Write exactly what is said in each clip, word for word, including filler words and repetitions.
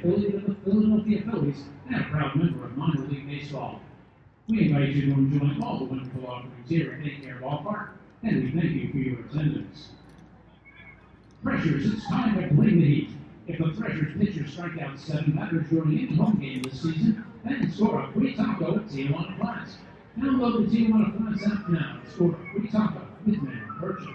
affiliate of the Philadelphia Phillies and a proud member of minor league baseball. We invite you to enjoy all the wonderful offerings here at Baycare Ballpark, and we thank you for your attendance. Threshers, it's time to bring the heat. If the Threshers pitcher strike out seven batters during any home game this season, then score a free taco at Tijuana Flats. Download the Tijuana Flats app now and score a free taco with minimum purchase.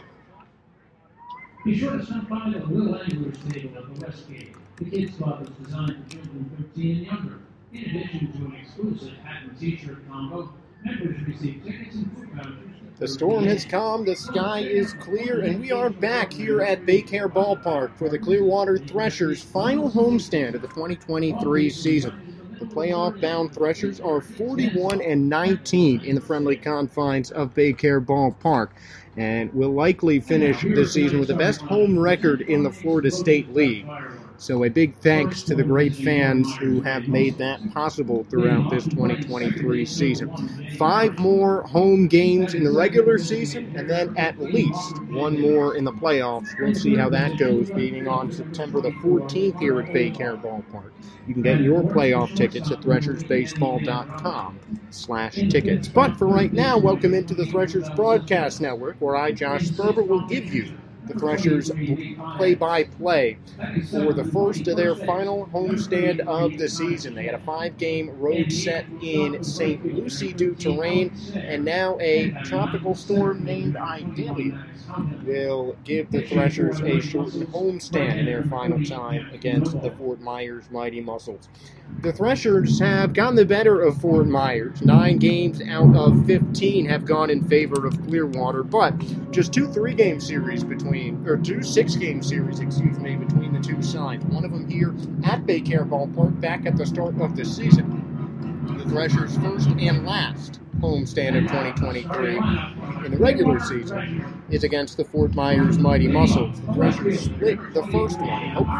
Be sure to stop by the Little Anglers table at the West Gate. The Kids Club is designed for children thirteen and younger. In addition to an exclusive hat and t-shirt combo, members receive tickets and food vouchers. The storm has calmed, the sky is clear, and we are back here at Baycare Ballpark for the Clearwater Threshers' final homestand of the twenty twenty-three season. The playoff-bound Threshers are forty-one and nineteen in the friendly confines of Baycare Ballpark, and will likely finish the season with the best home record in the Florida State League. So a big thanks to the great fans who have made that possible throughout this twenty twenty-three season. Five more home games in the regular season, and then at least one more in the playoffs. We'll see how that goes, beginning on September the fourteenth here at Baycare Ballpark. You can get your playoff tickets at threshersbaseball.com slash tickets. But for right now, welcome into the Threshers Broadcast Network, where I, Josh Sperber, will give you the Threshers play-by-play for the first of their final homestand of the season. They had a five-game road set in Saint Lucie due to rain, and now a tropical storm named Idalia will give the Threshers a shortened homestand in their final time against the Fort Myers Mighty Mussels. The Threshers have gotten the better of Fort Myers. Nine games out of fifteen have gone in favor of Clearwater, but just two three-game series between, or two six-game series, excuse me, between the two sides. One of them here at Baycare Ballpark back at the start of the season. The Threshers' first and last homestand of twenty twenty-three in the regular season is against the Fort Myers Mighty Mussels. The Threshers split the first one and hope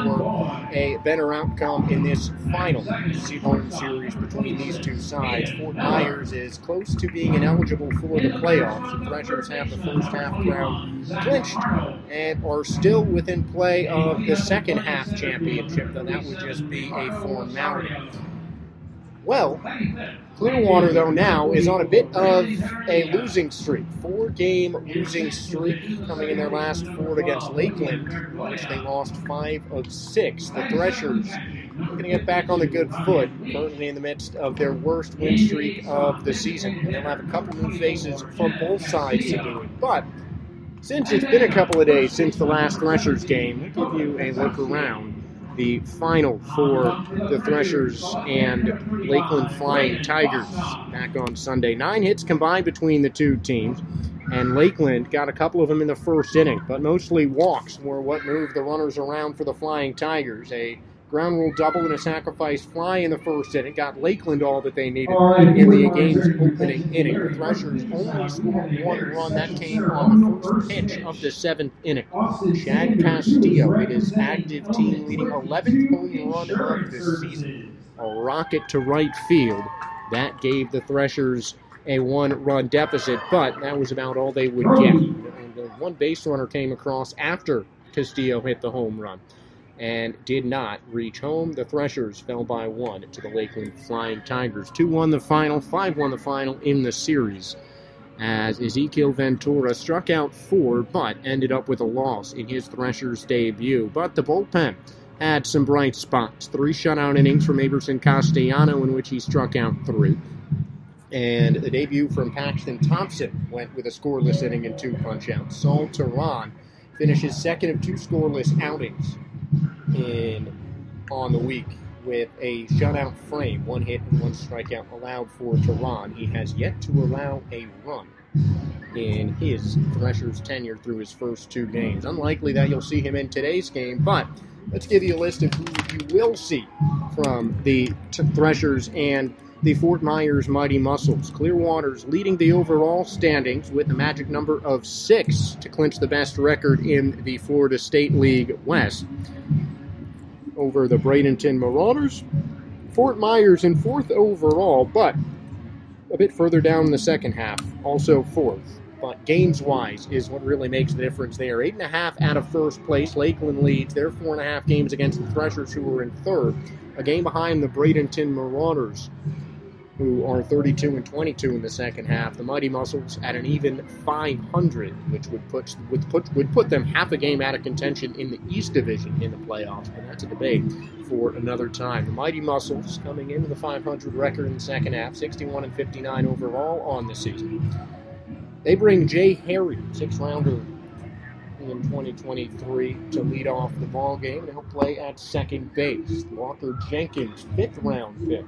for a better outcome in this final home series between these two sides. Fort Myers is close to being ineligible for the playoffs. The Threshers have the first half crown clinched and are still within play of the second half championship, though that would just be a formality. Well, Clearwater, though, now is on a bit of a losing streak. Four-game losing streak coming in their last four against Lakeland, in which they lost five of six. The Threshers looking to get back on the good foot, currently in the midst of their worst win streak of the season. And they'll have a couple new faces from both sides to do it. But since it's been a couple of days since the last Threshers game, we'll give you a look around the final for the Threshers and Lakeland Flying Tigers back on Sunday. Nine hits combined between the two teams, and Lakeland got a couple of them in the first inning, but mostly walks were what moved the runners around for the Flying Tigers. A ground rule double and a sacrifice fly in the first inning got Lakeland all that they needed in the game's opening inning. The Threshers only scored one run. That came on the first pitch of the seventh inning. Chad Castillo hit his active team-leading eleventh home run of the season. A rocket to right field. That gave the Threshers a one-run deficit, but that was about all they would get. And the one base runner came across after Castillo hit the home run and did not reach home. The Threshers fell by one to the Lakeland Flying Tigers. two one the final, five one the final in the series, as Ezekiel Ventura struck out four, but ended up with a loss in his Threshers debut. But the bullpen had some bright spots. Three shutout innings from Aberson Castellano, in which he struck out three. And the debut from Paxton Thompson went with a scoreless inning and two punch-outs. Saul Teran finishes second of two scoreless outings in on the week with a shutout frame, one hit and one strikeout allowed for Teran. He has yet to allow a run in his Threshers tenure through his first two games. Unlikely that you'll see him in today's game, but let's give you a list of who you will see from the t- Threshers and the Fort Myers Mighty Mussels. Clearwater's leading the overall standings with a magic number of six to clinch the best record in the Florida State League West over the Bradenton Marauders. Fort Myers in fourth overall, but a bit further down in the second half, also fourth, but games-wise is what really makes the difference there. Eight and a half out of first place. Lakeland leads. They're four and a half games against the Threshers, who are in third. A game behind the Bradenton Marauders, who are thirty-two and twenty-two in the second half. The Mighty Muscles at an even five hundred, which would put would put would put them half a game out of contention in the East Division in the playoffs. But that's a debate for another time. The Mighty Muscles coming into the five hundred record in the second half, sixty-one and fifty-nine overall on the season. They bring Jay Harry, sixth rounder in twenty twenty-three, to lead off the ball game. He'll play at second base. Walker Jenkins, fifth round pick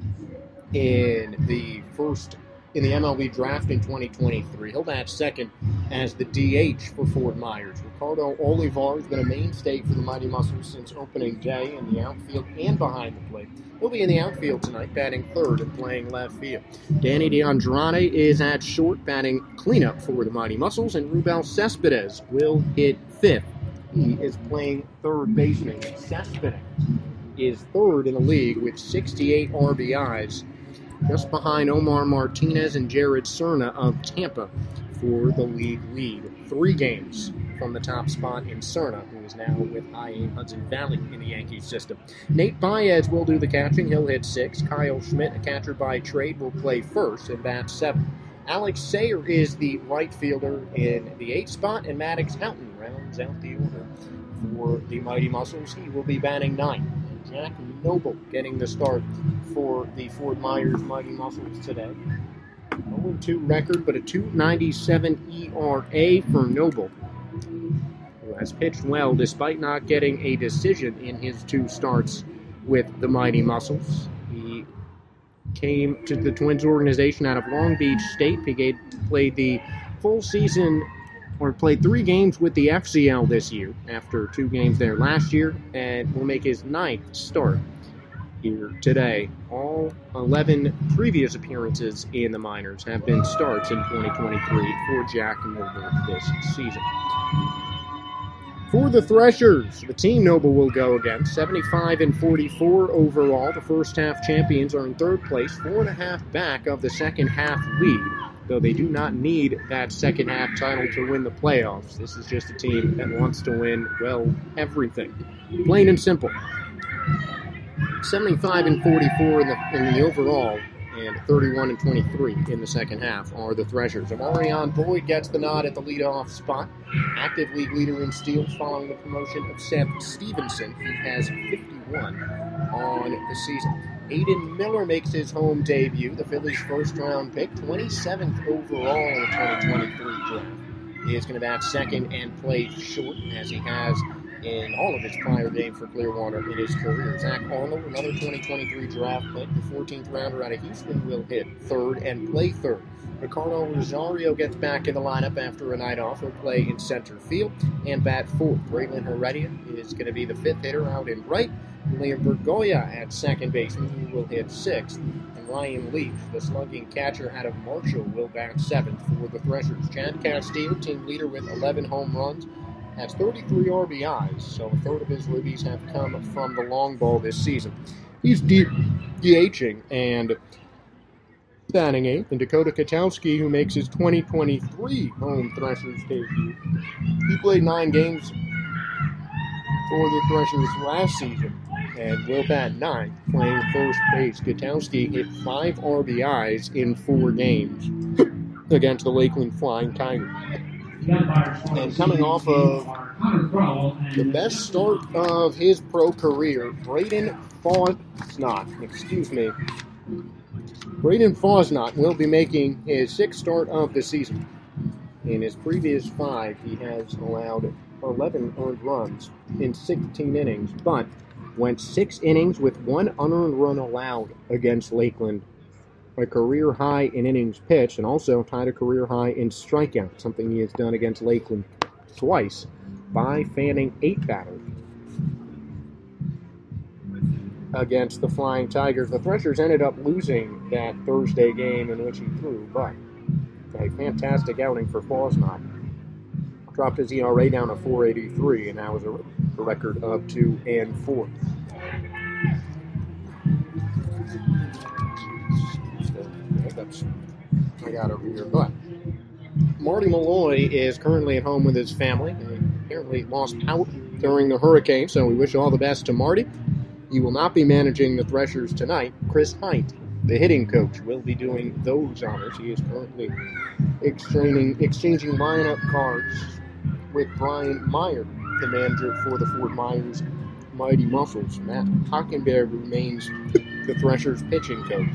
in the first in the M L B draft in twenty twenty-three. He'll bat second as the D H for Fort Myers. Ricardo Olivar has been a mainstay for the Mighty Muscles since opening day in the outfield and behind the plate. He'll be in the outfield tonight, batting third and playing left field. Danny DeAndrade is at short, batting cleanup for the Mighty Muscles, and Rubel Cespedes will hit fifth. He is playing third baseman. Cespedes is third in the league with sixty-eight R B Is, just behind Omar Martinez and Jared Cerna of Tampa for the league lead. Three games from the top spot in Cerna, who is now with I A Hudson Valley in the Yankees system. Nate Baez will do the catching. He'll hit six. Kyle Schmidt, a catcher by trade, will play first and bat seventh. Alex Sayer is the right fielder in the eighth spot, and Maddox Houghton rounds out the order for the Mighty Muscles. He will be batting ninth. Jack Noble getting the start for the Fort Myers Mighty Muscles today. oh and two record, but a two ninety-seven E R A for Noble, who has pitched well despite not getting a decision in his two starts with the Mighty Muscles. He came to the Twins organization out of Long Beach State. He gave, played the full season, or played three games with the F C L this year after two games there last year, and will make his ninth start here today. All eleven previous appearances in the minors have been starts in twenty twenty-three for Jack Noble this season. For the Threshers, the team Noble will go against, seventy-five and forty-four overall. The first half champions are in third place, four and a half back of the second half lead, though they do not need that second half title to win the playoffs. This is just a team that wants to win, well, everything. Plain and simple. seventy-five and forty-four in the in the overall, and thirty-one and twenty-three in the second half are the Threshers. Amarion Boyd gets the nod at the leadoff spot. Active league leader in steals following the promotion of Seth Stevenson. He has fifty-one on the season. Aiden Miller makes his home debut, the Phillies' first-round pick, twenty-seventh overall in the twenty twenty-three draft. He is going to bat second and play short, as he has in all of his prior games for Clearwater in his career. Zach Arnold, another twenty twenty-three draft pick, the fourteenth rounder out of Houston, will hit third and play third. Ricardo Rosario gets back in the lineup after a night off. He'll play in center field and bat fourth. Braylon Heredia is going to be the fifth hitter out in right. Liam Bergoya at second base, who will hit sixth. And Ryan Leach, the slugging catcher out of Marshall, will bat seventh for the Threshers. Chad Castillo, team leader with eleven home runs, has thirty-three R B Is, so a third of his ribbies have come from the long ball this season. He's D- DHing and batting eighth, and Dakota Katowski, who makes his twenty twenty-three home Threshers debut. He played nine games for the Threshers last season and will bat ninth, playing first base. Katowski hit five R B Is in four games against the Lakeland Flying Tigers. And coming off of the best start of his pro career, Braden Fosnot, excuse me, Braden Fosnot will be making his sixth start of the season. In his previous five, he has allowed eleven earned runs in sixteen innings, but went six innings with one unearned run allowed against Lakeland, a career high in innings pitched, and also tied a career high in strikeouts, something he has done against Lakeland twice by fanning eight batters against the Flying Tigers. The Threshers ended up losing that Thursday game in which he threw, but a fantastic outing for Fosnot. Dropped his E R A down to four eighty-three, and now is a record of two and four. I got over here, but Marty Malloy is currently at home with his family. They apparently lost power during the hurricane, so we wish all the best to Marty. He will not be managing the Threshers tonight. Chris Hite, the hitting coach, will be doing those honors. He is currently exchanging, exchanging lineup cards with Brian Meyer, the manager for the Fort Myers Mighty Muscles. Matt Hockenberg remains the Threshers pitching coach.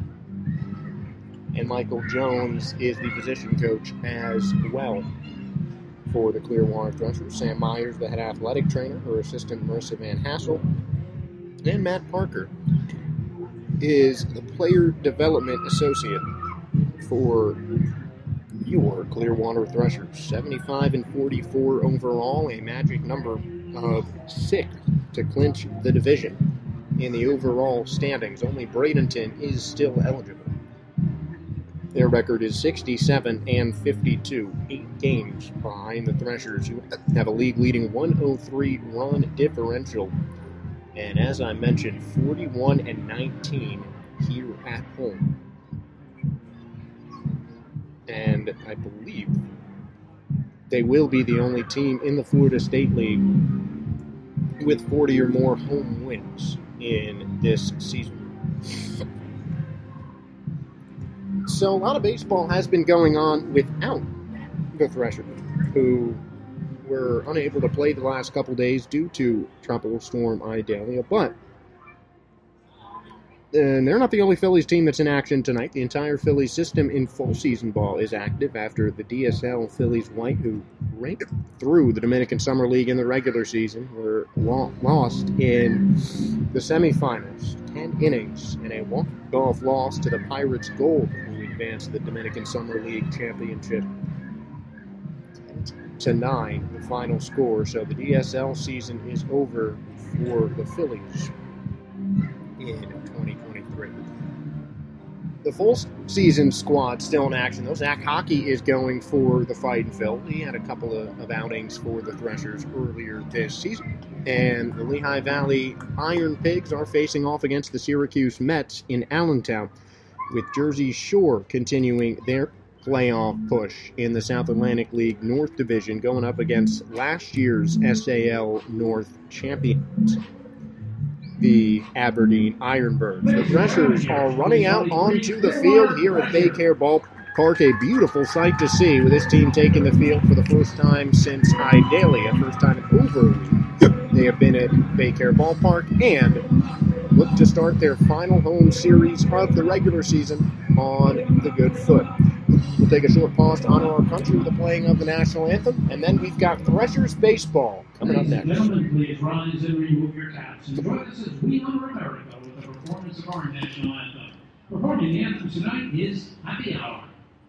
And Michael Jones is the position coach as well for the Clearwater Threshers. Sam Myers, the head athletic trainer, her assistant Marissa Van Hassel. And Matt Parker is the player development associate for your Clearwater Threshers. seventy-five and forty-four overall, a magic number of six to clinch the division in the overall standings. Only Bradenton is still eligible. Their record is sixty-seven and fifty-two, eight games behind the Threshers, who have a league-leading one oh three run differential. And as I mentioned, forty-one and nineteen here at home. And I believe they will be the only team in the Florida State League with forty or more home wins in this season. So a lot of baseball has been going on without the Threshers, who were unable to play the last couple days due to Tropical Storm Idalia, but and they're not the only Phillies team that's in action tonight. The entire Phillies system in full season ball is active after the D S L Phillies White, who ranked through the Dominican Summer League in the regular season, were lost in the semifinals, ten innings, and a walk-off loss to the Pirates Gold, who advanced the Dominican Summer League championship to nine, the final score. So the D S L season is over for the Phillies in twenty twenty-three. The full season squad still in action, though. Zach Hockey is going for the Fightin' Phil. He had a couple of, of outings for the Threshers earlier this season. And the Lehigh Valley Iron Pigs are facing off against the Syracuse Mets in Allentown, with Jersey Shore continuing their playoff push in the South Atlantic League North Division, going up against last year's S A L North champions, the Aberdeen Ironbirds. The Threshers are running out onto the field here at Baycare Ballpark. A beautiful sight to see, with this team taking the field for the first time since Idalia, first time in over a week. They have been at Baycare Ballpark and look to start their final home series of the regular season on the good foot. We'll take a short pause to honor our country with the playing of the national anthem, and then we've got Threshers baseball coming up next. Ladies and gentlemen, please rise and remove your caps and join us as we honor America with the performance of our national anthem. Performing the anthem tonight is Happy Hour.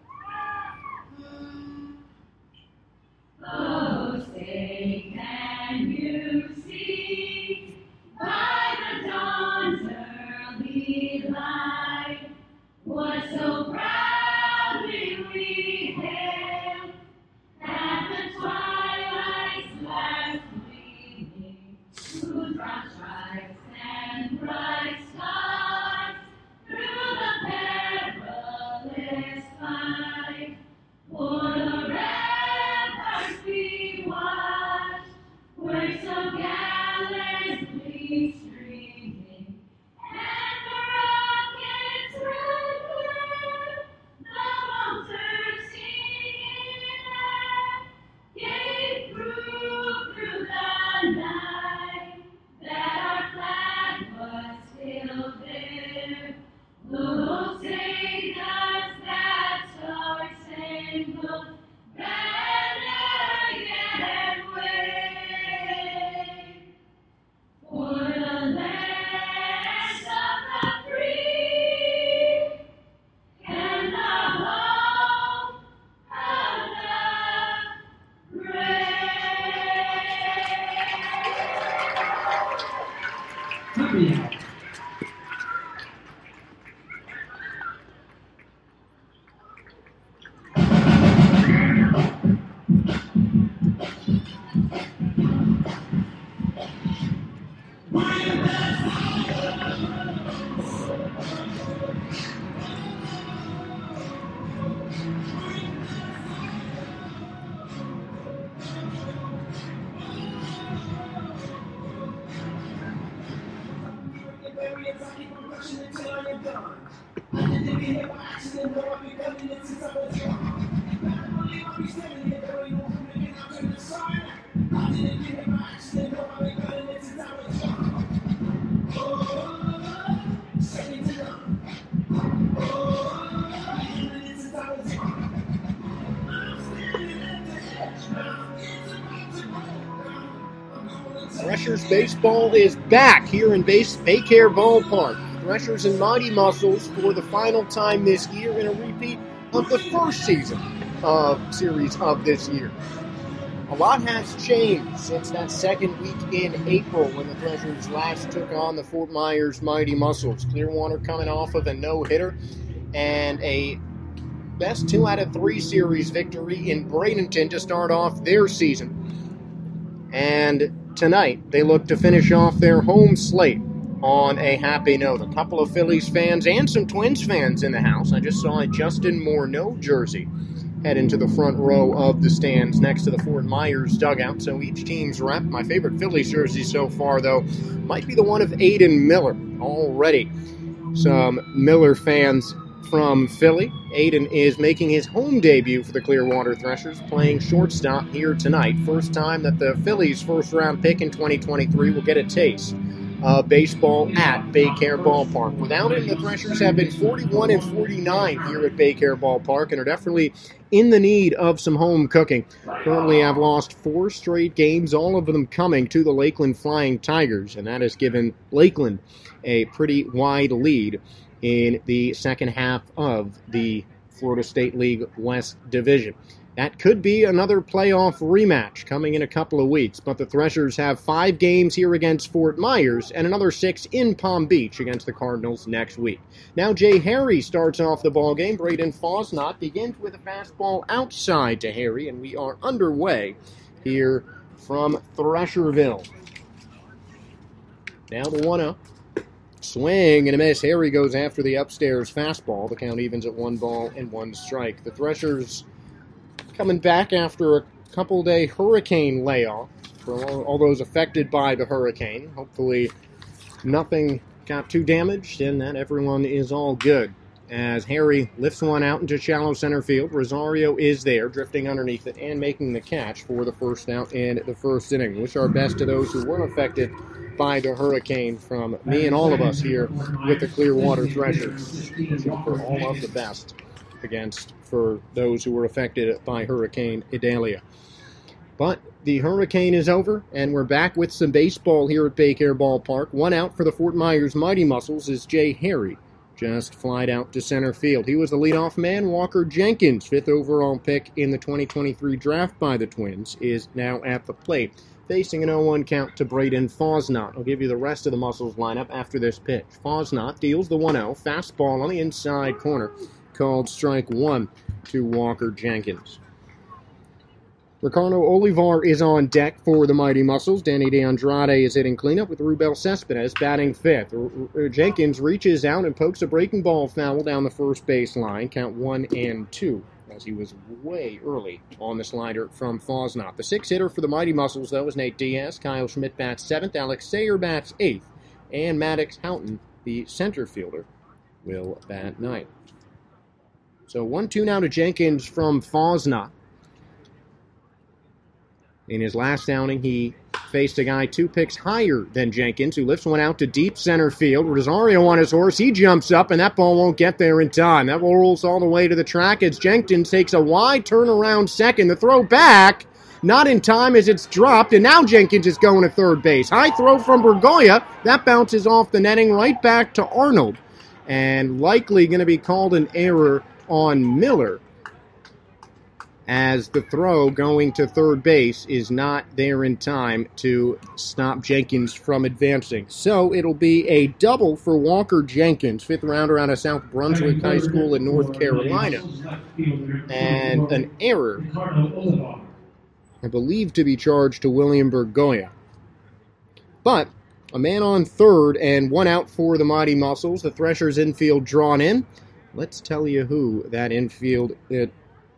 Oh, say can you see by the dawn's early light what so proudly we hailed at the twilight's last gleaming, whose broad stripes and bright stars through the perilous fight for the ramparts we watched were so gallantly streaming, and the rockets red glare, the vultures singing air, gave proof through the night that our flag was still there. Oh, say does that star-spangled banner yet wave for the land of the free and the home of the brave. Happy Hour. Threshers baseball is back here in Base Baycare Ballpark. Threshers and Mighty Muscles for the final time this year in a repeat of the first season of series of this year. A lot has changed since that second week in April when the Threshers last took on the Fort Myers Mighty Muscles. Clearwater coming off of a no-hitter and a best two out of three series victory in Bradenton to start off their season. And tonight, they look to finish off their home slate on a happy note. A couple of Phillies fans and some Twins fans in the house. I just saw a Justin Morneau jersey head into the front row of the stands next to the Fort Myers dugout. So each team's rep. My favorite Phillies jersey so far, though, might be the one of Aiden Miller. Already some Miller fans from Philly. Aiden is making his home debut for the Clearwater Threshers, playing shortstop here tonight. First time that the Phillies' first-round pick in twenty twenty-three will get a taste of baseball at Baycare Ballpark. Without him, the Threshers have been forty-one and forty-nine here at Baycare Ballpark and are definitely in the need of some home cooking. Currently have lost four straight games, all of them coming to the Lakeland Flying Tigers, and that has given Lakeland a pretty wide lead in the second half of the Florida State League West Division. That could be another playoff rematch coming in a couple of weeks, but the Threshers have five games here against Fort Myers and another six in Palm Beach against the Cardinals next week. Now Jay Harry starts off the ballgame. Braden Fosnot begins with a fastball outside to Harry, and we are underway here from Thresherville. Now the one oh. Swing and a miss. Harry goes after the upstairs fastball. The count evens at one ball and one strike. The Threshers coming back after a couple-day hurricane layoff for all, all those affected by the hurricane. Hopefully nothing got too damaged and that everyone is all good. As Harry lifts one out into shallow center field, Rosario is there, drifting underneath it and making the catch for the first out in the first inning. Wish our best to those who weren't affected by the hurricane from me and all of us here with the Clearwater Threshers. Wishing for all of the best against for those who were affected by Hurricane Idalia. But the hurricane is over, and we're back with some baseball here at Baycare Ballpark. One out for the Fort Myers Mighty Muscles is Jay Harry. Just flied out to center field. He was the leadoff man. Walker Jenkins, fifth overall pick in the twenty twenty-three draft by the Twins, is now at the plate, facing an oh one count to Braden Fosnot. I'll give you the rest of the Muscles lineup after this pitch. Fosnot deals the one oh, fastball on the inside corner, called strike one to Walker Jenkins. Ricardo Olivar is on deck for the Mighty Muscles. Danny DeAndrade is hitting cleanup with Rubel Cespedes batting fifth. R- Jenkins reaches out and pokes a breaking ball foul down the first base line, count one and two, as he was way early on the slider from Fosnot. The sixth hitter for the Mighty Muscles, though, is Nate Diaz. Kyle Schmidt bats seventh. Alex Sayer bats eighth. And Maddox Houghton, the center fielder, will bat ninth. So one two now to Jenkins from Fosnot. In his last outing, he faced a guy two picks higher than Jenkins, who lifts one out to deep center field. Rosario on his horse. He jumps up, and that ball won't get there in time. That ball rolls all the way to the track as Jenkins takes a wide turnaround second. The throw back, not in time as it's dropped, and now Jenkins is going to third base. High throw from Bergoya. That bounces off the netting right back to Arnold, and likely going to be called an error on Miller, as the throw going to third base is not there in time to stop Jenkins from advancing. So it'll be a double for Walker Jenkins, fifth rounder out of South Brunswick High School in North Carolina, and an error, I believe, to be charged to William Bergoya. But a man on third and one out for the Mighty Muscles. The Threshers infield drawn in. Let's tell you who that infield it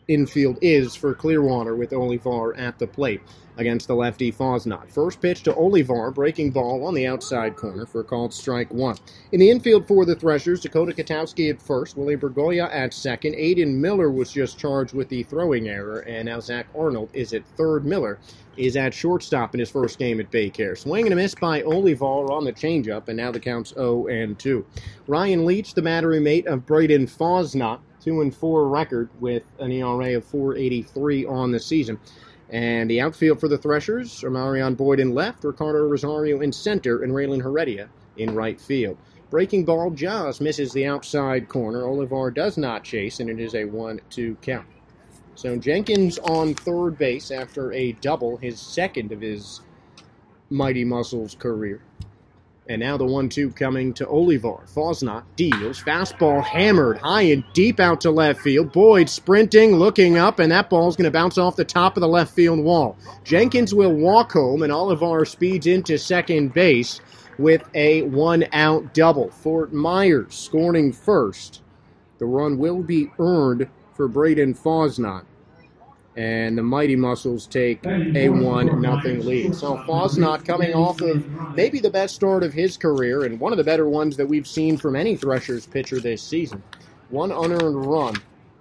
infield is for Clearwater with Olivar at the plate against the lefty Fosnot. First pitch to Olivar, breaking ball on the outside corner for a called strike one. In the infield for the Threshers, Dakota Katowski at first, Willie Bergoya at second. Aiden Miller was just charged with the throwing error, and now Zach Arnold is at third. Miller is at shortstop in his first game at Baycare. Swing and a miss by Olivar on the changeup, and now the count's oh and two. Ryan Leach, the battery mate of Braden Fosnot, two and four record with an E R A of four eighty-three on the season. And the outfield for the Threshers are Marion Boyd in left, Ricardo Rosario in center, and Raylan Heredia in right field. Breaking ball just misses the outside corner. Olivar does not chase, and it is a one two count. So Jenkins on third base after a double, his second of his Mighty Muscles career. And now the one two coming to Olivar. Fosnot deals. Fastball hammered high and deep out to left field. Boyd sprinting, looking up, and that ball's going to bounce off the top of the left field wall. Jenkins will walk home, and Olivar speeds into second base with a one-out double. Fort Myers scoring first. The run will be earned for Braden Fosnot. And the Mighty Muscles take a one nothing lead. So Fosnot coming off of maybe the best start of his career and one of the better ones that we've seen from any Threshers pitcher this season. One unearned run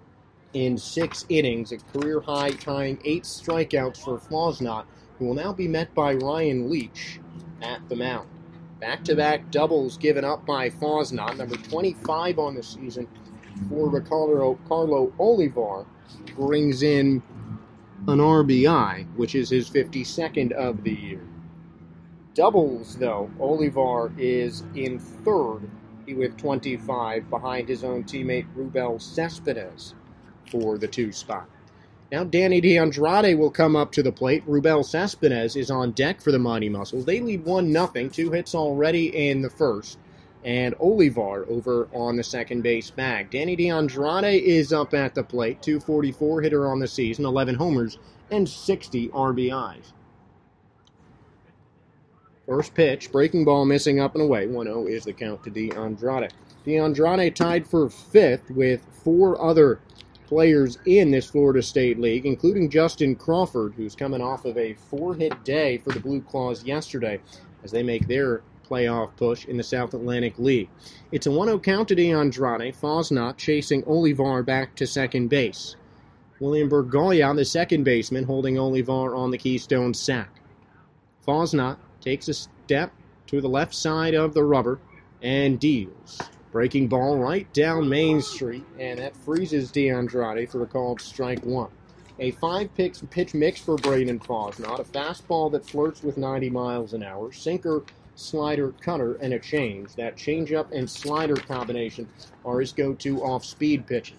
in six innings, a career high, tying eight strikeouts for Fosnot, who will now be met by Ryan Leach at the mound. Back-to-back doubles given up by Fosnot, number twenty-five on the season for Ricardo Carlo Olivar, brings in an R B I, which is his fifty-second of the year. Doubles, though, Olivar is in third with twenty-five behind his own teammate Rubel Cespedes for the two spot. Now Danny DeAndrade will come up to the plate. Rubel Cespedes is on deck for the Mighty Muscles. They lead one nothing, two hits already in the first. And Olivar over on the second base bag. Danny DeAndrade is up at the plate, two forty-four hitter on the season, eleven homers, and sixty R B Is. First pitch, breaking ball missing up and away, one oh is the count to DeAndrade. DeAndrade tied for fifth with four other players in this Florida State League, including Justin Crawford, who's coming off of a four-hit day for the Blue Claws yesterday as they make their playoff push in the South Atlantic League. It's a one oh count to DeAndrade. Fosnot chasing Olivar back to second base. William Bergoya, the second baseman, holding Olivar on the Keystone sack. Fosnot takes a step to the left side of the rubber and deals. Breaking ball right down Main Street, and that freezes DeAndrade for a called strike one. A five-pitch pitch mix for Braden Fosnot, a fastball that flirts with ninety miles an hour, sinker, slider, cutter, and a change. That changeup and slider combination are his go-to off-speed pitches.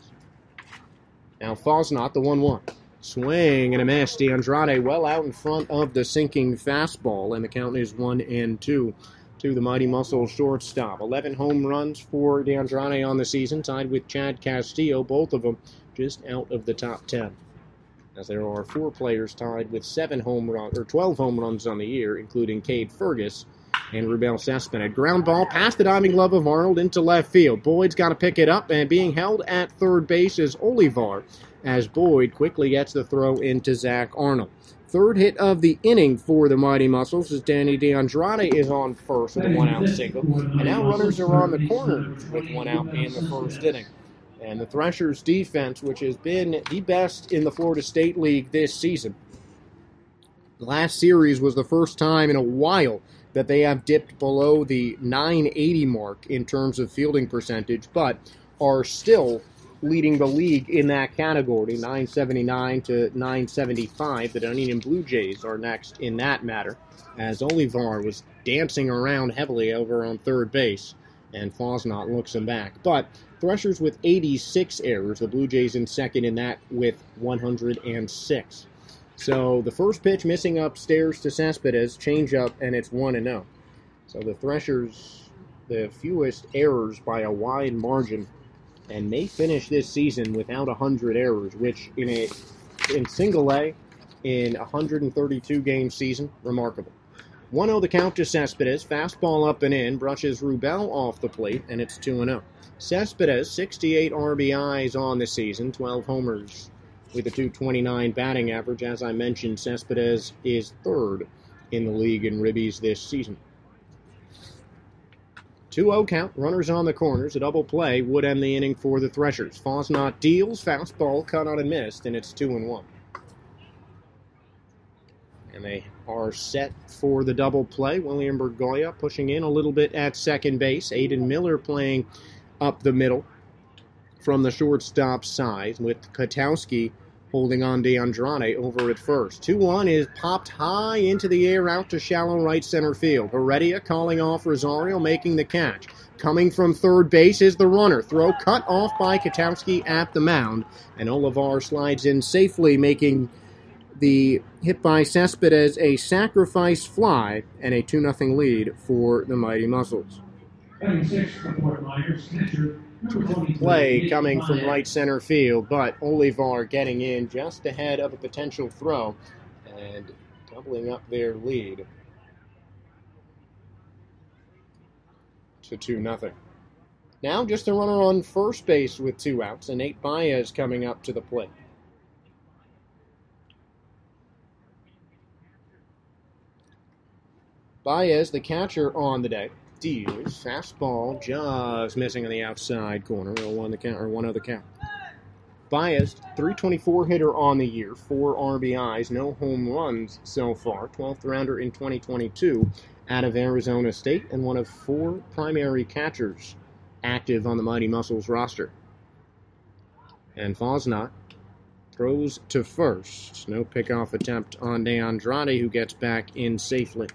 Now Fosnot, the one one. Swing and a miss. DeAndrade well out in front of the sinking fastball, and the count is one and two to the Mighty Muscle shortstop. eleven home runs for DeAndrade on the season, tied with Chad Castillo, both of them just out of the top ten. As there are four players tied with seven home runs, or twelve home runs on the year, including Cade Fergus and Rubel Cespedes. Ground ball past the diving glove of Arnold into left field. Boyd's got to pick it up, and being held at third base is Olivar, as Boyd quickly gets the throw into Zach Arnold. Third hit of the inning for the Mighty Muscles as Danny DeAndrade is on first with a one-out single. And now runners are on the corner with one out in the first inning. And the Threshers' defense, which has been the best in the Florida State League this season. The last series was the first time in a while that they have dipped below the nine eighty mark in terms of fielding percentage, but are still leading the league in that category, nine seventy-nine to nine seventy-five. The Dunedin Blue Jays are next in that matter, as Olivar was dancing around heavily over on third base, and Fosnot looks him back. But Threshers with eighty-six errors, the Blue Jays in second in that with one hundred six. So the first pitch missing upstairs to Cespedes, change up, and it's one and oh. So the Threshers, the fewest errors by a wide margin, and may finish this season without one hundred errors, which in a in single A, in a one hundred thirty-two game season, remarkable. one oh the count to Cespedes, fastball up and in, brushes Rubel off the plate, and it's two and oh. Cespedes, sixty-eight R B Is on the season, twelve homers, with a two twenty-nine batting average. As I mentioned, Cespedes is third in the league in ribbies this season. two oh count, runners on the corners. A double play would end the inning for the Threshers. Fosnot deals, fastball cut on and missed, and it's two and one. And they are set for the double play. William Bergoya pushing in a little bit at second base. Aiden Miller playing up the middle from the shortstop side, with Katowski holding on DeAndrade over at first. two one is popped high into the air out to shallow right center field. Heredia calling off Rosario, making the catch. Coming from third base is the runner. Throw cut off by Katowski at the mound, and Olivar slides in safely, making the hit by Cespedes a sacrifice fly and a two nothing lead for the Mighty Muscles. Play coming from right center field, but Olivar getting in just ahead of a potential throw and doubling up their lead to two nothing. Now just a runner on first base with two outs, and Nate Baez coming up to the plate. Baez, the catcher on the day, deals. Fastball just missing on the outside corner. oh one the count, or one oh the count. Baez, three twenty-four hitter on the year, four R B Is, no home runs so far. twelfth rounder in twenty twenty-two out of Arizona State, and one of four primary catchers active on the Mighty Muscles roster. And Fosnot throws to first. No pickoff attempt on DeAndrade, who gets back in safely.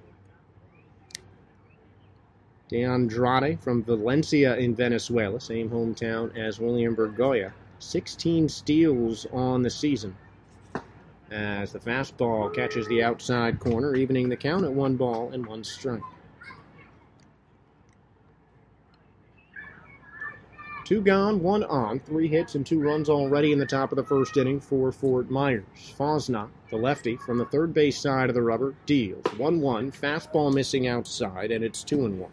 DeAndrade from Valencia in Venezuela, same hometown as William Bergoya. sixteen steals on the season, as the fastball catches the outside corner, evening the count at one ball and one strike. Two gone, one on, three hits and two runs already in the top of the first inning for Fort Myers. Fosnot, the lefty from the third base side of the rubber, deals. one one, fastball missing outside, and it's two and one.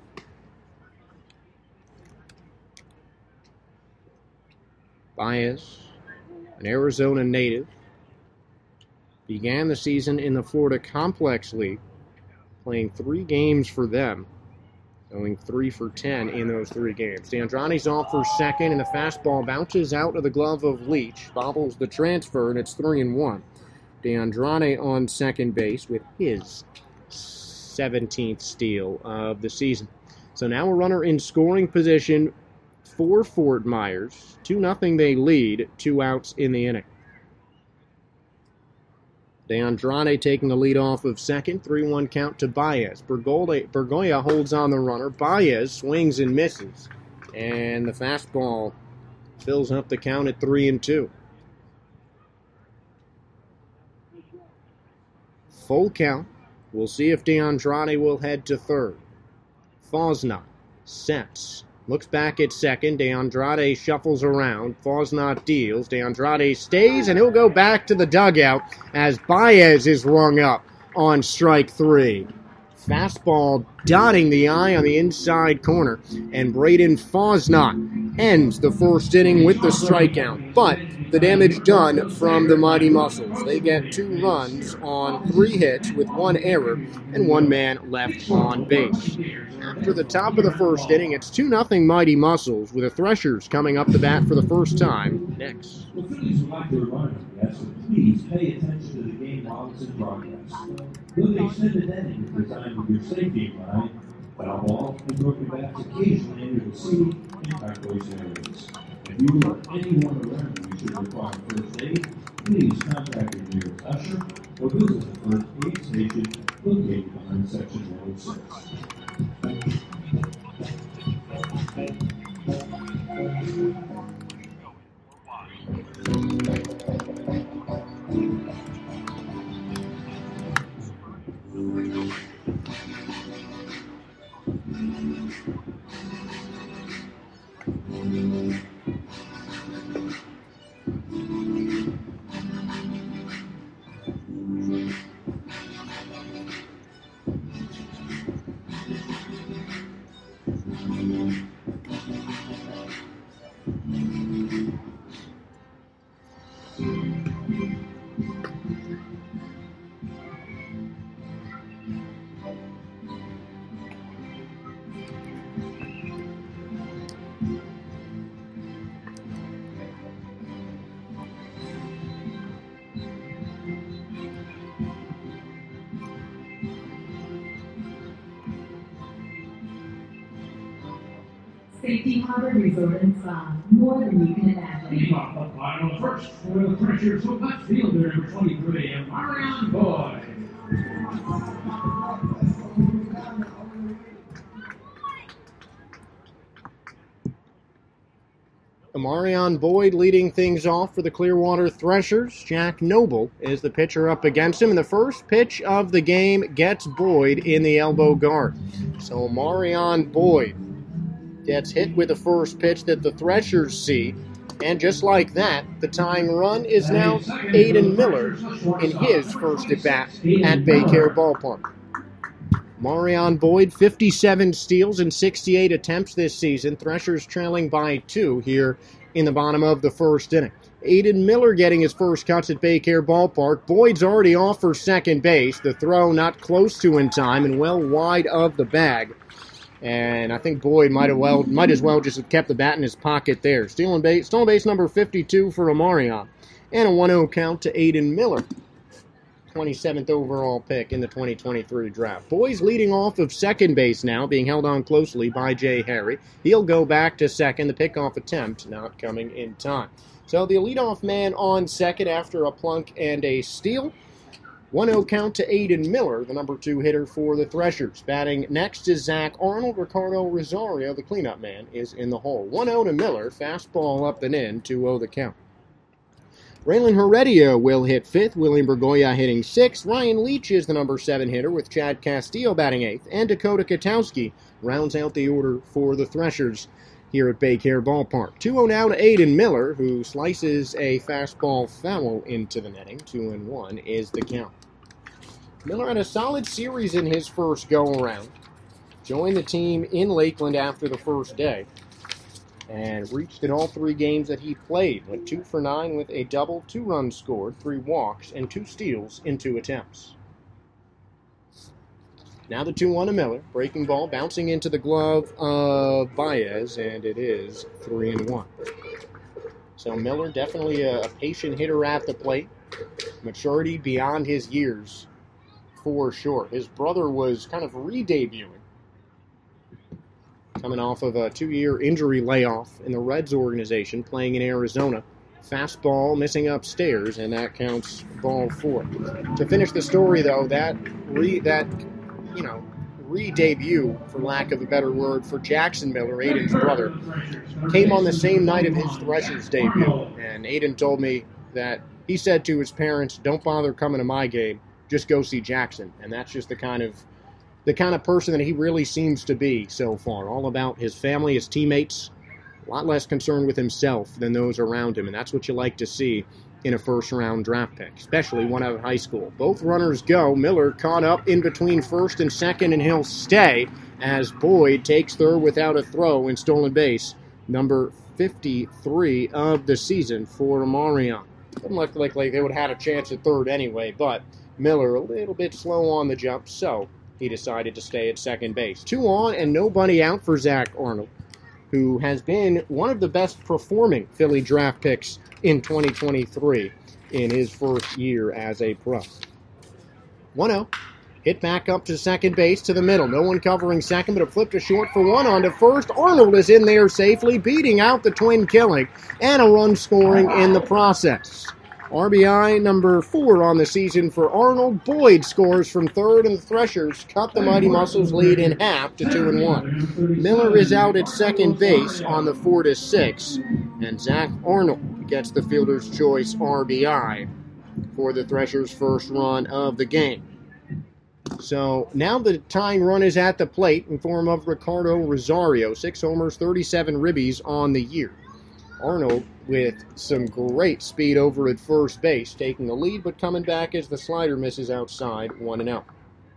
Baez, an Arizona native, began the season in the Florida Complex League, playing three games for them, going three for ten in those three games. DeAndrade's off for second, and the fastball bounces out of the glove of Leach, bobbles the transfer, and it's three and one. DeAndrade on second base with his seventeenth steal of the season. So now a runner in scoring position for Fort Myers. two nothing they lead, two outs in the inning. DeAndrade taking the lead off of second, three one count to Baez. Bergoya, Bergoya holds on the runner. Baez swings and misses, and the fastball fills up the count at three and two. Full count. We'll see if DeAndrade will head to third. Fosnot sets. Looks back at second. DeAndrade shuffles around. Fosnot deals. DeAndrade stays, and he'll go back to the dugout as Baez is rung up on strike three. Fastball dotting the eye on the inside corner, and Braden Fosnot ends the first inning with the strikeout. But the damage done from the Mighty Muscles. They get two runs on three hits with one error and one man left on base. After the top of the first inning, it's two nothing Mighty Muscles, with the Threshers coming up the bat for the first time next. The Phillies would like to remind you guys to please pay attention to the game while it's in progress. With the extended inning is designed with your safety in mind, foul balls and broken bats occasionally enter the seat and impact those areas. If you or anyone around you should require first aid, please contact your nearest usher or visit the first aid station located behind section one oh six. Safety Harbor Resort and Spa, more than you can imagine. Leading off the bottom of the first for the Threshers, so left fielder number twenty-three, Marion Boyd. Amarion Boyd leading things off for the Clearwater Threshers. Jack Noble is the pitcher up against him, and the first pitch of the game gets Boyd in the elbow guard. So Amarion Boyd gets hit with the first pitch that the Threshers see, and just like that, the tying run is now Aiden Miller in his first at-bat at Baycare Ballpark. Marion Boyd, fifty-seven steals and sixty-eight attempts this season. Threshers trailing by two here in the bottom of the first inning. Aiden Miller getting his first cuts at Baycare Ballpark. Boyd's already off for second base. The throw not close to in time and well wide of the bag. And I think Boyd might have well might as well just have kept the bat in his pocket there. Stealing base, stolen base number fifty-two for Amarion. And a one oh count to Aiden Miller. twenty-seventh overall pick in the twenty twenty-three draft. Boyd's leading off of second base now, being held on closely by Jay Harry. He'll go back to second. The pickoff attempt not coming in time. So the leadoff man on second after a plunk and a steal. one oh count to Aiden Miller, the number two hitter for the Threshers. Batting next is Zach Arnold. Ricardo Rosario, the cleanup man, is in the hole. one oh to Miller. Fastball up and in. two oh the count. Raylan Heredia will hit fifth, William Bergoya hitting sixth, Ryan Leach is the number seven hitter with Chad Castillo batting eighth, and Dakota Katowski rounds out the order for the Threshers here at Baycare Ballpark. two oh now to Aiden Miller, who slices a fastball foul into the netting. two and one is the count. Miller had a solid series in his first go-around. Joined the team in Lakeland after the first day, and reached in all three games that he played. Went two for nine with a double, two runs scored, three walks, and two steals in two attempts. Now the two one to Miller. Breaking ball bouncing into the glove of Baez, and it is three and one. So Miller definitely a, a patient hitter at the plate. Maturity beyond his years, for sure. His brother was kind of re-debuting, coming off of a two-year injury layoff in the Reds organization, playing in Arizona. Fastball missing upstairs, and that counts ball four. To finish the story, though, that re that you know re-debut, for lack of a better word, for Jackson Miller, Aiden's brother, came on the same night of his Threshers debut. And Aiden told me that he said to his parents, "Don't bother coming to my game, just go see Jackson." And that's just the kind of the kind of person that he really seems to be so far. All about his family, his teammates, a lot less concerned with himself than those around him. And that's what you like to see in a first-round draft pick, especially one out of high school. Both runners go. Miller caught up in between first and second, and he'll stay as Boyd takes third without a throw in stolen base, number fifty-three of the season for Amarion. Doesn't look like, like they would have had a chance at third anyway, but Miller a little bit slow on the jump, so he decided to stay at second base. Two on and nobody out for Zach Arnold, who has been one of the best performing Philly draft picks in twenty twenty-three in his first year as a pro. one oh. Hit back up to second base to the middle. No one covering second, but a flip to short for one on to first. Arnold is in there safely, beating out the twin killing, and a run scoring in the process. R B I number four on the season for Arnold. Boyd scores from third, and the Threshers cut the Mighty Muscles lead in half to two and one. Miller is out at second base on the four to six, and Zach Arnold gets the fielder's choice R B I for the Threshers' first run of the game. So now the tying run is at the plate in form of Ricardo Rosario. Six homers, thirty-seven ribbies on the year. Arnold with some great speed over at first base, taking the lead, but coming back as the slider misses outside, one and out.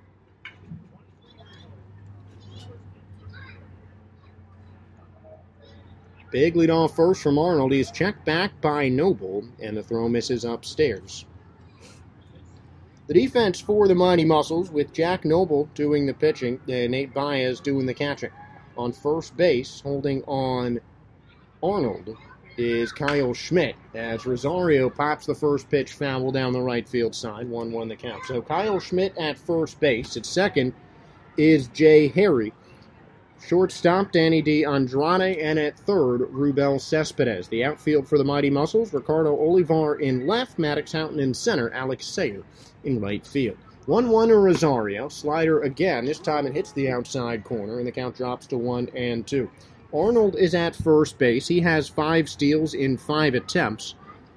Big lead off first from Arnold. He's checked back by Noble, and the throw misses upstairs. The defense for the Mighty Muscles, with Jack Noble doing the pitching and Nate Baez doing the catching. On first base, holding on Arnold, is Kyle Schmidt, as Rosario pops the first pitch foul down the right field side, one one the count. So Kyle Schmidt at first base. At second is Jay Harry, shortstop Danny D. Andrade, and at third, Rubel Cespedes. The outfield for the Mighty Muscles, Ricardo Olivar in left, Maddox Houghton in center, Alex Sayer in right field. one one to Rosario. Slider again. This time it hits the outside corner, and the count drops to one and two. Arnold is at first base. He has five steals in five attempts,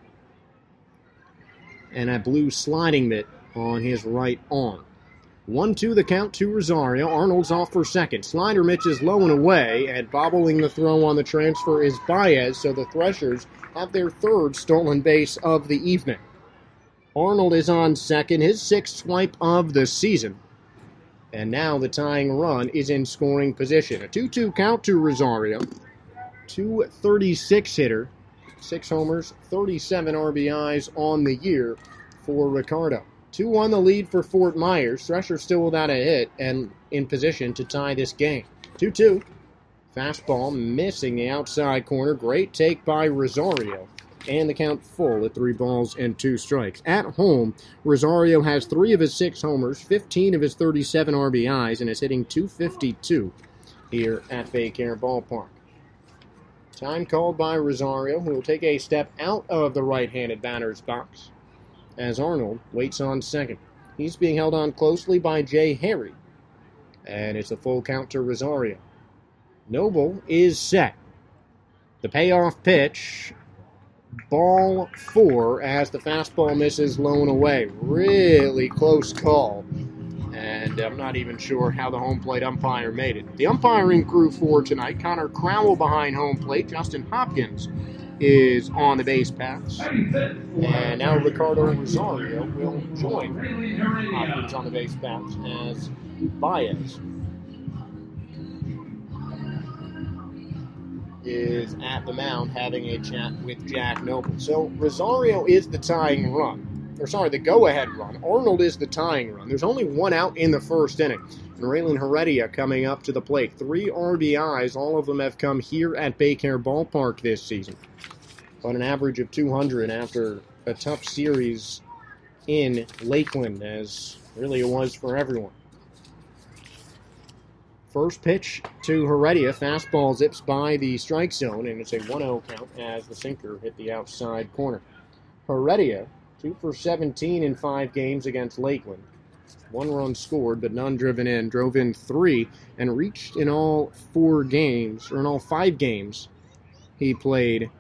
and a blue sliding mitt on his right arm. one two the count to Rosario. Arnold's off for second. Slider mitches low and away, and bobbling the throw on the transfer is Baez, so the Threshers have their third stolen base of the evening. Arnold is on second, his sixth swipe of the season. And now the tying run is in scoring position. A two two count to Rosario. two thirty-six hitter. Six homers, thirty-seven R B Is on the year for Ricardo. two one the lead for Fort Myers. Thresher still without a hit and in position to tie this game. two two. Fastball missing the outside corner. Great take by Rosario. And the count full at three balls and two strikes. At home, Rosario has three of his six homers, fifteen of his thirty-seven R B Is, and is hitting two fifty-two here at Baycare Ballpark. Time called by Rosario, who will take a step out of the right-handed batter's box as Arnold waits on second. He's being held on closely by Jay Harry, and it's a full count to Rosario. Noble is set. The payoff pitch, ball four, as the fastball misses low and away. Really close call, and I'm not even sure how the home plate umpire made it. The umpiring crew for tonight, Connor Crowell behind home plate, Justin Hopkins is on the base paths, and now Ricardo Rosario will join Hopkins on the base paths as Baez is at the mound having a chat with Jack Noble. So Rosario is the tying run. Or sorry, the go-ahead run. Arnold is the tying run. There's only one out in the first inning. And Raylan Heredia coming up to the plate. Three R B Is. All of them have come here at Baycare Ballpark this season. But an average of two hundred after a tough series in Lakeland, as really it was for everyone. First pitch to Heredia. Fastball zips by the strike zone, and it's a one oh count as the sinker hit the outside corner. Heredia, two for seventeen in five games against Lakeland. One run scored, but none driven in. Drove in three and reached in all four games, or in all five games, he played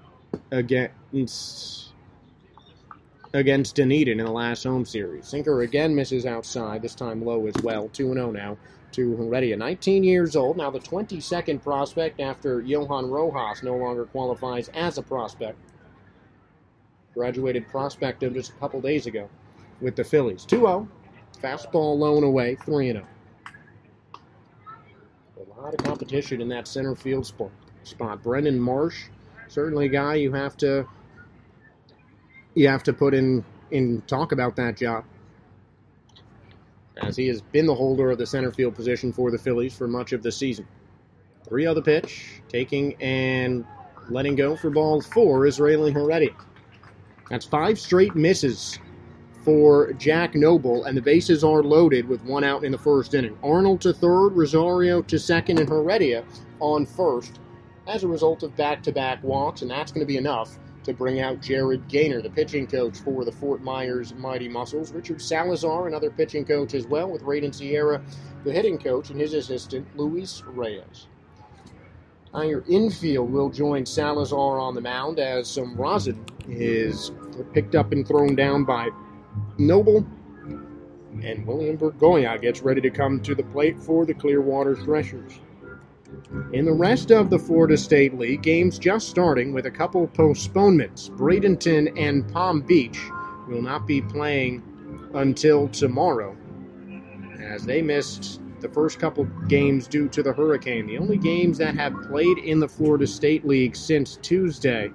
against, against Dunedin in the last home series. Sinker again misses outside, this time low as well. two and oh now to Heredia. nineteen years old, now the twenty-second prospect after Johan Rojas no longer qualifies as a prospect. Graduated prospectum just a couple days ago with the Phillies. two oh, fastball low and away, three and oh. A lot of competition in that center field spot. Brendan Marsh, certainly a guy you have to you have to put in, in talk about that job, as he has been the holder of the center field position for the Phillies for much of the season. three oh the pitch, taking and letting go for ball four is Raylan Heredia. That's five straight misses for Jack Noble, and the bases are loaded with one out in the first inning. Arnold to third, Rosario to second, and Heredia on first as a result of back-to-back walks, and that's going to be enough to bring out Jared Gaynor, the pitching coach for the Fort Myers Mighty Muscles. Richard Salazar, another pitching coach as well, with Raiden Sierra, the hitting coach, and his assistant, Luis Reyes. Now your infield will join Salazar on the mound as some rosin is picked up and thrown down by Noble, and William Burgoya gets ready to come to the plate for the Clearwater Threshers. In the rest of the Florida State League, games just starting with a couple postponements. Bradenton and Palm Beach will not be playing until tomorrow, as they missed the first couple games due to the hurricane. The only games that have played in the Florida State League since Tuesday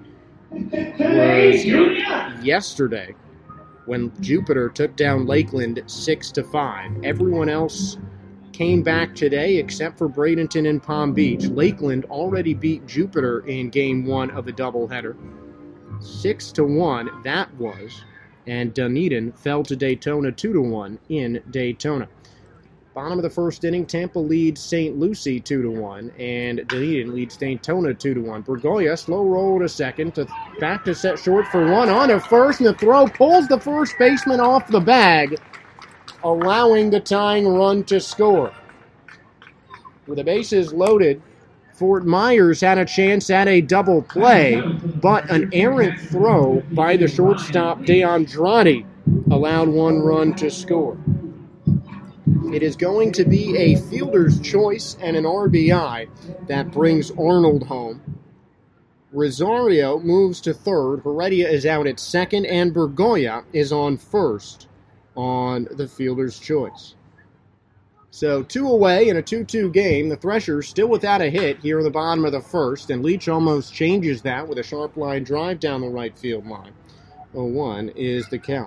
was yesterday, when Jupiter took down Lakeland six to five. Everyone else came back today except for Bradenton and Palm Beach. Lakeland already beat Jupiter in game one of the doubleheader. six to one, that was. And Dunedin fell to Daytona two to one in Daytona. Bottom of the first inning, Tampa leads Saint Lucie two to one, and Dunedin leads Daytona two to one. Bergoya, slow roll to second, to back to set short for one, on to first, and the throw pulls the first baseman off the bag, allowing the tying run to score. With the bases loaded, Fort Myers had a chance at a double play, but an errant throw by the shortstop DeAndrade allowed one run to score. It is going to be a fielder's choice and an R B I that brings Arnold home. Rosario moves to third, Heredia is out at second, and Bergoya is on first on the fielder's choice. So two away in a two two game. The Threshers still without a hit here in the bottom of the first, and Leach almost changes that with a sharp line drive down the right field line. oh one is the count.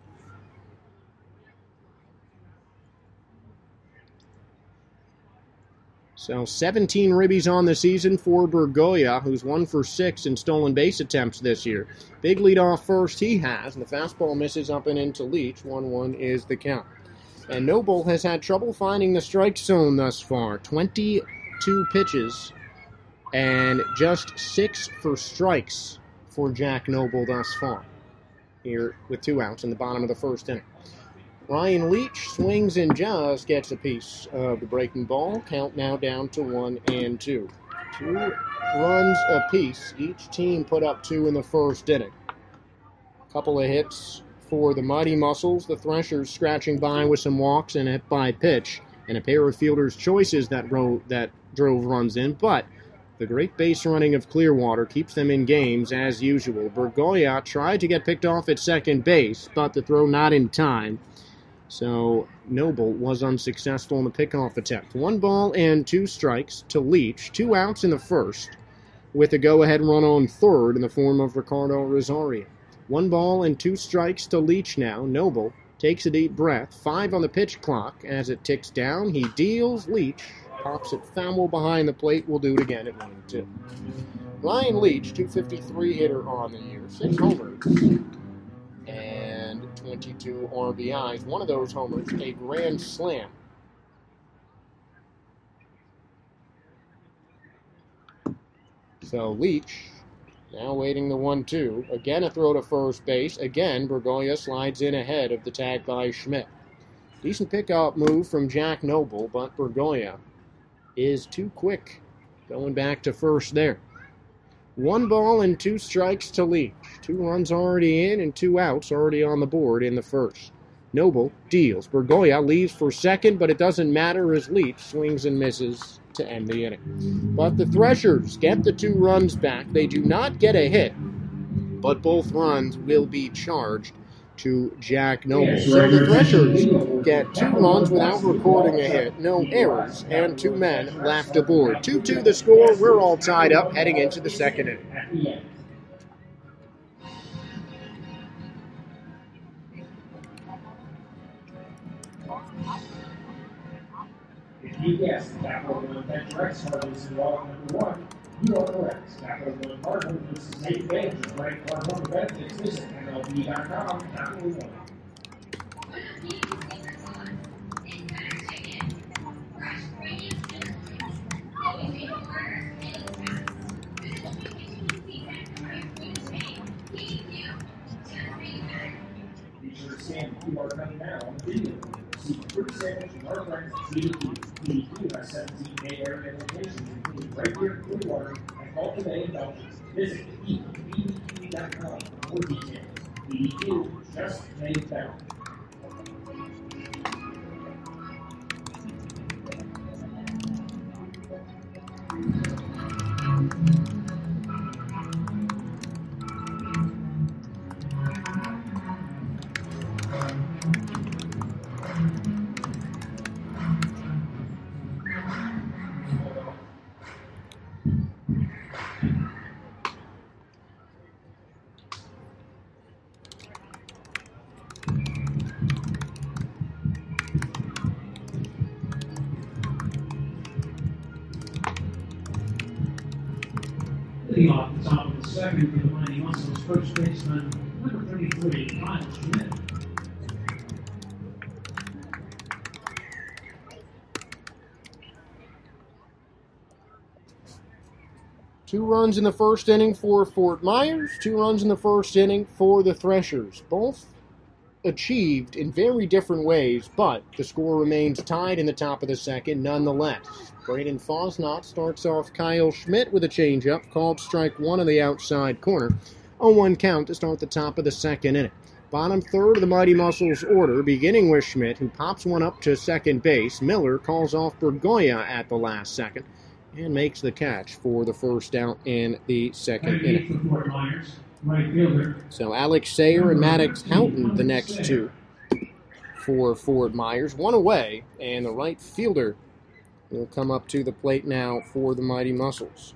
So seventeen ribbies on the season for Bergoya, who's one for six in stolen base attempts this year. Big lead off first he has, and the fastball misses up and into Leach. one one is the count. And Noble has had trouble finding the strike zone thus far. twenty-two pitches and just six for strikes for Jack Noble thus far. Here with two outs in the bottom of the first inning. Ryan Leach swings and just gets a piece of the breaking ball. Count now down to one and two. Two runs apiece. Each team put up two in the first inning. Couple of hits for the Mighty Muscles. The Threshers scratching by with some walks and a hit by pitch, and a pair of fielders' choices that, ro- that drove runs in. But the great base running of Clearwater keeps them in games as usual. Bergoya tried to get picked off at second base, but the throw not in time. So Noble was unsuccessful in the pickoff attempt. One ball and two strikes to Leach. Two outs in the first, with a go-ahead run on third in the form of Ricardo Rosario. One ball and two strikes to Leach now. Noble takes a deep breath. Five on the pitch clock as it ticks down. He deals. Leach pops it foul behind the plate. We'll do it again at one and two. Ryan Leach, two fifty-three hitter on the year. Six homers and twenty-two R B Is. One of those homers, a grand slam. So Leach now waiting the one two. Again a throw to first base. Again, Bergoya slides in ahead of the tag by Schmidt. Decent pickup move from Jack Noble, but Bergoya is too quick going back to first there. One ball and two strikes to Leach. Two runs already in and two outs already on the board in the first. Noble deals. Bergoya leaves for second, but it doesn't matter as Leach swings and misses to end the inning. But the Threshers get the two runs back. They do not get a hit, but both runs will be charged to Jack Noble. So the Threshers get two runs without recording a hit, no errors, and two men left aboard. two two the score. We're all tied up heading into the second inning. If you guessed Capital One Venture X card is involved number one, you are correct. Capital One card holders is take advantage of great card holder benefits. Visit M L B dot com, Capital One. Be sure to scan the Q R code now on the video. See free samples from our friends at T D Q. T D Q has seventeen Bay Area locations, including right here in Clearwater and Halton Bay in Belgium. Visit E B D Q dot com for more details. B D Q, just made better. Leading off the top of the second for the Mighty Muscles, first baseman, number thirty-three, Kyle Schmidt. Two runs in the first inning for Fort Myers, two runs in the first inning for the Threshers. Both achieved in very different ways, but the score remains tied in the top of the second nonetheless. Braden Fosnot starts off Kyle Schmidt with a changeup, called strike one on the outside corner. oh one count to start the top of the second inning. Bottom third of the Mighty Muscles order, beginning with Schmidt, who pops one up to second base. Miller calls off Bergoya at the last second and makes the catch for the first out in the second inning. Fort Myers, right fielder. So Alex Sayer and Maddox Houghton, the next two for Fort Myers. One away, and the right fielder will come up to the plate now for the Mighty Muscles.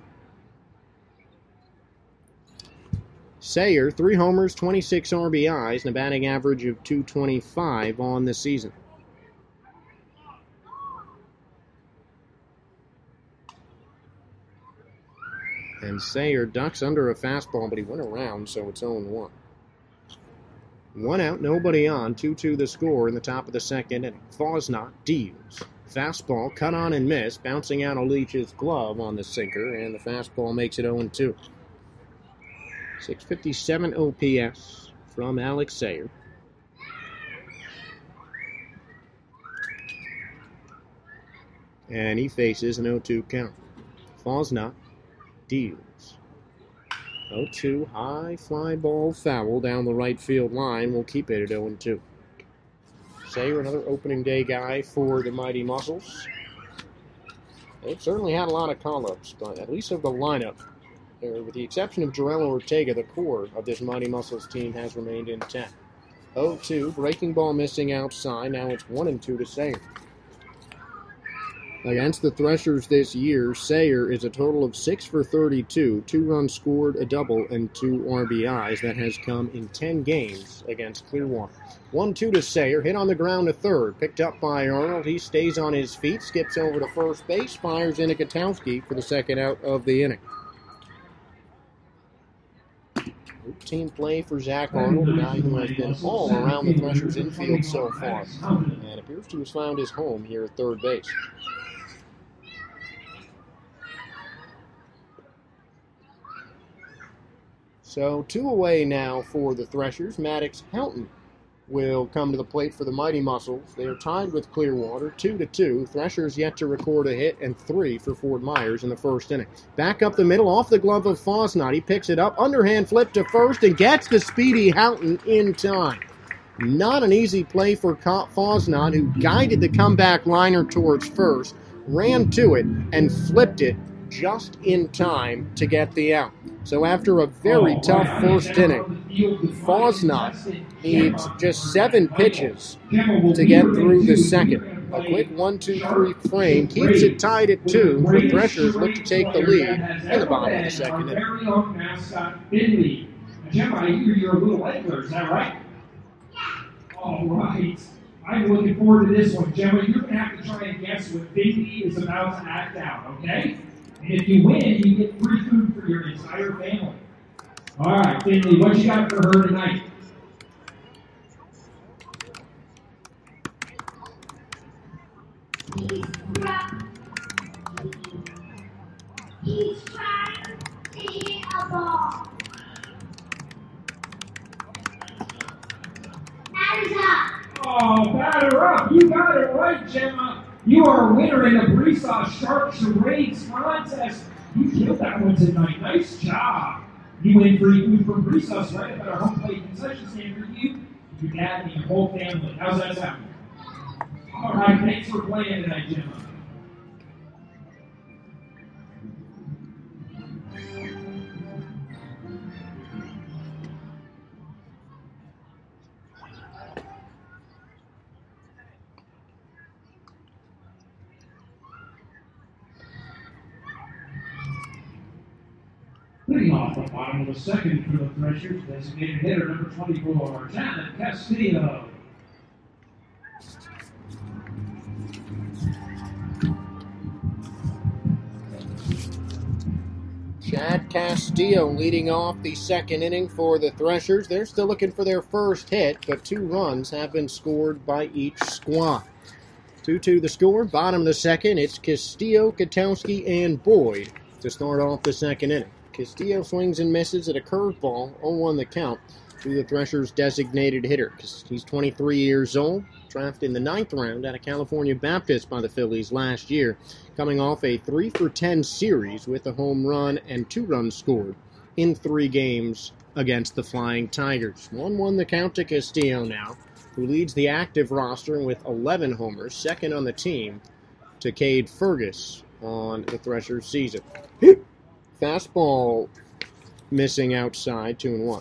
Sayer, three homers, twenty-six R B Is, and a batting average of two twenty-five on the season. And Sayer ducks under a fastball, but he went around, so it's oh one. One out, nobody on, two two the score in the top of the second inning. Fosnot deals. Fastball cut on and missed, bouncing out of Leach's glove on the sinker, and the fastball makes it oh two. six fifty-seven O P S from Alex Sayer. And he faces an oh two count. Fosnot deals. oh two, high fly ball foul down the right field line. Will keep it at oh two. Sayer, another opening day guy for the Mighty Muscles. They've certainly had a lot of call-ups, but at least of the lineup, with the exception of Jarrell Ortega, the core of this Mighty Muscles team has remained intact. oh two, breaking ball missing outside. Now it's one and two to Sayer. Against the Threshers this year, Sayer is a total of six for thirty-two, two runs scored, a double, and two R B Is. That has come in ten games against Clearwater. one two to Sayer, hit on the ground to third, picked up by Arnold. He stays on his feet, skips over to first base, fires into Katowski for the second out of the inning. Routine play for Zach Arnold, a guy who has been all around the Threshers infield so far, and appears to have found his home here at third base. So two away now for the Threshers. Maddox Houghton will come to the plate for the Mighty Muscles. They are tied with Clearwater, two to two. Threshers yet to record a hit, and three for Fort Myers in the first inning. Back up the middle, off the glove of Fosnot. He picks it up, underhand flip to first, and gets the speedy Houghton in time. Not an easy play for Fosnot, who guided the comeback liner towards first, ran to it, and flipped it just in time to get the out. So after a very tough first inning, Fosnot needs just seven pitches to get through the second. A quick one two three frame keeps it tied at two. The Threshers look to take the lead in the bottom of the second inning. Very own mascot, Finley. Gemma, I hear you're a little angler, is that right? All right. I'm looking forward to this one. Gemma, you're going to have to try and guess what Finley is about to act out, okay? And if you win, you get free food for your entire family. All right, Finley, what you got for her tonight? He's trying, he's trying to hit a ball. Batter's up. Oh, batter up. You got it right, Gemma. You are a winner in the Brisas Shark Charades contest. You killed that one tonight. Nice job. You win free food from Brisas, right? About our home plate concession stand for you, your dad, and your whole family. How's that sound? All right, thanks for playing tonight, Gemma. Leading off the bottom of the second for the Threshers, designated hitter number twenty-four, Chad Castillo. Chad Castillo leading off the second inning for the Threshers. They're still looking for their first hit, but two runs have been scored by each squad. two two the score, bottom of the second. It's Castillo, Katowski, and Boyd to start off the second inning. Castillo swings and misses at a curveball, oh one the count to the Threshers' designated hitter. He's twenty-three years old, drafted in the ninth round out of California Baptist by the Phillies last year, coming off a three for ten series with a home run and two runs scored in three games against the Flying Tigers. one one the count to Castillo now, who leads the active roster with eleven homers, second on the team to Cade Fergus on the Threshers season. Fastball missing outside, two and one.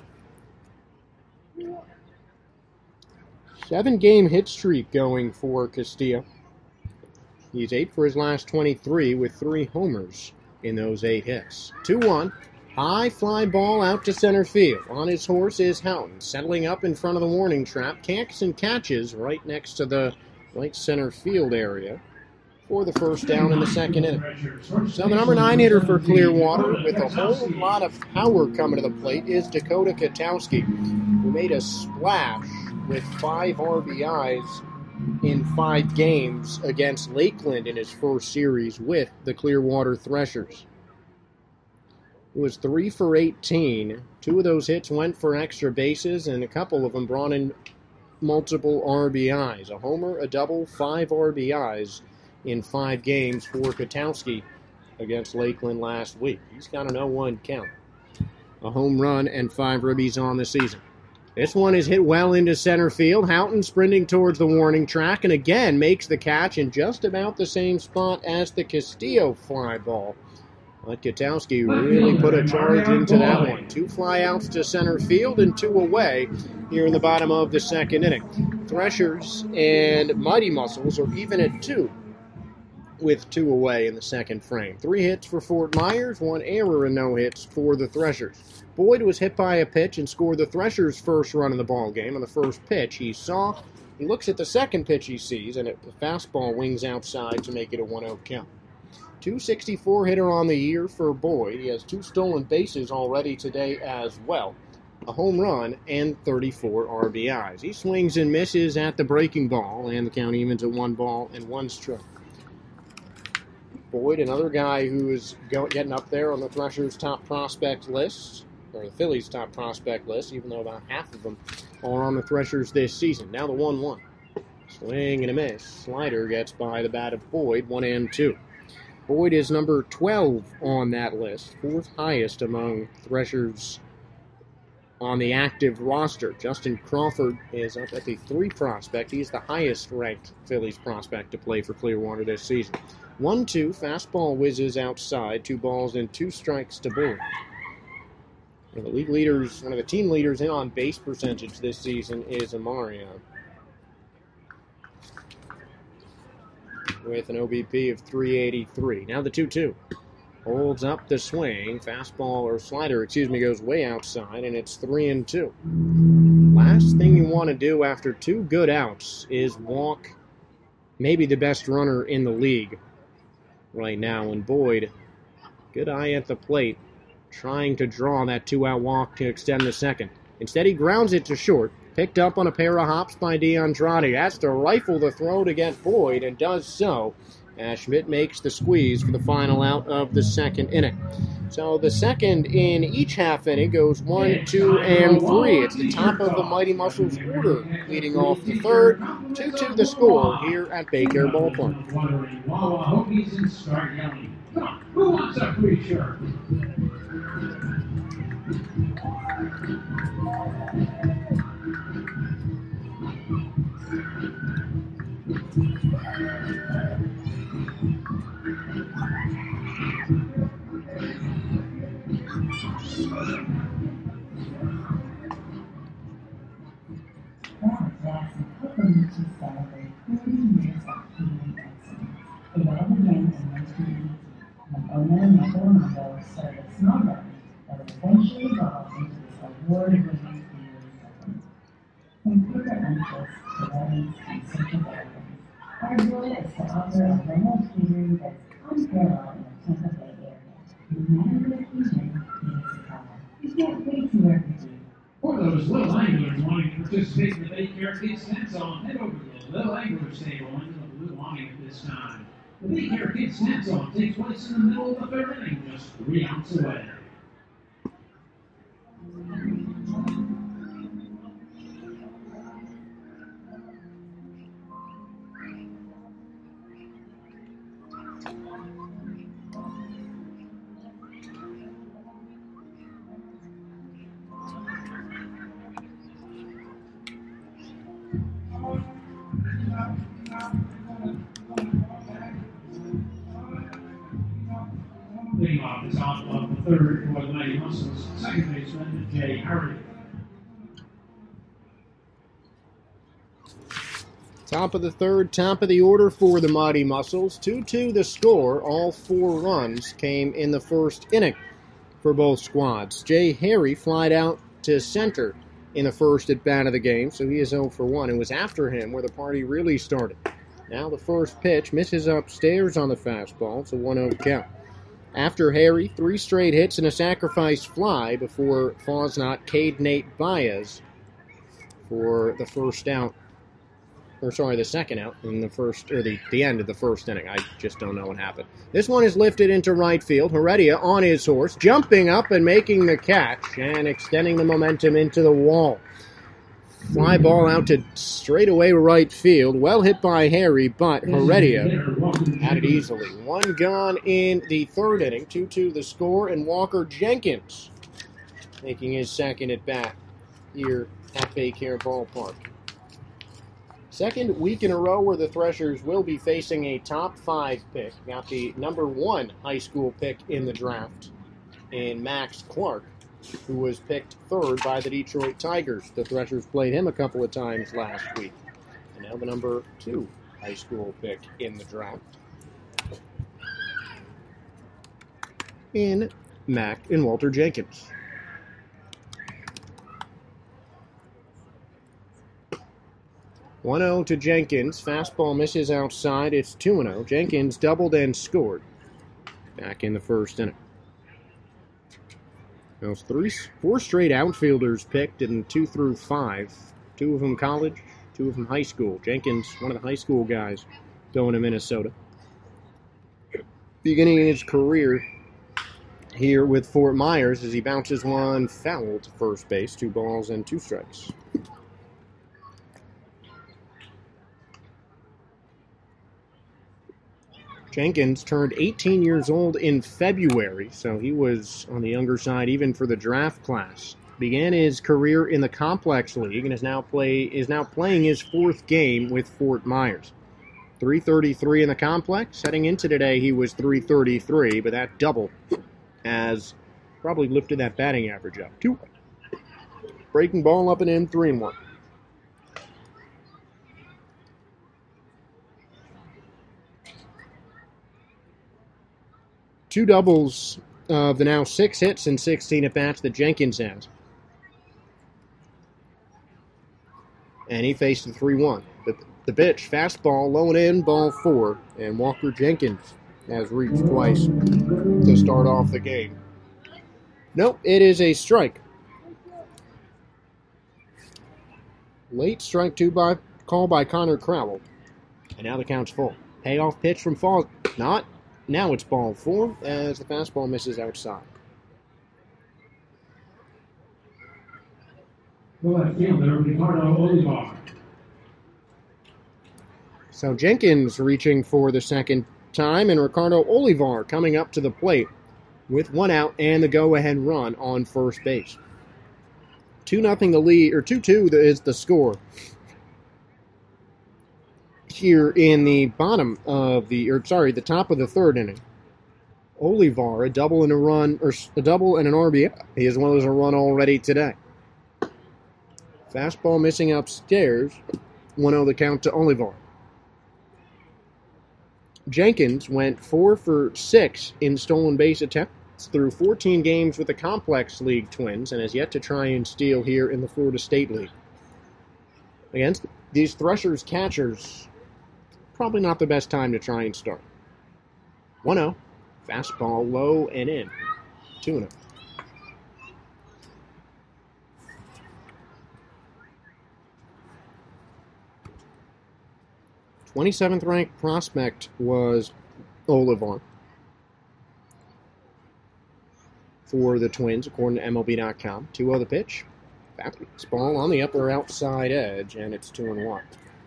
Seven-game hit streak going for Castillo. He's eight for his last twenty-three with three homers in those eight hits. two one. High fly ball out to center field. On his horse is Houghton, settling up in front of the warning trap. Kicks and catches right next to the right center field area for the first down in the second inning. So the number nine hitter for Clearwater, with a whole lot of power coming to the plate, is Dakota Katowski, who made a splash with five R B Is in five games against Lakeland in his first series with the Clearwater Threshers. It was three for eighteen. Two of those hits went for extra bases, and a couple of them brought in multiple R B Is. A homer, a double, five R B Is in five games for Katowski against Lakeland last week. He's got an oh one count. A home run and five ribbies on the season. This one is hit well into center field. Houghton sprinting towards the warning track and again makes the catch in just about the same spot as the Castillo fly ball. But Katowski really put a charge into that one. Two flyouts to center field and two away here in the bottom of the second inning. Threshers and Mighty Muscles are even at two, with two away in the second frame. Three hits for Fort Myers, one error and no hits for the Threshers. Boyd was hit by a pitch and scored the Threshers' first run in the ball game on the first pitch he saw. He looks at the second pitch he sees, and it, the fastball wings outside to make it a one oh count. two sixty-four hitter on the year for Boyd. He has two stolen bases already today as well, a home run, and thirty-four R B Is. He swings and misses at the breaking ball, and the count evens at one ball and one strike. Boyd, another guy who is go, getting up there on the Threshers' top prospect list, or the Phillies' top prospect list, even though about half of them are on the Threshers this season. Now the one one. Swing and a miss. Slider gets by the bat of Boyd, one and two. Boyd is number twelve on that list, fourth highest among Threshers on the active roster. Justin Crawford is up at the three prospect. He's the highest ranked Phillies prospect to play for Clearwater this season. one two, fastball whizzes outside, two balls and two strikes to Boyd. One of the league leaders, one of the team leaders in on base percentage this season is Amario, with an O B P of three eighty-three. Now the two two. Holds up the swing. Fastball, or slider, excuse me, goes way outside, and it's three and two. Last thing you want to do after two good outs is walk maybe the best runner in the league right now. And Boyd, good eye at the plate, trying to draw that two-out walk to extend the second. Instead, he grounds it to short. Picked up on a pair of hops by DeAndrade. Has to rifle the throw to get Boyd, and does so, as Schmidt makes the squeeze for the final out of the second inning. So the second in each half inning goes one, two, and three. It's the top of the Mighty Muscles order leading off the third. two two the score here at Baycare Ballpark. Who wants a free shirt? Jackson hoping to celebrate thirty years of human excellence. It all began in nineteen eighty when owner Michael Armando started a small company that would eventually evolve into this award-winning theory company. From corporate interests to weddings and social gatherings, our goal is to offer a remote catering that's unparalleled in the Tampa Bay area. No matter the occasion, it's a color. We can't wait to work with you. For those little anglers wanting to participate in the Baycare Kids Ten Song, head over to the Little Anglers table under the blue awning at this time. The Baycare Kids Snack-Off takes place in the middle of the third inning, just three outs away. Leading off is off of the third for the Mighty Muscles, second baseman Jay Harry. Top of the third, top of the order for the Mighty Muscles. two two the score. All four runs came in the first inning for both squads. Jay Harry flied out to center in the first at bat of the game, so he is oh for one. It was after him where the party really started. Now the first pitch misses upstairs on the fastball. It's a one oh count. After Harry, three straight hits and a sacrifice fly before Fosnot Cade Nate Baez for the first out, or sorry, the second out in the first, or the, the end of the first inning. I just don't know what happened. This one is lifted into right field. Heredia on his horse, jumping up and making the catch and extending the momentum into the wall. Fly ball out to straightaway right field. Well hit by Harry, but Heredia had it easily. One gone in the third inning. two two the score, and Walker Jenkins making his second at bat here at Baycare Ballpark. Second week in a row where the Threshers will be facing a top five pick. Got the number one high school pick in the draft in Max Clark, who was picked third by the Detroit Tigers. The Threshers played him a couple of times last week. And now the number two high school pick in the draft in Mac and Walter Jenkins. one oh to Jenkins. Fastball misses outside. It's two oh. Jenkins doubled and scored back in the first inning. Those three, four straight outfielders picked in two through five. Two of them college, two of them high school. Jenkins, one of the high school guys, going to Minnesota. Beginning his career here with Fort Myers as he bounces one foul to first base. Two balls and two strikes. Jenkins turned eighteen years old in February, so he was on the younger side even for the draft class. Began his career in the Complex League and is now play is now playing his fourth game with Fort Myers. three thirty-three in the Complex. Heading into today, he was three thirty-three, but that double has probably lifted that batting average up. Two. Breaking ball up and in, three and one. Two doubles of the now six hits and sixteen at-bats that Jenkins has. And he faced the three one. The, the pitch, fastball, low and in, ball four. And Walker Jenkins has reached twice to start off the game. Nope, it is a strike. Late strike two by call by Connor Crowell. And now the count's full. Payoff pitch from Falls. Not. Now it's ball four as the fastball misses outside. The left fielder, Ricardo Olivar. So Jenkins reaching for the second time, and Ricardo Olivar coming up to the plate with one out and the go-ahead run on first base. two nothing the lead, or two two is the score here in the bottom of the, or sorry, the top of the third inning. Olivar, a double and a run, or a double and an R B I, as well as a run already today. Fastball missing upstairs, one oh the count to Olivar. Jenkins went four for six in stolen base attempts through fourteen games with the Complex League Twins and has yet to try and steal here in the Florida State League. Against these Threshers catchers, probably not the best time to try and start. one oh, fastball low and in, two oh. twenty-seventh ranked prospect was Olivar for the Twins, according to M L B dot com. two oh the pitch. This ball on the upper outside edge, and it's two and one.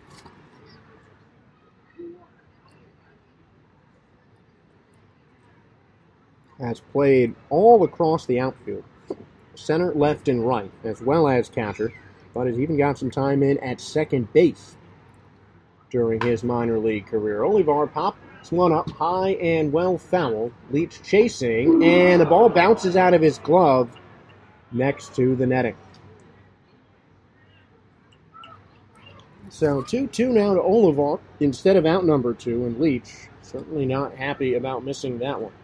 Has played all across the outfield, center, left, and right, as well as catcher, but has even got some time in at second base during his minor league career. Olivar pops one up high and well foul. Leach chasing, and the ball bounces out of his glove next to the netting. So two two now to Olivar instead of out number two, and Leach certainly not happy about missing that one.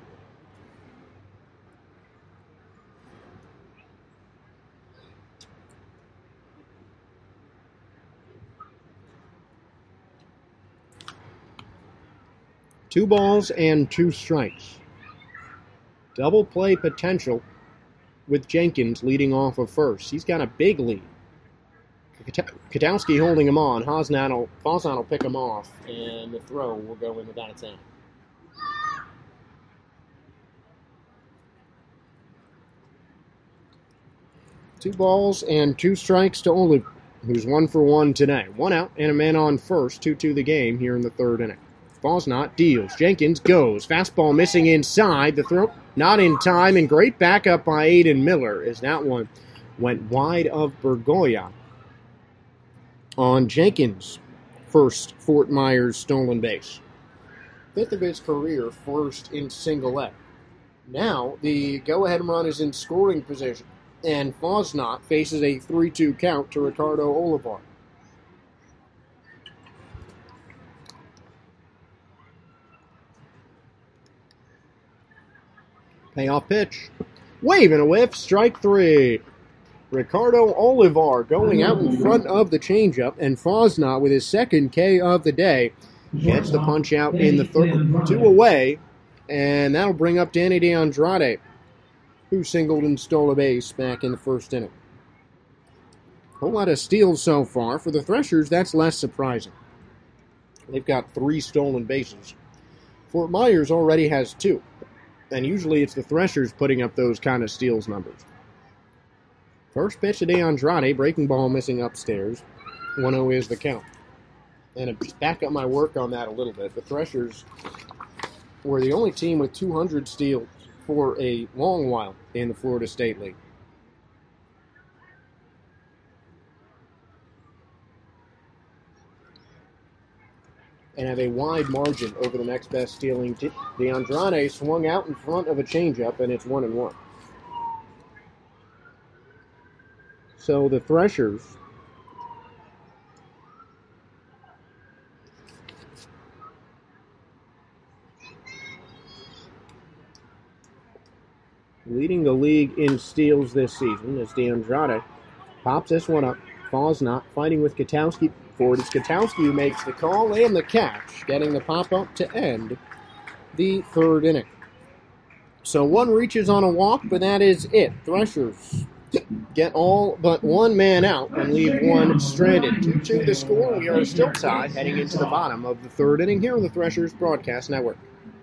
Two balls and two strikes. Double play potential with Jenkins leading off of first. He's got a big lead. Katowski holding him on. Hosnat will, Fosnat will pick him off, and the throw will go in without its out. Two balls and two strikes to Oliver, who's one for one today. One out and a man on first. two two the game here in the third inning. Fosnat deals. Jenkins goes. Fastball missing inside. The throw not in time, and great backup by Aiden Miller as that one went wide of Bergoya on Jenkins' first Fort Myers stolen base. Fifth of his career, first in single A. Now the go-ahead run is in scoring position, and Fosnat faces a three two count to Ricardo Olivar. Payoff pitch. Wave and a whiff, strike three. Ricardo Olivar going out in front of the changeup, and Fosnat with his second K of the day gets the punch out in the third. Two away, and that'll bring up Danny DeAndrade, who singled and stole a base back in the first inning. A whole lot of steals so far. For the Threshers, that's less surprising. They've got three stolen bases. Fort Myers already has two. And usually it's the Threshers putting up those kind of steals numbers. First pitch to DeAndrade, breaking ball missing upstairs. one oh is the count. And to just back up my work on that a little bit, the Threshers were the only team with two hundred steals for a long while in the Florida State League. And have a wide margin over the next best stealing. DeAndrade swung out in front of a changeup, and it's one and one. So the Threshers leading the league in steals this season as DeAndrade pops this one up. Fosnat fighting with Katowski. Forward is Katowski who makes the call and the catch, getting the pop-up to end the third inning. So one reaches on a walk, but that is it. Threshers get all but one man out and leave one stranded. two two the score. We are still tied heading into the bottom of the third inning here on the Threshers Broadcast Network.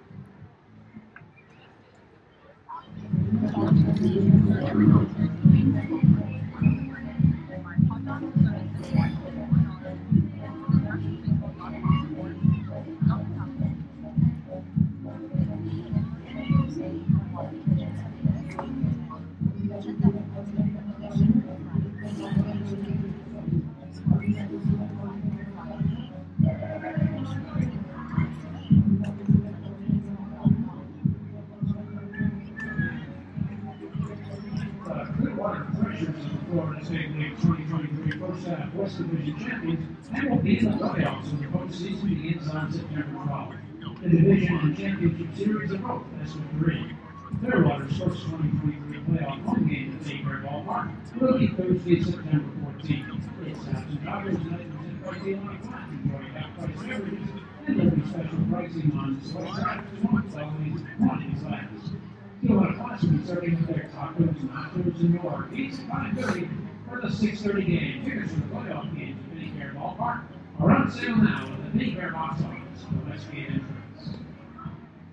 Florida State League twenty twenty-three First Half West Division champions and will be in the playoffs when the postseason begins on September twelfth. The division and championship series are both best of three. Clearwater's first twenty twenty-three playoff home game at Bayfair Ballpark will be Thursday, September fourteenth. It's House and Joggers and Legends pricing on flat. Enjoy half-price beverages and there'll be special pricing on select items, once always quantities last. You'll have possibly starting with their tacos, nachos, and more. It's five thirty for the six thirty game. Tickets for the playoff games at Bayfair Ballpark are on sale now at the Bayfair box office for Westgate entrance.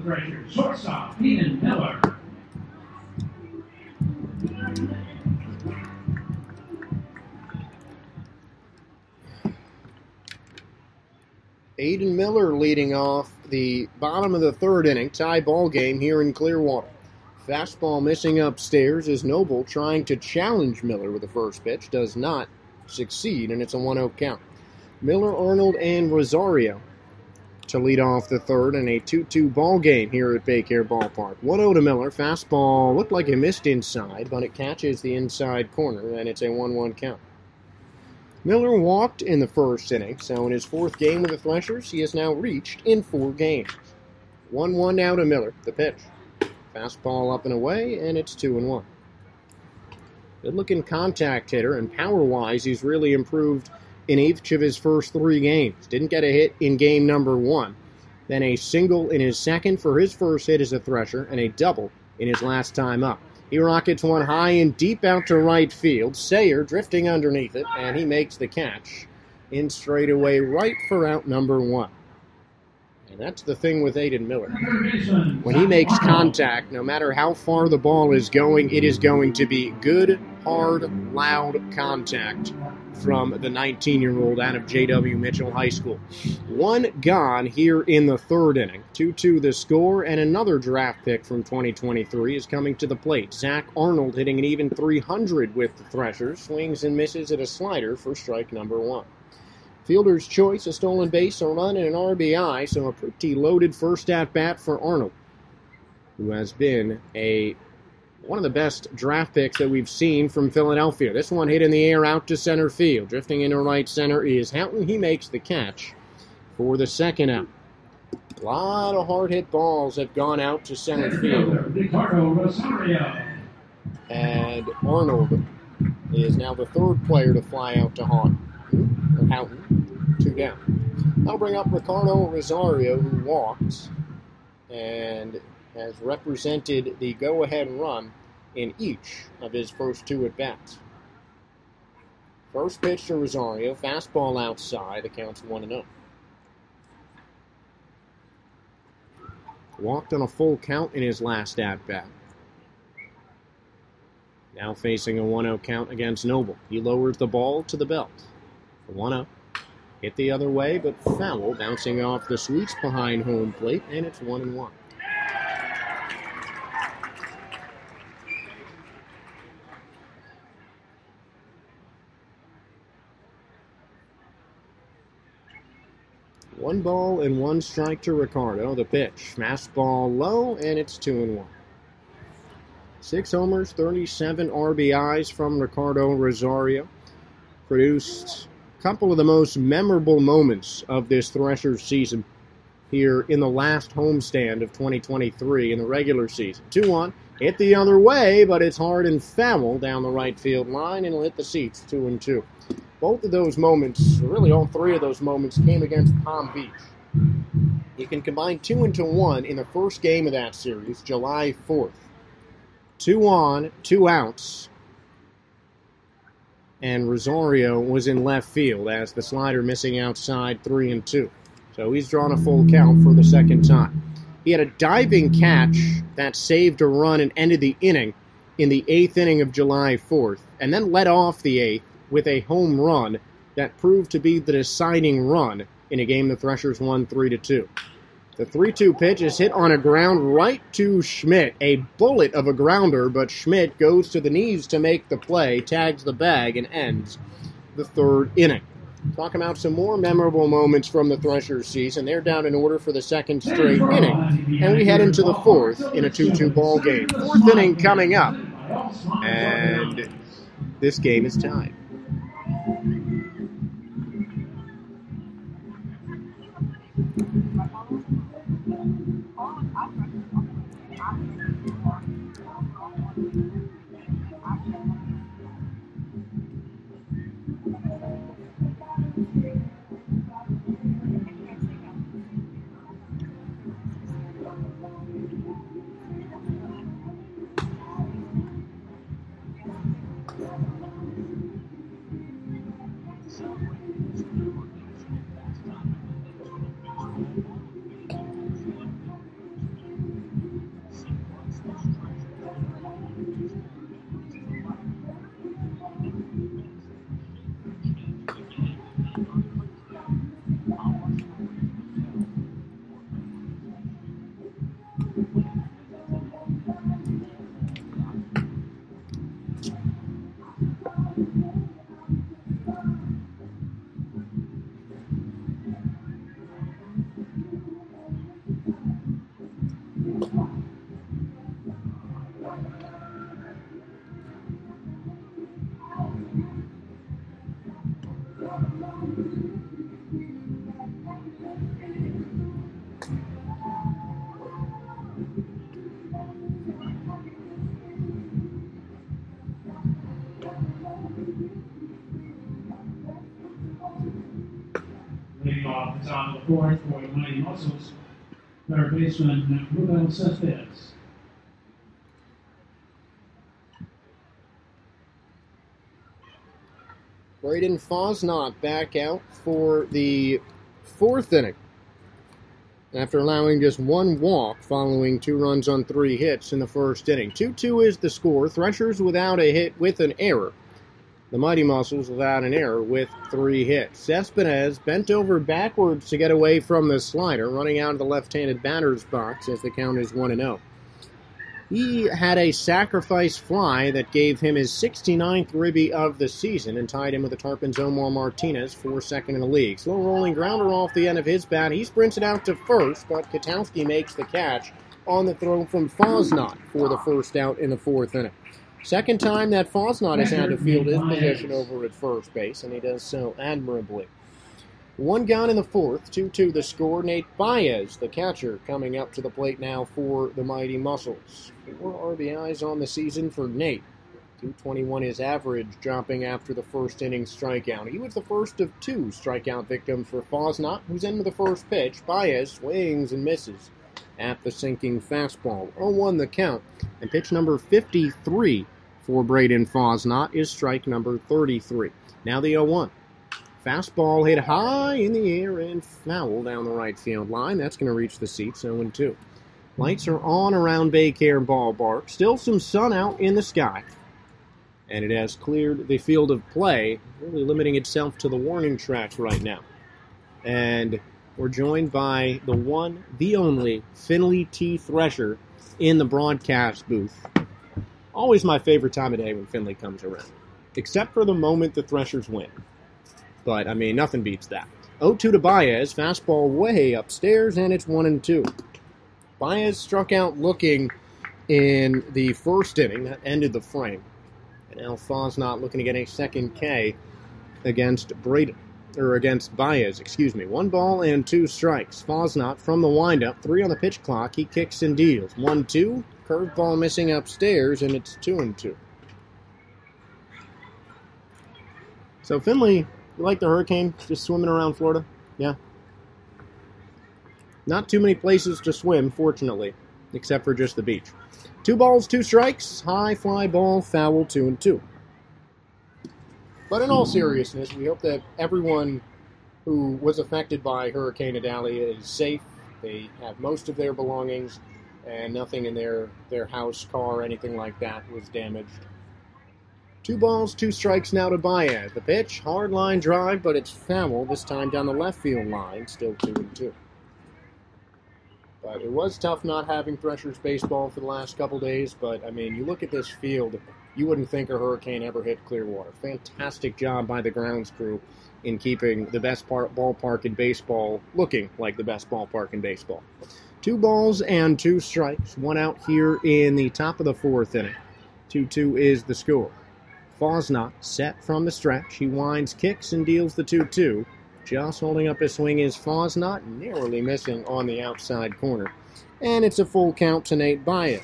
Threshers, shortstop, Eden Miller. Aiden Miller leading off the bottom of the third inning, tie ball game here in Clearwater. Fastball missing upstairs as Noble trying to challenge Miller with the first pitch. Does not succeed, and it's a one oh count. Miller, Arnold, and Rosario to lead off the third in a two two ball game here at Baycare Ballpark. one oh to Miller. Fastball looked like it missed inside, but it catches the inside corner, and it's a one one count. Miller walked in the first inning, so in his fourth game with the Threshers, he has now reached in four games. one one now to Miller, the pitch. Fastball up and away, and it's two and one. Good-looking contact hitter, and power-wise, he's really improved in each of his first three games. Didn't get a hit in game number one. Then a single in his second for his first hit as a Thresher, and a double in his last time up. He rockets one high and deep out to right field. Sayer drifting underneath it, and he makes the catch in straightaway right for out number one. And that's the thing with Aiden Miller. When he makes contact, no matter how far the ball is going, it is going to be good, hard, loud contact from the nineteen-year-old out of J W Mitchell High School. One gone here in the third inning. two two the score, and another draft pick from twenty twenty-three is coming to the plate. Zach Arnold hitting an even three hundred with the Threshers. Swings and misses at a slider for strike number one. Fielder's choice, a stolen base, a run, and an R B I, so a pretty loaded first at-bat for Arnold, who has been a one of the best draft picks that we've seen from Philadelphia. This one hit in the air out to center field. Drifting into right center is Houghton. He makes the catch for the second out. A lot of hard-hit balls have gone out to center field. Ricardo Rosario. And Arnold is now the third player to fly out to Houghton. Or Houghton, two down. That'll bring up Ricardo Rosario, who walked and has represented the go-ahead run in each of his first two at-bats. First pitch to Rosario, fastball outside, the count's one and oh. Walked on a full count in his last at-bat. Now facing a one oh count against Noble. He lowers the ball to the belt. one oh. Hit the other way, but foul, bouncing off the sweeps behind home plate, and it's one and one. One ball and one strike to Ricardo. The pitch. Fastball low, and it's two and one. Six homers, thirty-seven R B Is from Ricardo Rosario. Produced a couple of the most memorable moments of this Threshers season here in the last homestand of twenty twenty-three in the regular season. two one. Hit the other way, but it's hard and foul down the right field line, and it'll hit the seats, two and two. Both of those moments, really all three of those moments, came against Palm Beach. You can combine two into one in the first game of that series, July fourth. Two on, two outs, and Rosario was in left field as the slider missing outside, three and two. So he's drawn a full count for the second time. He had a diving catch that saved a run and ended the inning in the eighth inning of July fourth, and then led off the eighth with a home run that proved to be the deciding run in a game the Threshers won three to two. The three two pitch is hit on a ground right to Schmidt. A bullet of a grounder, but Schmidt goes to the knees to make the play, tags the bag, and ends the third inning. Talk about some more memorable moments from the Threshers season. They're down in order for the second straight inning, and we head into the fourth in a two two ball game. Fourth inning coming up, and this game is tied. top of the fourth for the Mighty Muscles. Third baseman Rubel Cespedes. Braden Fosnot back out for the fourth inning, after allowing just one walk following two runs on three hits in the first inning. two two is the score. Threshers without a hit with an error. The Mighty Muscles without an error with three hits. Cespedes bent over backwards to get away from the slider, running out of the left-handed batter's box as the count is one and oh. He had a sacrifice fly that gave him his sixty-ninth ribby of the season and tied him with the Tarpons' Omar Martinez for second in the league. Slow rolling grounder off the end of his bat. He sprints it out to first, but Katowski makes the catch on the throw from Fosnot for the first out in the fourth inning. Second time that Fosnot has had to field his position over at first base, and he does so admirably. One gone in the fourth, two two the score. Nate Baez, the catcher, coming up to the plate now for the Mighty Muscles. Four R B Is on the season for Nate. two twenty-one his average, dropping after the first inning strikeout. He was the first of two strikeout victims for Fosnot, who's into the first pitch. Baez swings and misses at the sinking fastball. oh one the count, and pitch number fifty-three for Braden Fosnot is strike number thirty-three. Now the oh one. Fastball hit high in the air and foul down the right field line. That's going to reach the seats, oh and two. Lights are on around Baycare Ballpark. Still some sun out in the sky. And it has cleared the field of play, really limiting itself to the warning tracks right now. And we're joined by the one, the only, Finley T. Thresher in the broadcast booth. Always my favorite time of day when Finley comes around. Except for the moment the Threshers win. But, I mean, nothing beats that. oh two to Baez, fastball way upstairs, and it's one and two. Baez struck out looking in the first inning. That ended the frame. And now Fosnot looking to get a second K against Braden, or against Baez, excuse me. One ball and two strikes. Fosnot from the windup, three on the pitch clock. He kicks and deals. one two, curveball missing upstairs, and it's two and two. So Finley, you like the Hurricane, just swimming around Florida? Yeah. Not too many places to swim, fortunately, except for just the beach. Two balls, two strikes, high fly ball, foul, two and two. But in all seriousness, we hope that everyone who was affected by Hurricane Idalia is safe. They have most of their belongings, and nothing in their, their house, car, anything like that was damaged. Two balls, two strikes now to Baez. The pitch, hard line drive, but it's foul, this time down the left field line, still two and two. But it was tough not having Threshers baseball for the last couple days, but, I mean, you look at this field, you wouldn't think a hurricane ever hit Clearwater. Fantastic job by the grounds crew in keeping the best part, ballpark in baseball looking like the best ballpark in baseball. Two balls and two strikes, one out here in the top of the fourth inning. two two is the score. Fosnot set from the stretch. He winds, kicks, and deals the two two. Just holding up his swing is Fosnot, narrowly missing on the outside corner. And it's a full count to Nate Baez.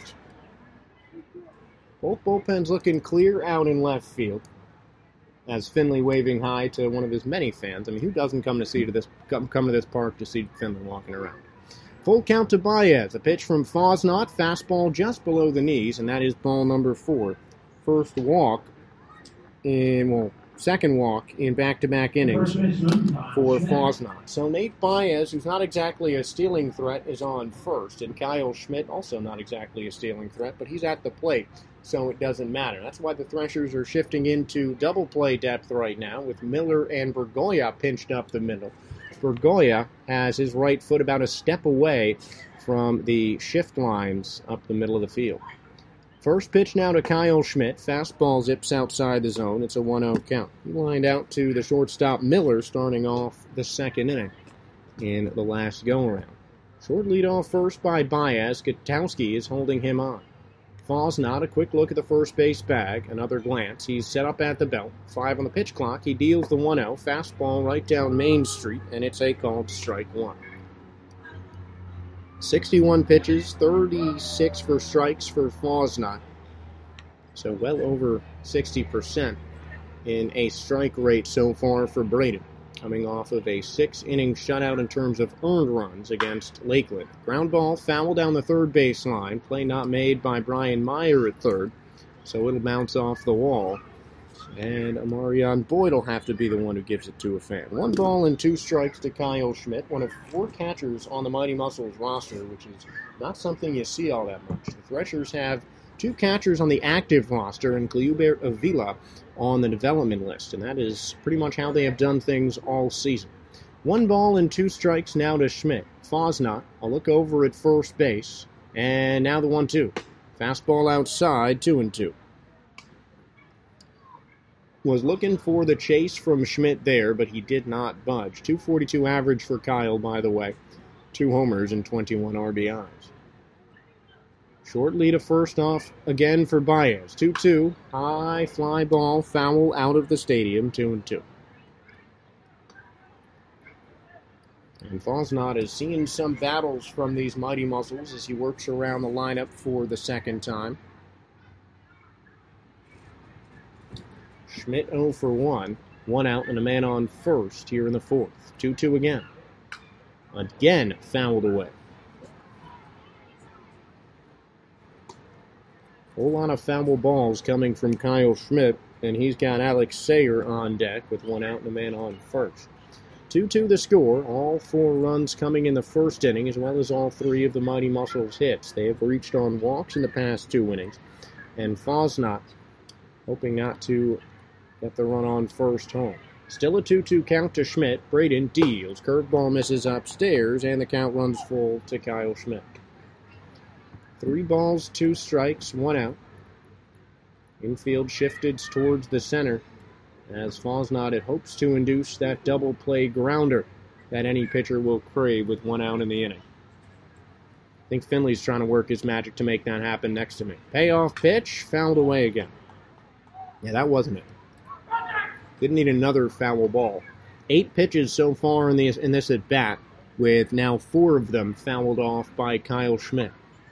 Both bullpens looking clear out in left field. As Finley waving hi to one of his many fans. I mean, who doesn't come to see to this come, come to this park to see Finley walking around? Full count to Baez. A pitch from Fosnot, fastball just below the knees, and that is ball number four. First walk in, well, second walk in back-to-back innings for Fosnot. So Nate Baez, who's not exactly a stealing threat, is on first. And Kyle Schmidt, also not exactly a stealing threat, but he's at the plate, so it doesn't matter. That's why the Threshers are shifting into double play depth right now, with Miller and Bergoya pinched up the middle. Bergoya has his right foot about a step away from the shift lines up the middle of the field. First pitch now to Kyle Schmidt. Fastball zips outside the zone. It's a one oh count. He lined out to the shortstop Miller starting off the second inning in the last go-around. Short lead off first by Baez. Katowski is holding him on. Fosnot, a quick look at the first base bag. Another glance. He's set up at the belt. Five on the pitch clock. He deals the one oh. Fastball right down Main Street, and it's a called strike one. sixty-one pitches, thirty-six for strikes for Fosnot. So well over sixty percent in a strike rate so far for Braden. coming off of a six-inning shutout in terms of earned runs against Lakeland. Ground ball, foul down the third baseline. Play not made by Brian Meyer at third, so it'll bounce off the wall. And Amarion Boyd will have to be the one who gives it to a fan. One ball and two strikes to Kyle Schmidt, one of four catchers on the Mighty Muscles roster, which is not something you see all that much. The Threshers have two catchers on the active roster and Cleubert Avila on the development list, and that is pretty much how they have done things all season. One ball and two strikes now to Schmidt. Fosnot, a look over at first base, and now the one two. Fastball outside, two and two. Was looking for the chase from Schmidt there, but he did not budge. two forty-two average for Kyle, by the way. Two homers and twenty-one R B Is. Short lead of first off again for Baez. two two. High fly ball, foul out of the stadium, two and two. And Fosnot is seeing some battles from these Mighty Muscles as he works around the lineup for the second time. Schmidt oh for one. One out and a man on first here in the fourth. two two again. Again fouled away. Whole lot of foul balls coming from Kyle Schmidt, and he's got Alex Sayer on deck with one out and a man on first. two two the score. All four runs coming in the first inning, as well as all three of the Mighty Muscles hits. They have reached on walks in the past two innings, and Fosnot hoping not to get the run on first home. Still a two two count to Schmidt. Braden deals. Curveball misses upstairs, and the count runs full to Kyle Schmidt. Three balls, two strikes, one out. Infield shifted towards the center as Fosnot hopes to induce that double play grounder that any pitcher will crave with one out in the inning. I think Finley's trying to work his magic to make that happen next to me. Payoff pitch, fouled away again. Yeah, that wasn't it. Didn't need another foul ball. Eight pitches so far in this, in this at-bat, with now four of them fouled off by Kyle Schmidt.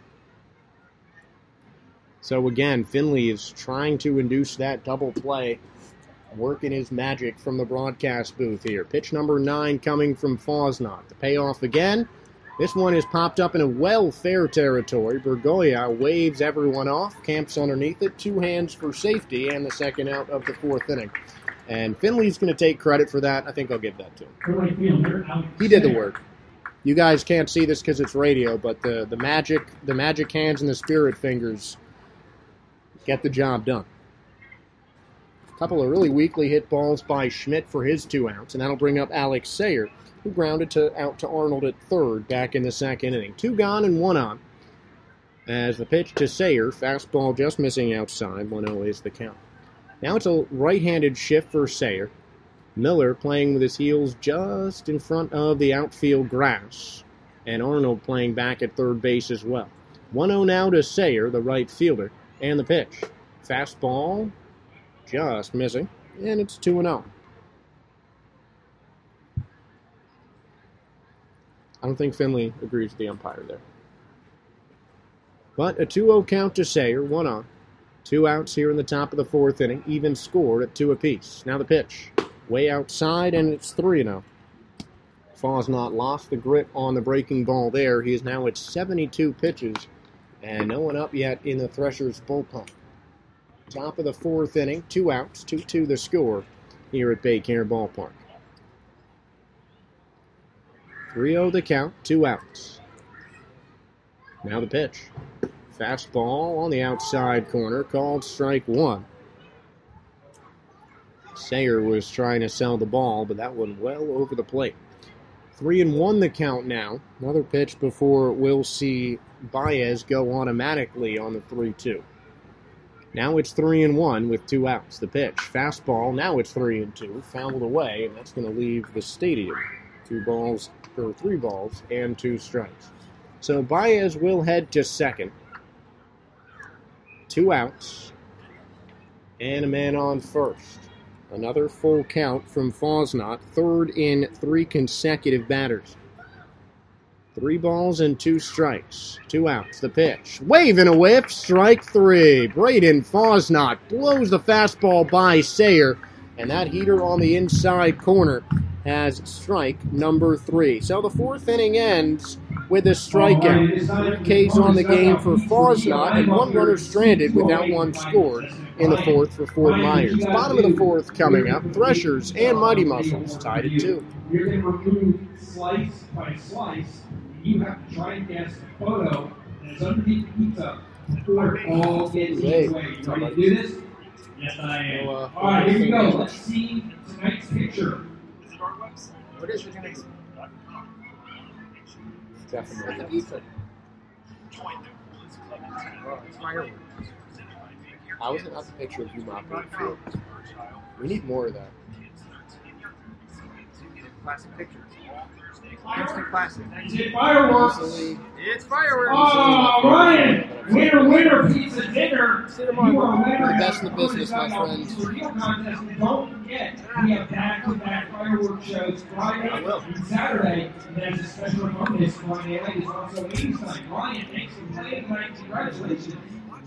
So again, Finley is trying to induce that double play, working his magic from the broadcast booth here. Pitch number nine coming from Fosnot. The payoff again. This one is popped up in a well-fair territory. Bergoya waves everyone off, camps underneath it, two hands for safety, and the second out of the fourth inning. And Finley's going to take credit for that. I think I'll give that to him. He did the work. You guys can't see this because it's radio, but the, the magic the magic hands and the spirit fingers get the job done. A couple of really weakly hit balls by Schmidt for his two outs, and that'll bring up Alex Sayer, who grounded to out to Arnold at third back in the second inning. Two gone and one on. As the pitch to Sayer, fastball just missing outside, one oh is the count. Now it's a right-handed shift for Sayer. Miller playing with his heels just in front of the outfield grass, and Arnold playing back at third base as well. one oh now to Sayer, the right fielder, and the pitch. Fastball just missing, and it's two and oh. I don't think Finley agrees with the umpire there. But a two oh count to Sayer, one on. Two outs here in the top of the fourth inning, even scored at two apiece. Now the pitch, way outside, and it's three and oh. Fosnot lost the grip on the breaking ball there. He is now at seventy-two pitches, and no one up yet in the Threshers bullpen. Top of the fourth inning, two outs, two two the score here at Baycare Ballpark. three oh the count, two outs. Now the pitch. Fastball on the outside corner, called strike one. Sayer was trying to sell the ball, but that one well over the plate. Three and one the count now. Another pitch before we'll see Baez go automatically on the three two. Now it's three and one with two outs. The pitch, fastball. Now it's three and two, fouled away, and that's going to leave the stadium. Two balls, or three balls, and two strikes. So Baez will head to second. Two outs, and a man on first. Another full count from Fosnot, third in three consecutive batters. Three balls and two strikes. Two outs. The pitch. Wave and a whiff. Strike three. Braden Fosnot blows the fastball by Sayer And that heater on the inside corner has strike number three. So the fourth inning ends with a strikeout. Three Ks on the game for Fosnot and one runner stranded without one scored in the fourth for Fort Myers. Bottom of the fourth coming up. Threshers and Mighty Muscles tied at two. You're going to remove slice by slice. You have to try and guess the photo that's underneath the pizza before it all gets eaten away. You ready to do this? Yes, I am. So, uh, All right, here we go. Let's see tonight's picture. What is it? Definitely. It's fireworks. I was not the picture of you mopping the field. We need more of that. Classic pictures. Instant classic. That's it, fireworks. It's fireworks. Oh, Ryan, winner, winner, pizza dinner. Sit 'em You on. are a winner. You're the best in the business, my friends. Contest. And don't forget, we have back-to-back fireworks shows Friday and Saturday. And there's a special bonus Friday night is also ladies' night. Ryan, thanks for playing tonight. Congratulations.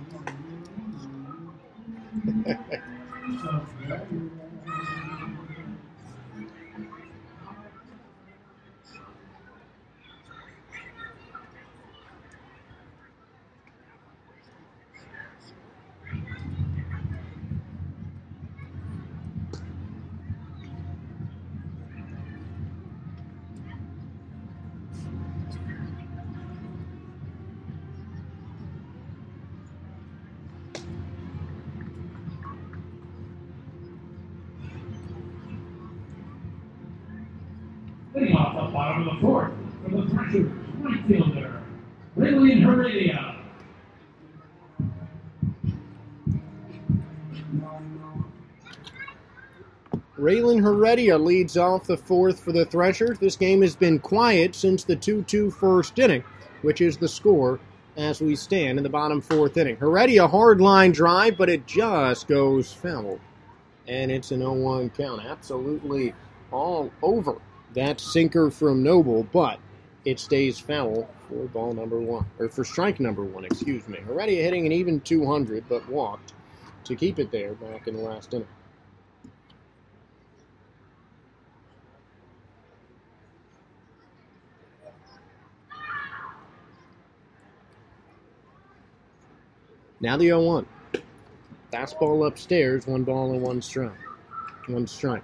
Leading off the bottom of the fourth for the Threshers, right fielder, Lillian Heredia. Raylan Heredia leads off the fourth for the Threshers. This game has been quiet since the two two first inning, which is the score as we stand in the bottom fourth inning. Heredia, hard line drive, but it just goes foul. And it's an oh one count. Absolutely all over that sinker from Noble, but it stays foul for ball number one, or for strike number one, excuse me. Heredia hitting an even two hundred, but walked to keep it there back in the last inning. Now the oh one. Fastball upstairs, one ball and one strike. One strike.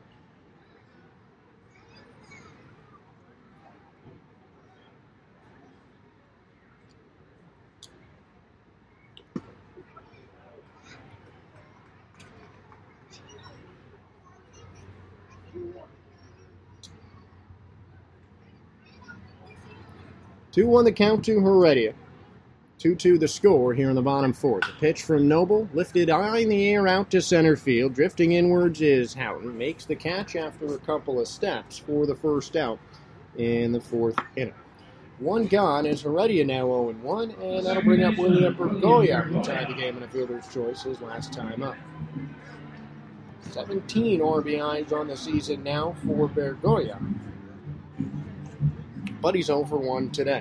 two one the count to Heredia. two two the score here in the bottom fourth. The pitch from Noble, lifted high in the air out to center field. Drifting inwards is Houghton. Makes the catch after a couple of steps for the first out in the fourth inning. One gone is Heredia now oh one, and that'll bring up William Bergoya, who tied the game in a fielder's choice his last time up. seventeen R B Is on the season now for Bergoya, but he's oh for one today.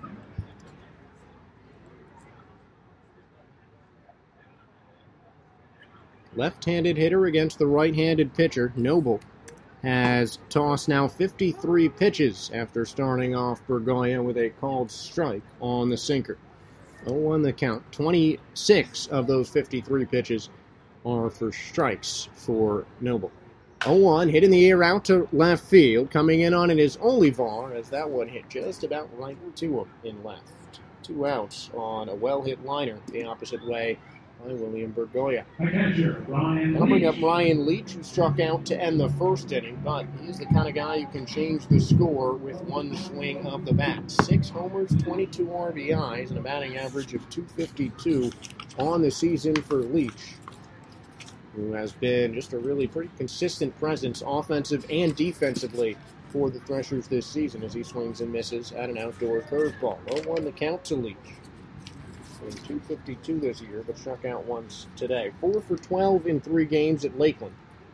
Left-handed hitter against the right-handed pitcher. Noble has tossed now fifty-three pitches after starting off Bergoya with a called strike on the sinker. oh one the count. twenty-six of those fifty-three pitches are for strikes for Noble. oh one hit in the air out to left field. Coming in on it is Olivar, as that one hit just about right to him in left. Two outs on a well-hit liner the opposite way by William Bergoya. That'll bring up Ryan Leach, who struck out to end the first inning, but he's the kind of guy who can change the score with one swing of the bat. Six homers, twenty-two R B Is, and a batting average of two fifty-two on the season for Leach, who has been just a really pretty consistent presence, offensive and defensively, for the Threshers this season as he swings and misses at an outdoor curveball. oh one the count to Leach. In two fifty-two this year, but struck out once today. four for twelve in three games at Lakeland.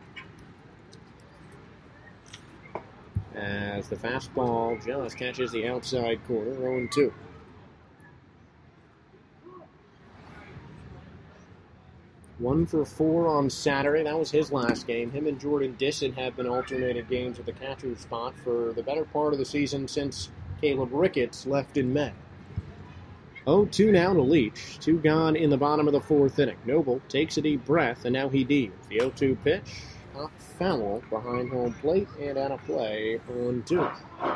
As the fastball just catches the outside corner, oh two. One for four on Saturday. That was his last game. Him and Jordan Disson have been alternating games at the catcher's spot for the better part of the season since Caleb Ricketts left in May. oh two now to Leach. Two gone in the bottom of the fourth inning. Noble takes a deep breath, and now he deals. The oh two pitch, up foul behind home plate and out of play on two.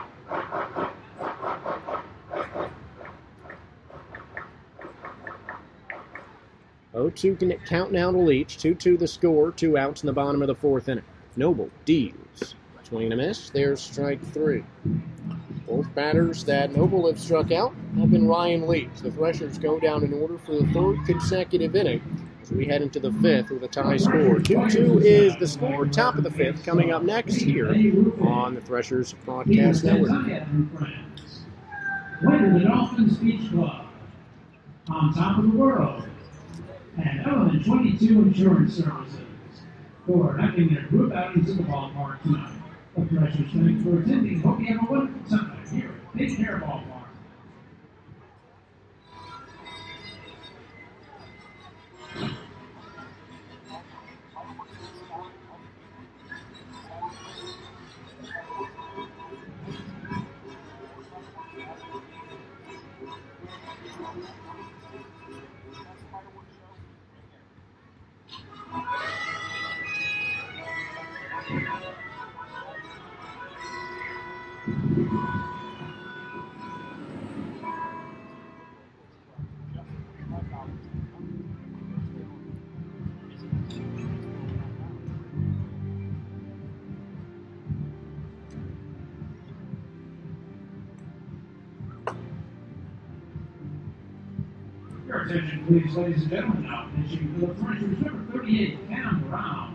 oh two count now to Leach. two two the score. Two outs in the bottom of the fourth inning. Noble deals. Swing and a miss. There's strike three. Both batters that Noble have struck out have been Ryan Leach. The Threshers go down in order for the third consecutive inning as we head into the fifth with a tie score. two two is the score. Top of the fifth coming up next here on the Threshers Broadcast Network. Winner the Dolphins Beach Club. On top of the world. And Element twenty-two Insurance Services for having their group outings at the ballpark tonight. The Threshers thanks for attending. Hope you have a wonderful Sunday here at Big Bear Ballpark. Your attention, please, ladies and gentlemen. Now, pitching for the Threshers, number thirty-eight, Cam Brown.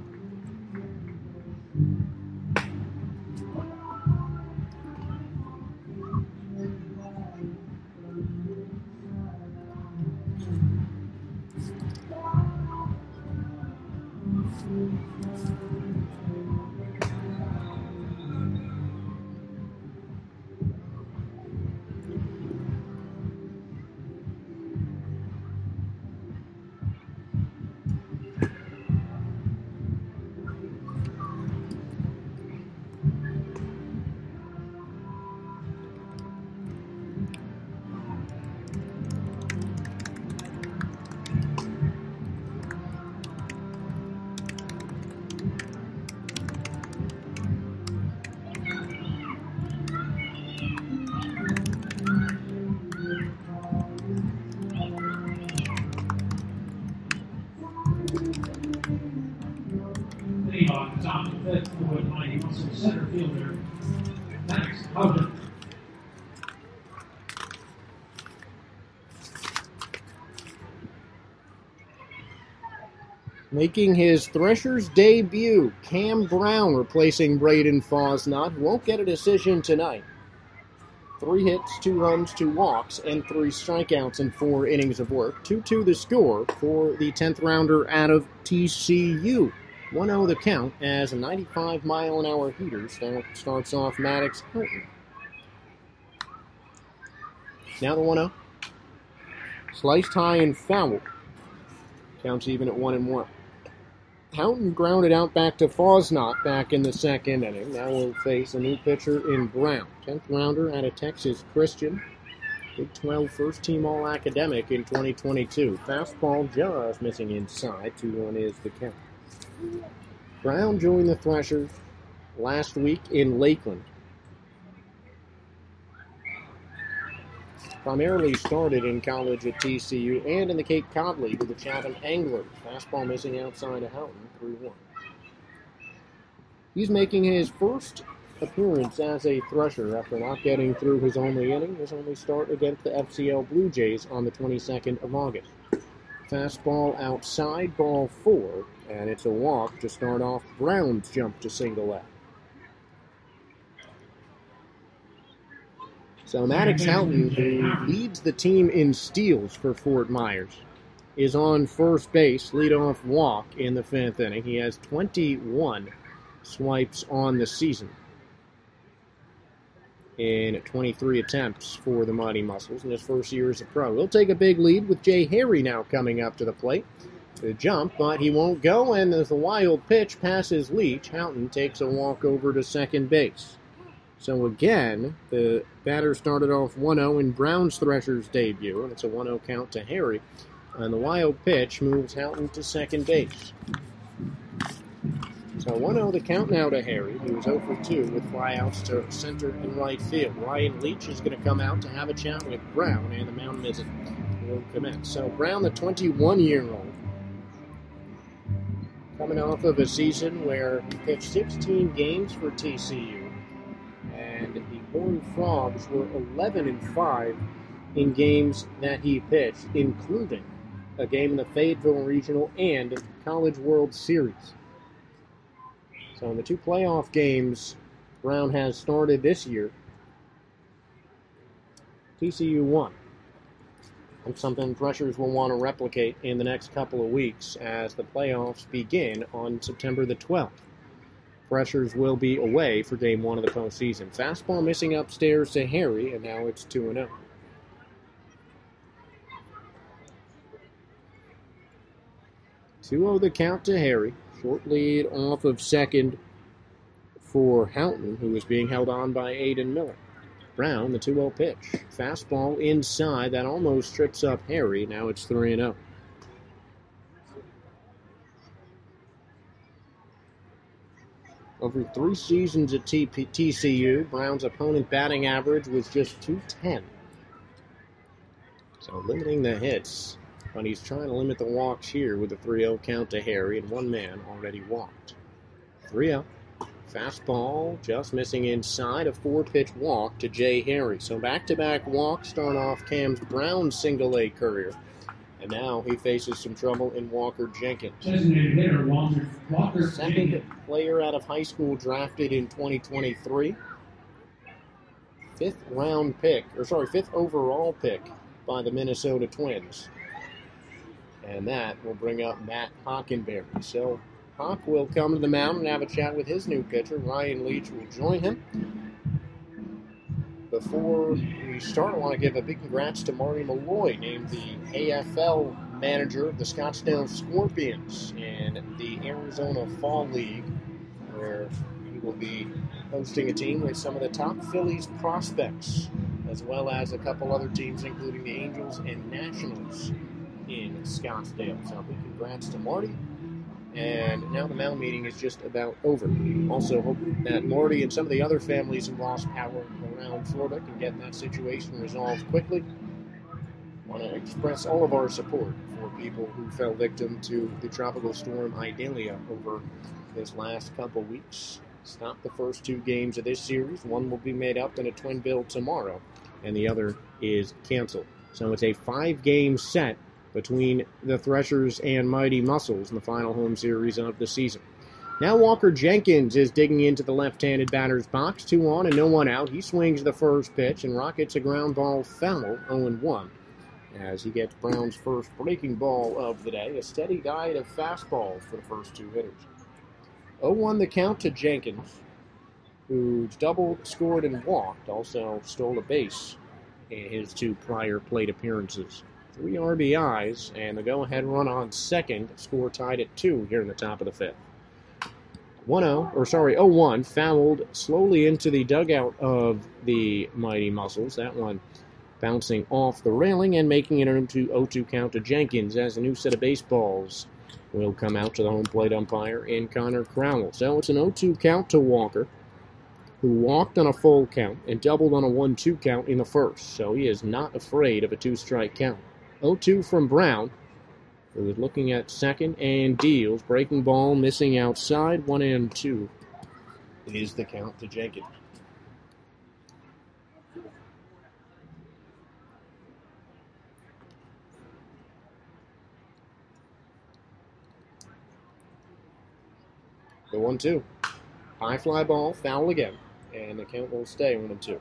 On the top of the fifth, the Wood Mighty Muscle center fielder, Max Houghton. Making his Threshers debut, Cam Brown replacing Braden Fosnot. Won't get a decision tonight. Three hits, two runs, two walks, and three strikeouts in four innings of work. two two the score for the tenth rounder out of T C U. one oh the count as a ninety-five mile an hour heater starts off Maddox Houghton. Now the one oh. Sliced high and foul. Counts even at one and one. Houghton grounded out back to Fosnot back in the second inning. Now we'll face a new pitcher in Brown. tenth rounder out of Texas Christian. Big twelve first team All Academic in twenty twenty-two. Fastball just missing inside. two one is the count. Brown joined the Threshers last week in Lakeland. Primarily started in college at T C U and in the Cape Cod League with the Chatham Anglers. Fastball missing outside of Houghton, three one. He's making his first appearance as a Thresher after not getting through his only inning, his only start against the F C L Blue Jays on the twenty-second of August. Fastball outside, ball four, and it's a walk to start off Brown's jump to single A. So Maddox Houghton, who leads the team in steals for Fort Myers, is on first base, leadoff walk in the fifth inning. He has twenty-one swipes on the season in twenty-three attempts for the Mighty Muscles in his first year as a pro. He'll take a big lead with Jay Harry now coming up to the plate. the jump, but he won't go, and as the wild pitch passes Leach, Houghton takes a walk over to second base. So again, the batter started off one oh in Brown's Threshers debut, and it's a one oh count to Harry. And the wild pitch moves Houghton to second base. So one oh the count now to Harry, who is oh for two with flyouts to center and right field. Ryan Leach is going to come out to have a chat with Brown, and the mound visit will commence. So Brown, the twenty-one-year-old, coming off of a season where he pitched sixteen games for T C U, and the Horned Frogs were eleven and five in games that he pitched, including a game in the Fayetteville Regional and College World Series. So in the two playoff games Brown has started this year, T C U won. And something Threshers will want to replicate in the next couple of weeks as the playoffs begin on September the twelfth. Threshers will be away for game one of the postseason. Fastball missing upstairs to Harry, and now it's two and oh. two oh the count to Harry. Short lead off of second for Houghton, who is being held on by Aiden Miller. Brown, the two oh pitch. Fastball inside. That almost trips up Harry. Now it's three and oh. Over three seasons at T C U, Brown's opponent batting average was just two ten. So limiting the hits, but he's trying to limit the walks here with a three oh count to Harry, and one man already walked. three oh. Fastball just missing inside, a four-pitch walk to Jay Harry. So back-to-back walks start off Cam's Brown's single-A career. And now he faces some trouble in Walker Jenkins. Designated hitter Walter, Walker Second Jenkins. Player out of high school drafted in twenty twenty-three. Fifth round pick, or sorry, fifth overall pick by the Minnesota Twins. And that will bring up Matt Hockenberry. So Hawk will come to the mound and have a chat with his new pitcher. Ryan Leach will join him. Before we start, I want to give a big congrats to Marty Malloy, named the A F L manager of the Scottsdale Scorpions in the Arizona Fall League, where he will be hosting a team with some of the top Phillies prospects, as well as a couple other teams, including the Angels and Nationals in Scottsdale. So big congrats to Marty. And now the mound meeting is just about over. We also hope that Marty and some of the other families who lost power around Florida can get that situation resolved quickly. I want to express all of our support for people who fell victim to the tropical storm Idalia over this last couple weeks. Stopped the first two games of this series. One will be made up in a twin bill tomorrow, and the other is canceled. So it's a five-game set between the Threshers and Mighty Muscles in the final home series of the season. Now Walker Jenkins is digging into the left-handed batter's box. Two on and no one out. He swings the first pitch and rockets a ground ball foul, oh and one, as he gets Brown's first breaking ball of the day. A steady diet of fastballs for the first two hitters. oh one the count to Jenkins, who doubled, scored, and walked. Also stole a base in his two prior plate appearances. Three R B Is, and the go-ahead run on second. Score tied at two here in the top of the fifth. one oh, or sorry, oh one, fouled slowly into the dugout of the Mighty Muscles. That one bouncing off the railing and making it an oh two count to Jenkins, as a new set of baseballs will come out to the home plate umpire in Connor Crowell. So it's an oh two count to Walker, who walked on a full count and doubled on a one two count in the first. So he is not afraid of a two-strike count. oh two from Brown, who is looking at second and deals. Breaking ball missing outside. One and two is the count to Jenkins. The one two. High fly ball, foul again, and the count will stay one and two.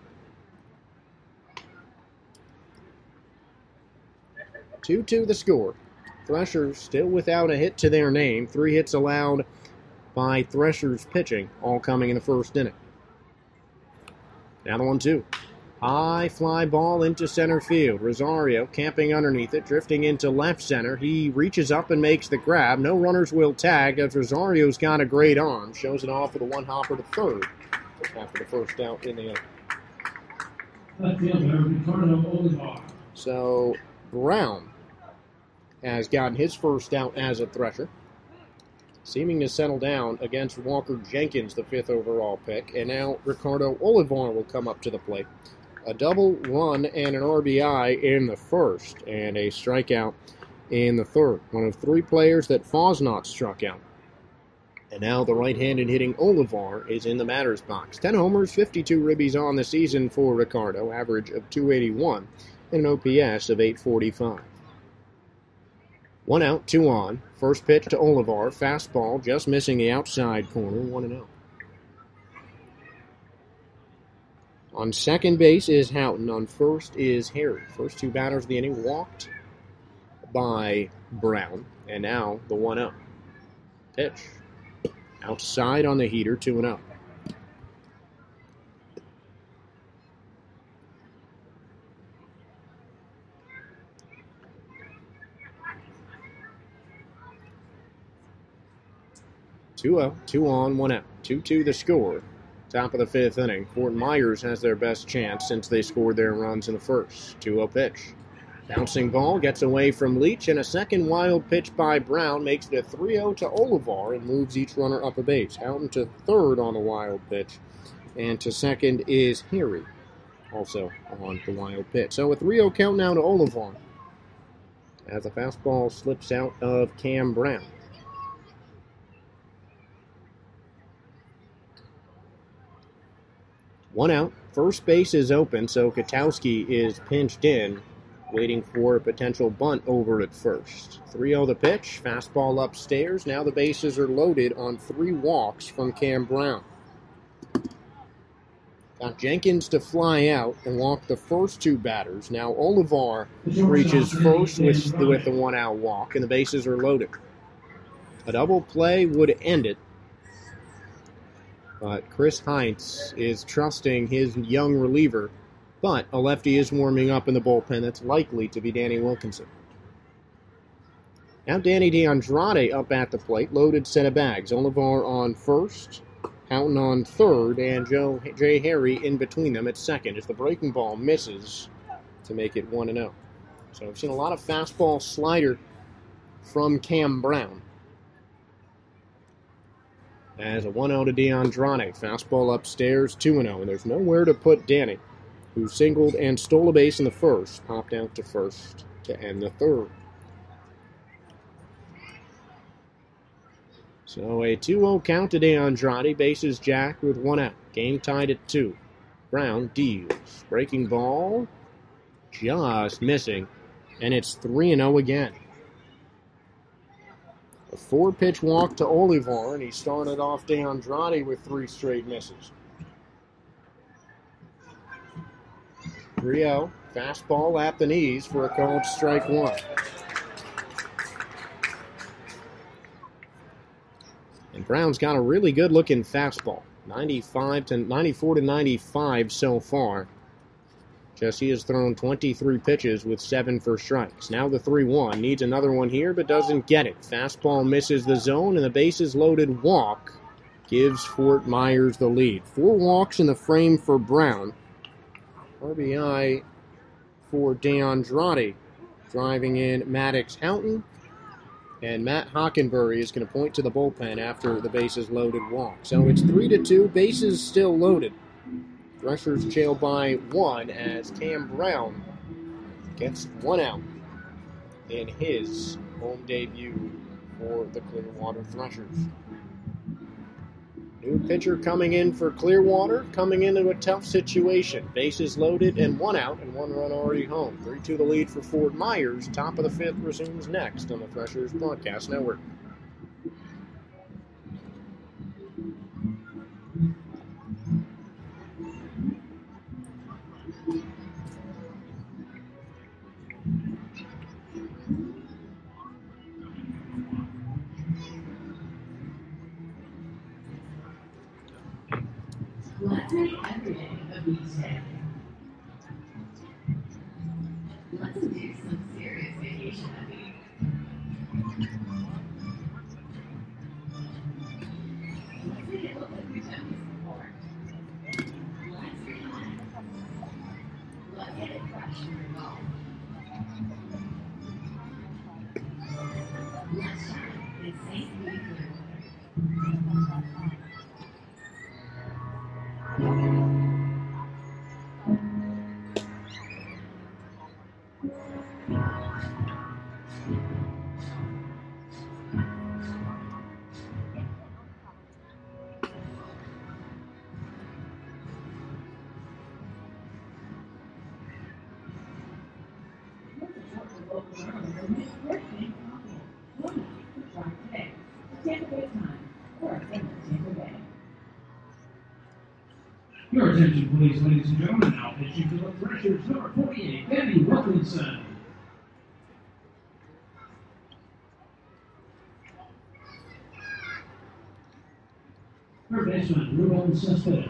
two two the score. Threshers still without a hit to their name. Three hits allowed by Threshers pitching, all coming in the first inning. Now the one two. High fly ball into center field. Rosario camping underneath it, drifting into left center. He reaches up and makes the grab. No runners will tag as Rosario's got a great arm. Shows it off with a one-hopper to third after the first out in the inning. Left fielder Ricardo Olivar. So Brown has gotten his first out as a Thresher, seeming to settle down against Walker Jenkins, the fifth overall pick. And now Ricardo Olivar will come up to the plate. A double run and an R B I in the first, and a strikeout in the third. One of three players that Fosnot struck out. And now the right-handed hitting Olivar is in the batter's box. ten homers, fifty-two ribbies on the season for Ricardo, average of two eighty-one, and an O P S of eight forty-five. One out, two on. First pitch to Olivar, fastball, just missing the outside corner, one and oh. On second base is Houghton. On first is Harry. First two batters of the inning walked by Brown. And now the one oh. Pitch. Outside on the heater, two and oh. two oh, two on, one out. two two the score. Top of the fifth inning. Fort Myers has their best chance since they scored their runs in the first. two oh pitch. Bouncing ball gets away from Leach, and a second wild pitch by Brown makes it a three oh to Olivar and moves each runner up a base. Houghton to third on the wild pitch, and to second is Harry, also on the wild pitch. So a three oh count now to Olivar as the fastball slips out of Cam Brown. One out. First base is open, so Katowski is pinched in, waiting for a potential bunt over at first. three oh the pitch. Fastball upstairs. Now the bases are loaded on three walks from Cam Brown. Got Jenkins to fly out and walk the first two batters. Now Olivar reaches first with, with the one-out walk, and the bases are loaded. A double play would end it. But Chris Heinz is trusting his young reliever, but a lefty is warming up in the bullpen. That's likely to be Danny Wilkinson. Now Danny DeAndrade up at the plate, loaded set of bags. Olivar on first, Houghton on third, and Joe Jay Harry in between them at second as the breaking ball misses to make it one and oh. So we've seen a lot of fastball slider from Cam Brown. As a one oh to DeAndrade. Fastball upstairs, two and oh. And there's nowhere to put Danny, who singled and stole a base in the first. Popped out to first to end the third. So a two oh count to DeAndrade. Bases jacked with one out. Game tied at two. Brown deals. Breaking ball. Just missing. And it's three and oh again. A four-pitch walk to Olivar, and he started off DeAndrade with three straight misses. three oh, fastball at the knees for a called strike one. And Brown's got a really good-looking fastball, ninety-five to ninety-four to ninety-five so far. Jesse has thrown twenty-three pitches with seven for strikes. Now the three one. Needs another one here, but doesn't get it. Fastball misses the zone, and the bases-loaded walk gives Fort Myers the lead. Four walks in the frame for Brown. R B I for DeAndrade. Driving in Maddox Houghton. And Matt Hockenberry is going to point to the bullpen after the bases-loaded walk. So it's three to two. Bases still loaded. Threshers trail by one as Cam Brown gets one out in his home debut for the Clearwater Threshers. New pitcher coming in for Clearwater, coming into a tough situation. Bases loaded and one out and one run already home. three two the lead for Fort Myers. Top of the fifth resumes next on the Threshers Broadcast Network. Let's make every day a beach day. Your attention, please, ladies and gentlemen. Now pitching to the Threshers, number forty-eight, Danny Wilkinson. Third baseman, Ruben Cespedes.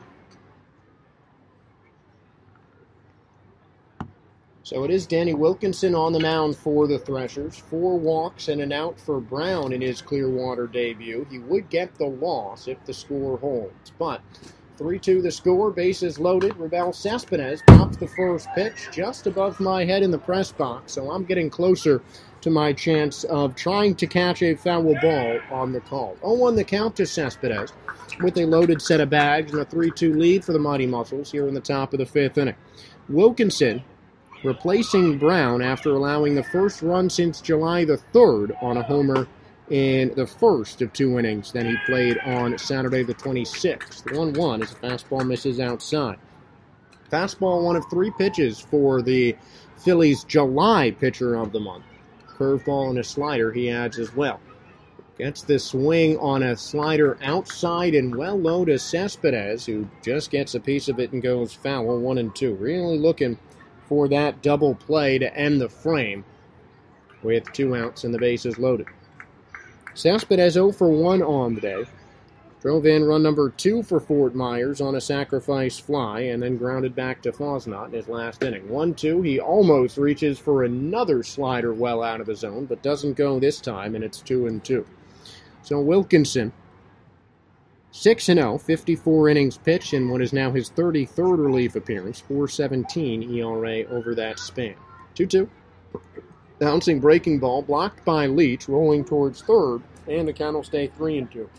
So it is Danny Wilkinson on the mound for the Threshers. Four walks and an out for Brown in his Clearwater debut. He would get the loss if the score holds, but three two the score, bases loaded. Ruben Cespedes pops the first pitch just above my head in the press box, so I'm getting closer to my chance of trying to catch a foul ball on the call. oh one the count to Cespedes with a loaded set of bags and a three two lead for the Mighty Muscles here in the top of the fifth inning. Wilkinson replacing Brown after allowing the first run since July the third on a homer in the first of two innings that he played on Saturday the twenty-sixth. The one one as a fastball misses outside. Fastball, one of three pitches for the Phillies' July pitcher of the month. Curveball and a slider he adds as well. Gets the swing on a slider outside and well low to Cespedes, who just gets a piece of it and goes foul, one and two. Really looking for that double play to end the frame with two outs and the bases loaded. Cespedes oh for one on the day. Drove in run number two for Fort Myers on a sacrifice fly and then grounded back to Fosnot in his last inning. one two, he almost reaches for another slider well out of the zone, but doesn't go this time, and it's two and two. So Wilkinson, six and oh, fifty-four innings pitched in what is now his thirty-third relief appearance, four seventeen E R A over that span. two two. Bouncing breaking ball, blocked by Leach, rolling towards third, and the count will stay three and two.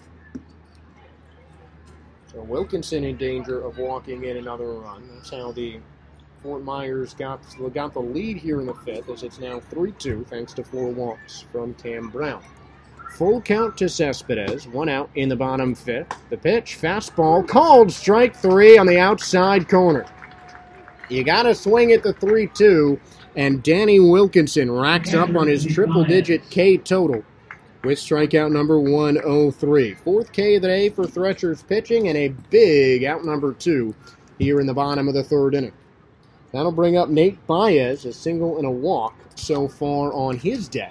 So Wilkinson in danger of walking in another run. That's how the Fort Myers got, got the lead here in the fifth, as it's now three two, thanks to four walks from Cam Brown. Full count to Cespedes, one out in the bottom fifth. The pitch, fastball, called strike three on the outside corner. You got to swing at the three two, and Danny Wilkinson racks up on his triple-digit K total with strikeout number one oh three. Fourth K of the day for Threshers pitching, and a big out number two here in the bottom of the third inning. That'll bring up Nate Baez, a single and a walk so far on his day.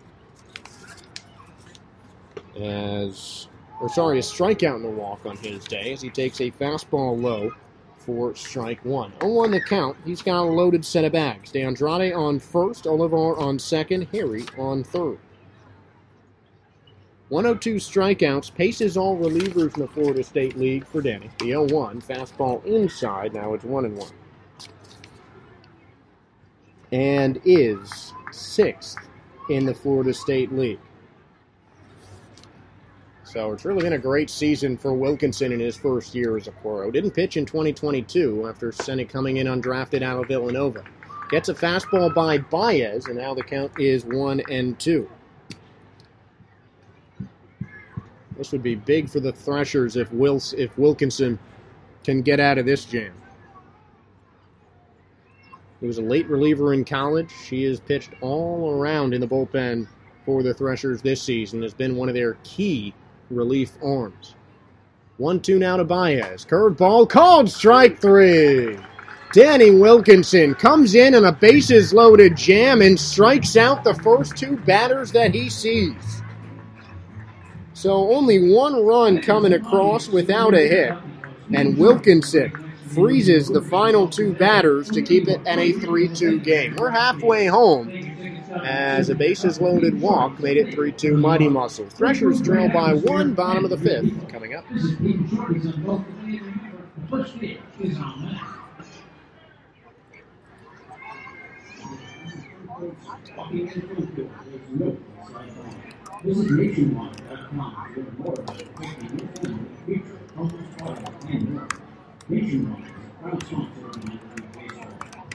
As, or sorry, a strikeout and a walk on his day as he takes a fastball low for strike one. oh one the count. He's got a loaded set of bags. De Andrade on first, Olivar on second, Harry on third. one oh two strikeouts, paces all relievers in the Florida State League for Danny. The oh one, fastball inside, now it's one and one. And is sixth in the Florida State League. So it's really been a great season for Wilkinson in his first year as a pro. Didn't pitch in twenty twenty-two after Senate coming in undrafted out of Villanova. Gets a fastball by Baez, and now the count is one and two. This would be big for the Threshers if Wils, if Wilkinson can get out of this jam. He was a late reliever in college. He has pitched all around in the bullpen for the Threshers this season. Has been one of their key relief arms. one two now to Baez. Curveball called strike three. Danny Wilkinson comes in on a bases-loaded jam and strikes out the first two batters that he sees. So only one run coming across without a hit, and Wilkinson freezes the final two batters to keep it at a three two game. We're halfway home as a bases-loaded walk made it three two Mighty Muscles. Threshers trail by one, bottom of the fifth. Coming up. This is Pete Shorty's on both the first pitch is on that. Visit nationwide dot com to learn more about the fifty new family feature, homeless water, and more. Nationwide is a proud sponsor of Minor League Baseball.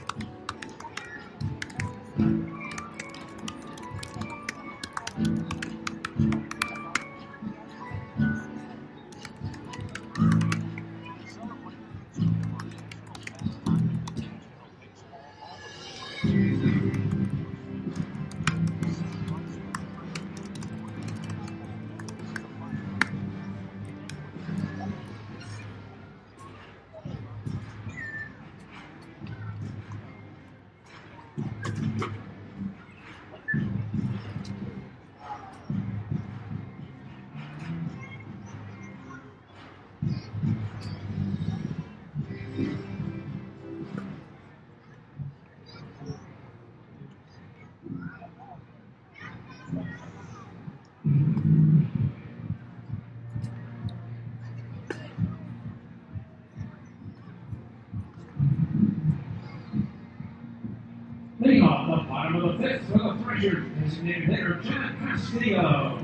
Leading off the bottom of the fifth for the Threshers, designated hitter Chad Castillo.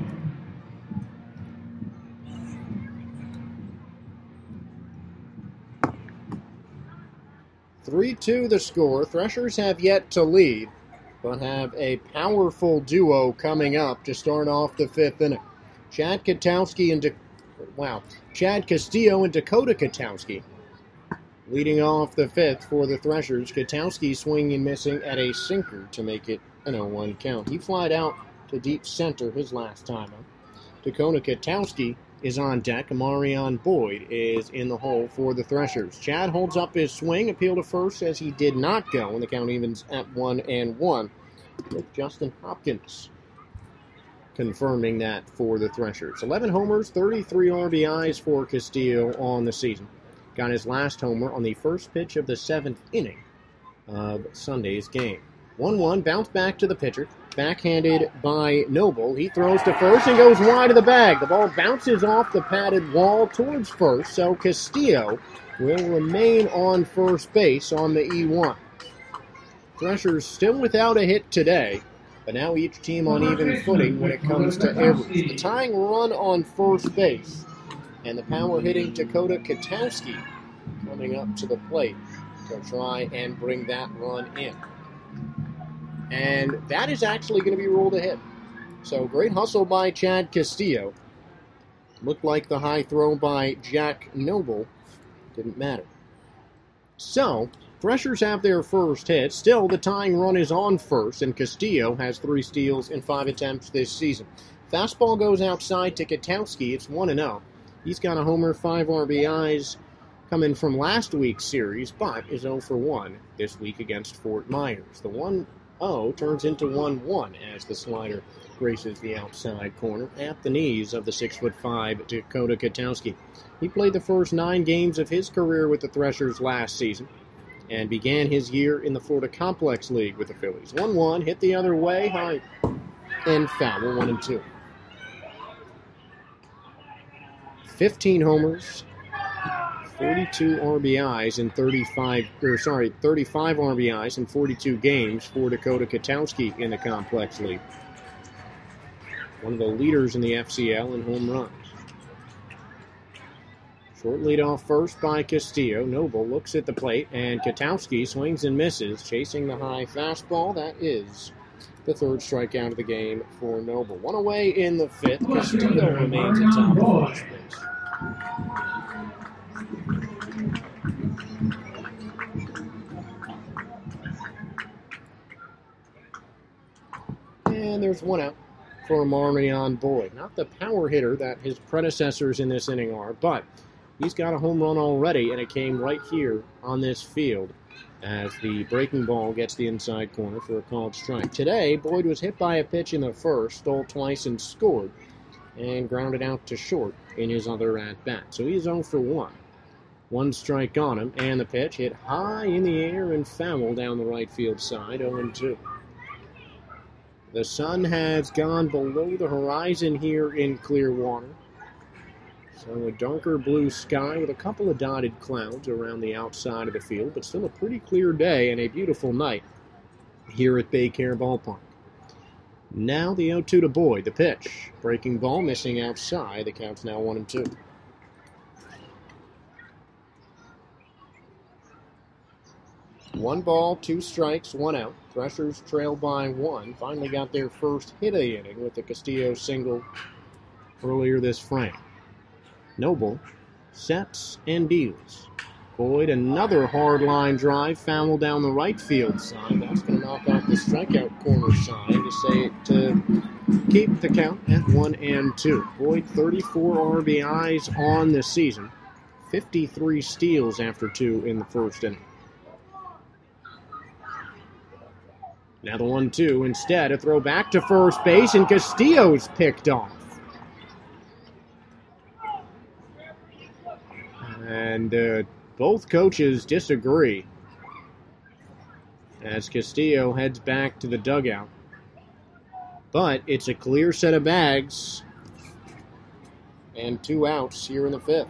three two the score. Threshers have yet to lead, but have a powerful duo coming up to start off the fifth inning. Chad Katowski and De- wow, Chad Castillo and Dakota Katowski leading off the fifth for the Threshers. Katowski swinging and missing at a sinker to make it an oh one count. He flied out to deep center his last time up. Dakota Katowski is on deck. Marion Boyd is in the hole for the Threshers. Chad holds up his swing, appeal to first as he did not go, and the count evens at one and one, with Justin Hopkins confirming that for the Threshers. eleven homers, thirty-three R B Is for Castillo on the season. Got his last homer on the first pitch of the seventh inning of Sunday's game. one one, bounce back to the pitcher. Backhanded by Noble. He throws to first and goes wide of the bag. The ball bounces off the padded wall towards first, so Castillo will remain on first base on the E one. Threshers still without a hit today, but now each team on even footing when it comes to errors. The tying run on first base, and the power hitting Dakota Katowski coming up to the plate to try and bring that run in. And that is actually going to be ruled a hit. So great hustle by Chad Castillo. Looked like the high throw by Jack Noble didn't matter. So, Threshers have their first hit. Still, the tying run is on first, and Castillo has three steals in five attempts this season. Fastball goes outside to Katowski. It's one and oh. He's got a homer, five R B Is coming from last week's series, but is oh for one this week against Fort Myers. The one oh turns into one one as the slider graces the outside corner at the knees of the six foot five Dakota Katowski. He played the first nine games of his career with the Threshers last season and began his year in the Florida Complex League with the Phillies. one one, hit the other way, high and foul, one and two. fifteen homers, forty-two R B Is in thirty-five, or sorry, thirty-five R B Is in forty-two games for Dakota Katowski in the Complex League. One of the leaders in the F C L in home runs. Short lead off first by Castillo. Noble looks at the plate, and Katowski swings and misses, chasing the high fastball. That is the third strikeout of the game for Noble. One away in the fifth. Castillo remains at top of first base. And there's one out for Marion Boyd. Not the power hitter that his predecessors in this inning are, but he's got a home run already, and it came right here on this field as the breaking ball gets the inside corner for a called strike. Today, Boyd was hit by a pitch in the first, stole twice and scored, and grounded out to short in his other at-bat. So he's oh for one. One strike on him, and the pitch hit high in the air and foul down the right field side, oh and two. The sun has gone below the horizon here in Clearwater. So a darker blue sky with a couple of dotted clouds around the outside of the field, but still a pretty clear day and a beautiful night here at Baycare Ballpark. Now the oh two to Boyd. The pitch. Breaking ball, missing outside. The count's now one and two. One ball, two strikes, one out. Threshers trail by one. Finally got their first hit of the inning with the Castillo single earlier this frame. Noble sets and deals. Boyd, another hard line drive, foul down the right field side. That's going to knock off the strikeout corner sign to say to keep the count at one and two. Boyd, thirty-four R B Is on the season, fifty-three steals after two in the first inning. Now the one two instead, a throw back to first base, and Castillo's picked off. And uh, both coaches disagree as Castillo heads back to the dugout. But it's a clear set of bags and two outs here in the fifth.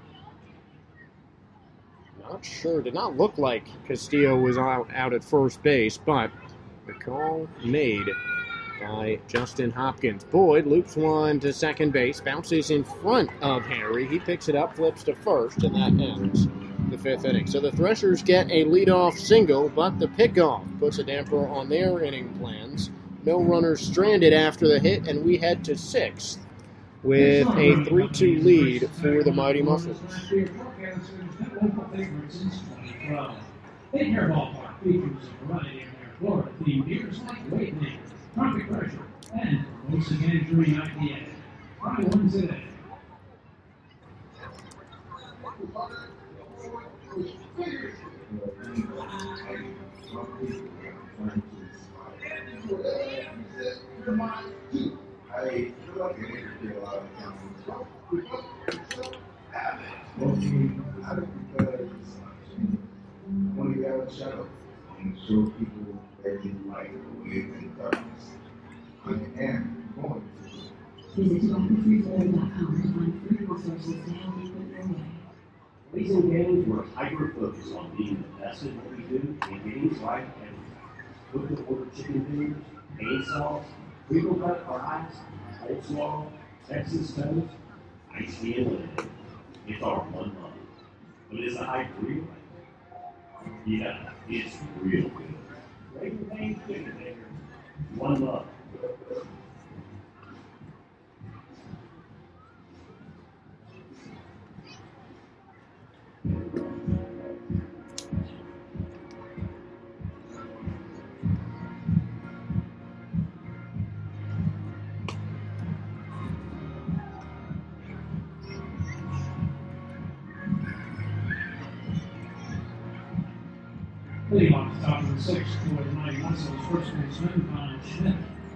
Not sure, did not look like Castillo was out, out at first base, but the call made by Justin Hopkins. Boyd loops one to second base, bounces in front of Harry. He picks it up, flips to first, and that ends the fifth inning. So the Threshers get a leadoff single, but the pickoff puts a damper on their inning plans. No runners stranded after the hit, and we head to sixth with a three two lead for the Mighty Muscles. Baycare Ballpark features a variety of their Florida-themed beers like Weight League, Tropic Pressure, and Promoting Injury I P A. Try one today. Want to get out of the shadow and show people that you like to live in darkness. I am going to. Visit dr free florida dot com to find free resources to help you put your way. Raising games, we're hyper-focused on being the best at what we do, and games like everything. Cook to order chicken fingers, pain sauce, crinkle cut fries, coleslaw, Texas toast, iced tea and lemonade. It's our one love. But is the hype real? Yeah, it's real good. Raising Cane's chicken fingers, one love. Leading off the top of the sixth for the Mighty Muscles, first baseman Kyle Schmidt.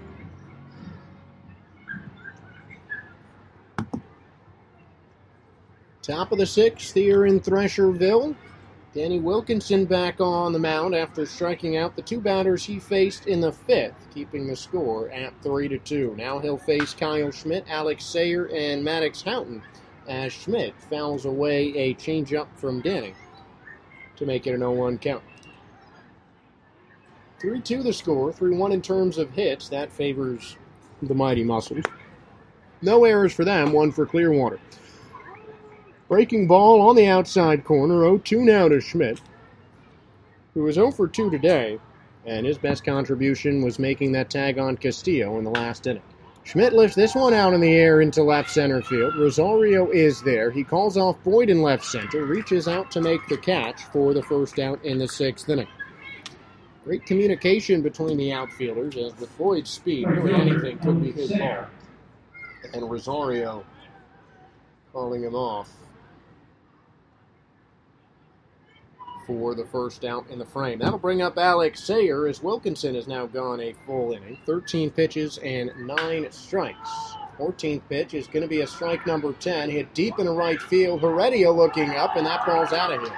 Top of the sixth here in Thresherville. Danny Wilkinson back on the mound after striking out the two batters he faced in the fifth, keeping the score at three to two. Now he'll face Kyle Schmidt, Alex Sayer, and Maddox Houghton as Schmidt fouls away a changeup from Danny to make it an oh one count. three two the score, three one in terms of hits. That favors the Mighty Muscles. No errors for them, one for Clearwater. Breaking ball on the outside corner, oh two now to Schmidt, who was oh for two today, and his best contribution was making that tag on Castillo in the last inning. Schmidt lifts this one out in the air into left center field. Rosario is there. He calls off Boyd in left center, reaches out to make the catch for the first out in the sixth inning. Great communication between the outfielders, as with Boyd's speed, really anything could be his ball. And Rosario calling him off for the first out in the frame. That'll bring up Alex Sayer as Wilkinson has now gone a full inning. thirteen pitches and nine strikes. fourteenth pitch is going to be a strike number ten. Hit deep in the right field. Heredia looking up, and that ball's out of here.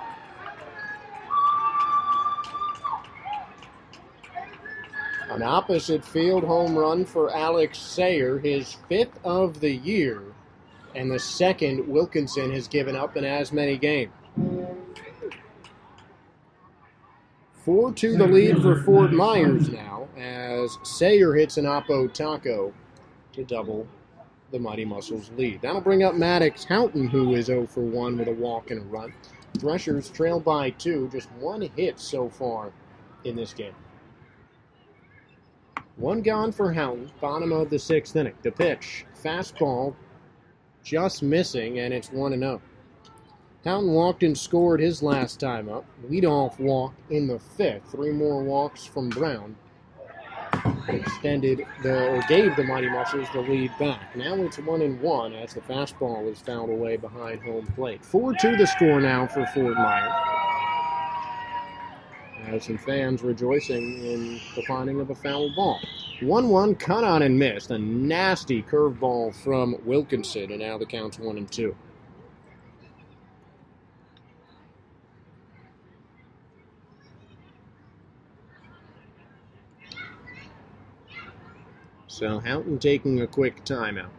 An opposite field home run for Alex Sayer, his fifth of the year, and the second Wilkinson has given up in as many games. four two the lead for Fort Myers now, as Sayer hits an Oppo Taco to double the Mighty Muscles lead. That'll bring up Maddox Houghton, who is oh for one with a walk and a run. Threshers trail by two, just one hit so far in this game. One gone for Houghton, bottom of the sixth inning. The pitch, fastball, just missing, and it's one and oh. Houghton walked and scored his last time up. Leadoff walk in the fifth. Three more walks from Brown. Extended the, or gave the Mighty Muscles the lead back. Now it's one and one as the fastball is fouled away behind home plate. four two the score now for Fort Myers. As some fans rejoicing in the finding of a foul ball. one one cut on and missed. A nasty curveball from Wilkinson, and now the count's one and two. So Houghton taking a quick timeout.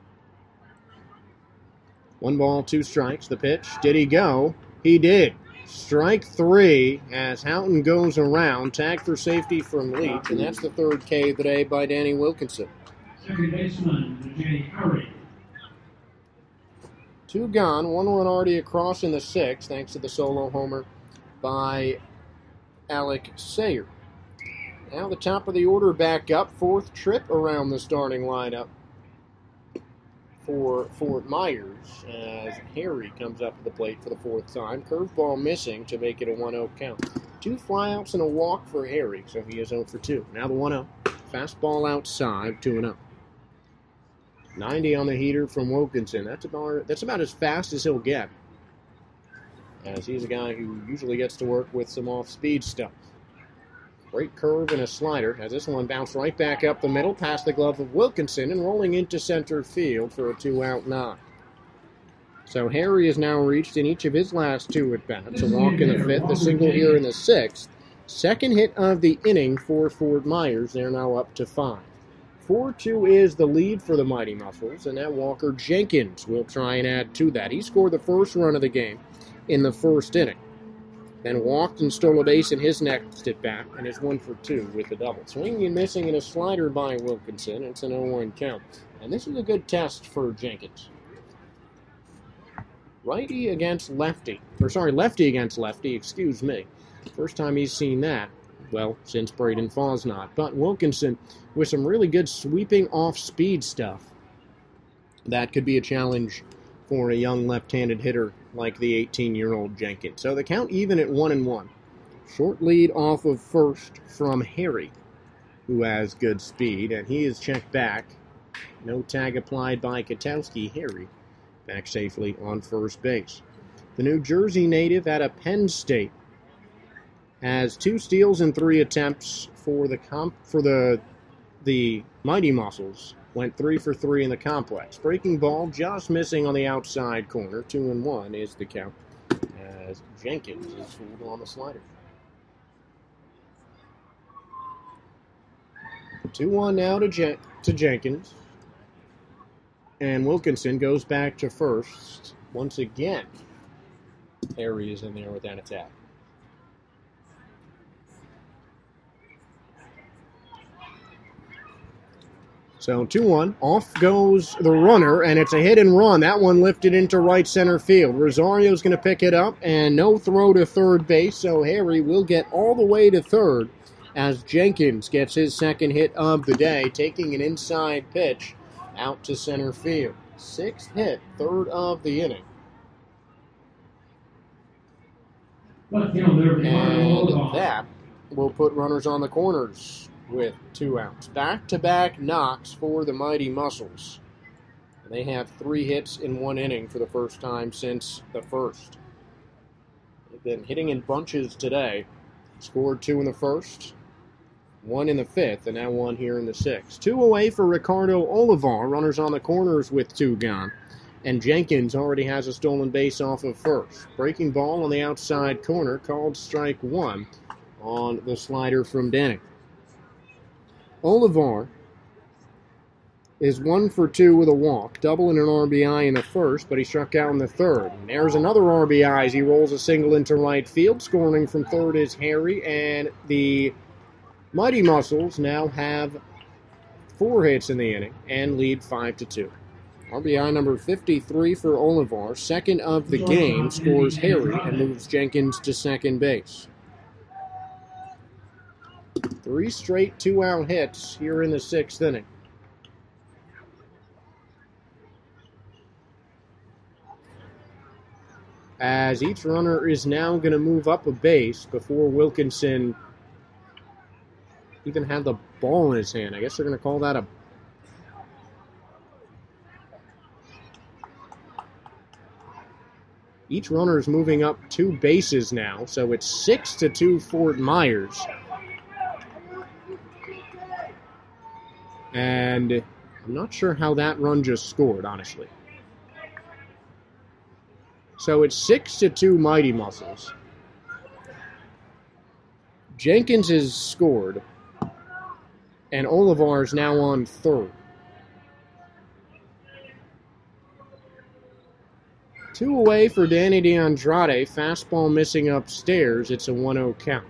One ball, two strikes. The pitch. Did he go? He did. Strike three as Houghton goes around. Tag for safety from Leach, and that's the third K of the day by Danny Wilkinson. Second baseman, Jay Hurry. Two gone, one run already across in the sixth, thanks to the solo homer by Alec Sayer. Now the top of the order back up. Fourth trip around the starting lineup for Fort Myers as Harry comes up to the plate for the fourth time. Curveball missing to make it a one oh count. Two flyouts and a walk for Harry, so he is oh for two. Now the one oh. Fastball outside, two and oh. ninety on the heater from Wilkinson. That's about, that's about as fast as he'll get, as he's a guy who usually gets to work with some off-speed stuff. Great curve and a slider as this one bounced right back up the middle past the glove of Wilkinson and rolling into center field for a two-out knock. So Harry has now reached in each of his last two at-bats, a walk in the fifth, a single here in the sixth. Second hit of the inning for Fort Myers. They're now up to five. four two is the lead for the Mighty Muscles, and now Walker Jenkins will try and add to that. He scored the first run of the game in the first inning, then walked and stole a base in his next at-bat, and is one for two with a double. Swinging and missing in a slider by Wilkinson. It's an oh one count. And this is a good test for Jenkins. Righty against lefty. Or sorry, lefty against lefty, excuse me. First time he's seen that, well, since Braden Fosnot. But Wilkinson with some really good sweeping off-speed stuff. That could be a challenge for a young left-handed hitter like the eighteen-year-old Jenkins. So the count even at one and one. Short lead off of first from Harry, who has good speed, and he is checked back. No tag applied by Katowski. Harry back safely on first base. The New Jersey native out of Penn State has two steals and three attempts for the comp for the the Mighty Muscles. Went three for three in the complex. Breaking ball just missing on the outside corner. Two and one is the count as Jenkins is fooled on the slider. two one now to, Jen- to Jenkins. And Wilkinson goes back to first. Once again, Harry is in there with that attack. So two one, off goes the runner, and it's a hit and run. That one lifted into right center field. Rosario's going to pick it up, and no throw to third base, so Harry will get all the way to third as Jenkins gets his second hit of the day, taking an inside pitch out to center field. Sixth hit, third of the inning. And that will put runners on the corners with two outs. Back-to-back knocks for the Mighty Muscles. They have three hits in one inning for the first time since the first. They've been hitting in bunches today. Scored two in the first, one in the fifth, and now one here in the sixth. Two away for Ricardo Olivar. Runners on the corners with two gone. And Jenkins already has a stolen base off of first. Breaking ball on the outside corner, called strike one on the slider from Denning. Olivar is one for two with a walk, double and an R B I in the first, but he struck out in the third. And there's another R B I as he rolls a single into right field. Scoring from third is Harry, and the Mighty Muscles now have four hits in the inning and lead five to two. R B I number fifty-three for Olivar, second of the game, scores Harry and moves Jenkins to second base. Three straight two-out hits here in the sixth inning. As each runner is now going to move up a base before Wilkinson even had the ball in his hand. I guess they're going to call that a... Each runner is moving up two bases now, so it's six to two Fort Myers. And I'm not sure how that run just scored, honestly. So it's six to two Mighty Muscles. Jenkins has scored, and Olivar is now on third. Two away for Danny DeAndrade. Fastball missing upstairs. It's a one oh count.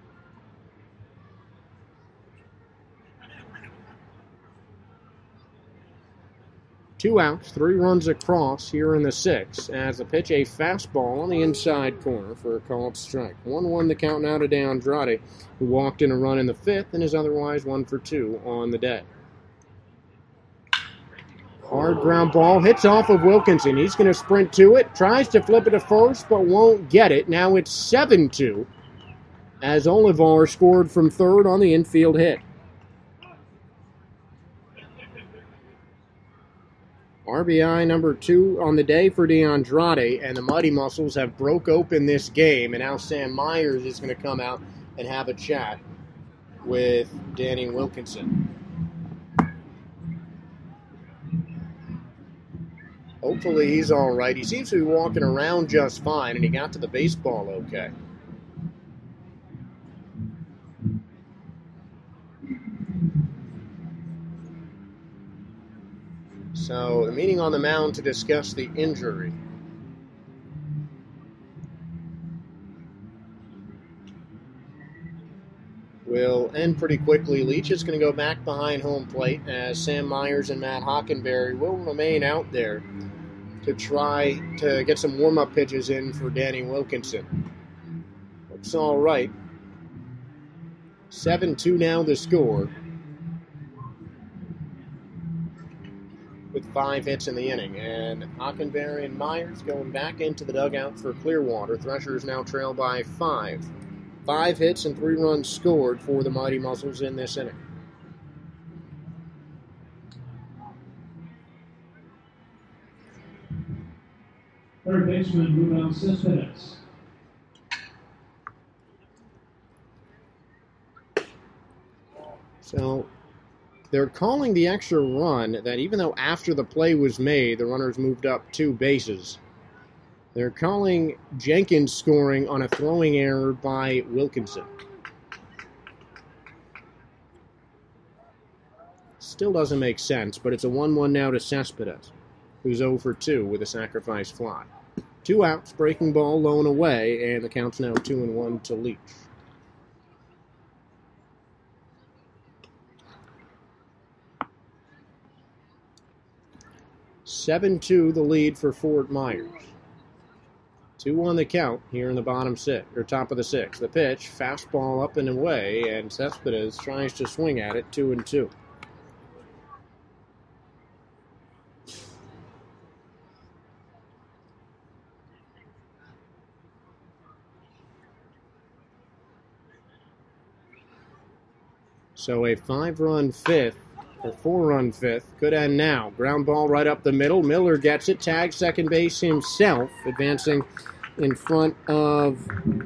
Two outs, three runs across here in the sixth. As the pitch, a fastball on the inside corner for a called strike. one one the count now to DeAndrade, who walked in a run in the fifth and is otherwise one for two on the day. Hard ground ball, hits off of Wilkinson. He's going to sprint to it, tries to flip it to first, but won't get it. Now it's seven two, as Olivar scored from third on the infield hit. R B I number two on the day for DeAndrade, and the Mighty Muscles have broke open this game, and now Sam Myers is going to come out and have a chat with Danny Wilkinson. Hopefully he's all right. He seems to be walking around just fine, and he got to the baseball okay. So, the meeting on the mound to discuss the injury. Will end pretty quickly. Leach is going to go back behind home plate as Sam Myers and Matt Hockenberry will remain out there to try to get some warm-up pitches in for Danny Wilkinson. Looks all right. seven two now the score, with five hits in the inning. And Hockenberry and Myers going back into the dugout for Clearwater. Threshers now trail by five. Five hits and three runs scored for the Mighty Muscles in this inning. Third baseman, Ruben Cespedes. So they're calling the extra run that even though after the play was made, the runners moved up two bases. They're calling Jenkins scoring on a throwing error by Wilkinson. Still doesn't make sense, but it's a one one now to Cespedes, who's oh for two with a sacrifice fly. Two outs, breaking ball, low and away, and the count's now two and one to Leach. seven two the lead for Fort Myers. two on the count here in the bottom six, or top of the sixth. The pitch, fastball up and away, and Cespedes tries to swing at it, two and two. So a five-run fifth, or four-run fifth, could end now. Ground ball right up the middle. Miller gets it, tags second base himself, advancing in front of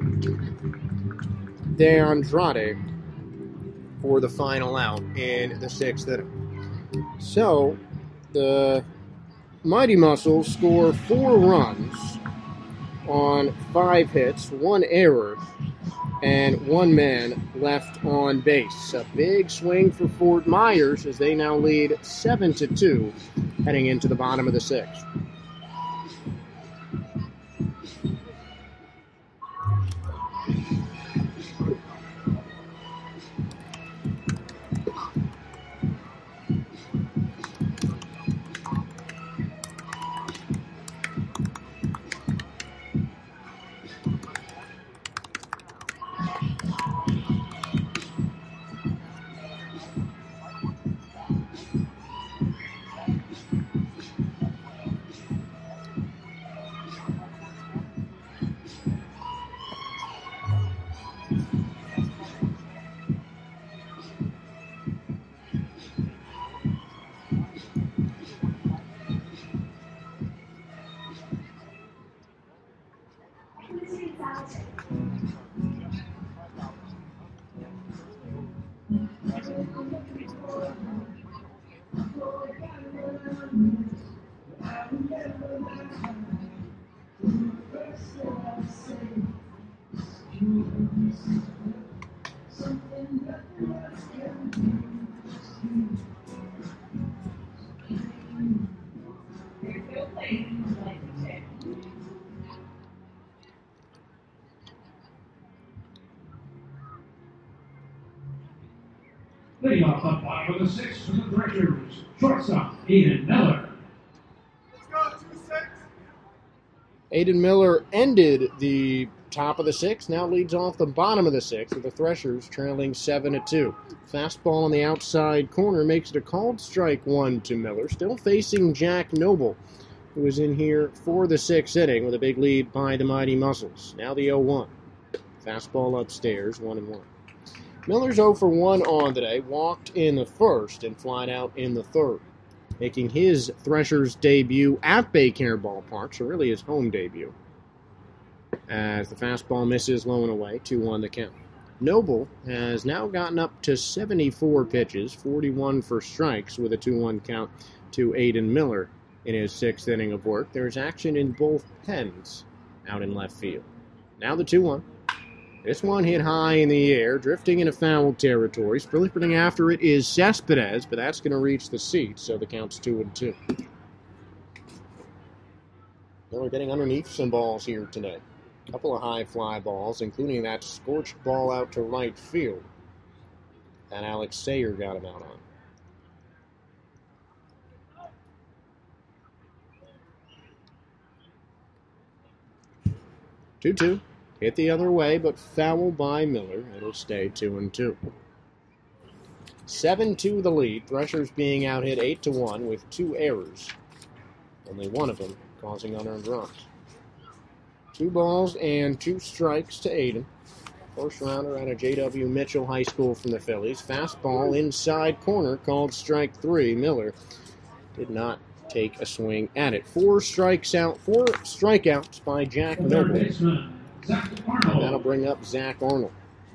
DeAndrade for the final out in the sixth inning. So, the Mighty Muscles score four runs on five hits, one error, and one man left on base. A big swing for Fort Myers as they now lead seven to two heading into the bottom of the sixth. Leading off the bottom of the sixth for the Threshers, shortstop Aiden Miller. Aiden Miller ended the top of the sixth, now leads off the bottom of the sixth with the Threshers trailing seven to two. Fastball on the outside corner makes it a called strike one to Miller, still facing Jack Noble, who is in here for the sixth inning with a big lead by the Mighty Muscles. Now the oh one. Fastball upstairs, one and one. Miller's oh for one on today, walked in the first and flied out in the third, making his Threshers debut at Baycare Ballpark, so really his home debut, as the fastball misses low and away, two one the count. Noble has now gotten up to seventy-four pitches, forty-one for strikes, with a two one count to Aiden Miller in his sixth inning of work. There's action in both pens out in left field. Now the two one. This one hit high in the air, drifting into foul territory. Sprinting after it is Cespedes, but that's going to reach the seat, so the count's two and two. Well, we're getting underneath some balls here today. A couple of high fly balls, including that scorched ball out to right field that Alex Sayer got him out on. two two. Hit the other way, but foul by Miller. It'll stay two and two. seven two the lead. Threshers being out hit eight to one with two errors. Only one of them causing unearned runs. Two balls and two strikes to Aiden. First rounder out of J W Mitchell High School from the Phillies. Fastball inside corner called strike three. Miller did not take a swing at it. Four strikes out, four strikeouts by Jack Noble. That'll bring up Zach Arnold.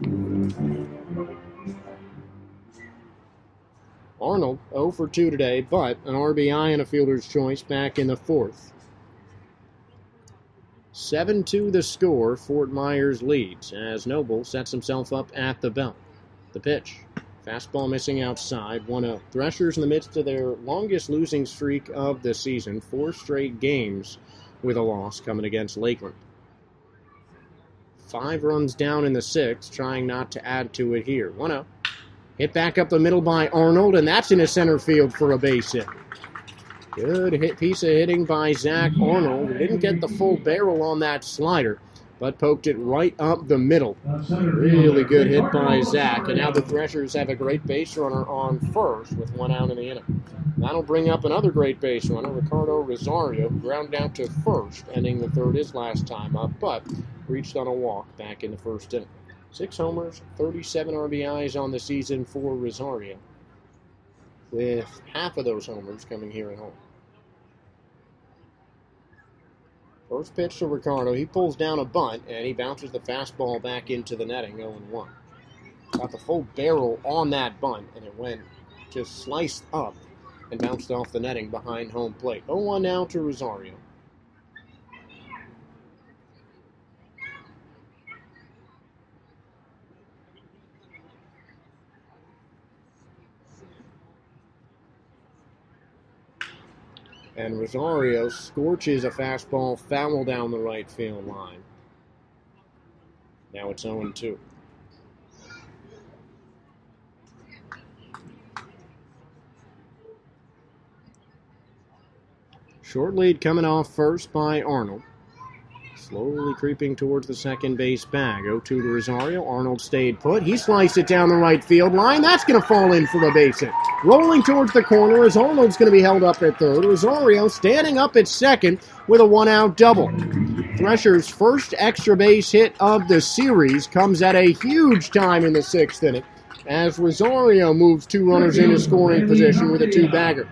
Arnold oh for two today, but an R B I and a fielder's choice back in the fourth. seven two the score. Fort Myers leads as Noble sets himself up at the belt. The pitch. Fastball missing outside. one oh. Threshers in the midst of their longest losing streak of the season. Four straight games with a loss coming against Lakeland. Five runs down in the sixth, trying not to add to it here. one oh. Hit back up the middle by Arnold, and that's into center field for a base hit. Good hit piece of hitting by Zach Arnold. Didn't get the full barrel on that slider, but poked it right up the middle. Really good hit by Zach, and now the Threshers have a great base runner on first with one out in the inning. That'll bring up another great base runner, Ricardo Rosario, who grounded out to first, ending the third his last time up, but reached on a walk back in the first inning. Six homers, thirty-seven R B Is on the season for Rosario, with half of those homers coming here at home. First pitch to Ricardo. He pulls down a bunt, and he bounces the fastball back into the netting, oh one. Got the full barrel on that bunt, and it went just sliced up and bounced off the netting behind home plate. oh one now to Rosario. And Rosario scorches a fastball foul down the right field line. Now it's oh two. Short lead coming off first by Arnold. Slowly creeping towards the second base bag. oh two to Rosario. Arnold stayed put. He sliced it down the right field line. That's going to fall in for a base hit. Rolling towards the corner as Arnold's going to be held up at third. Rosario standing up at second with a one-out double. Threshers' first extra base hit of the series comes at a huge time in the sixth inning as Rosario moves two runners into scoring position with a two-bagger.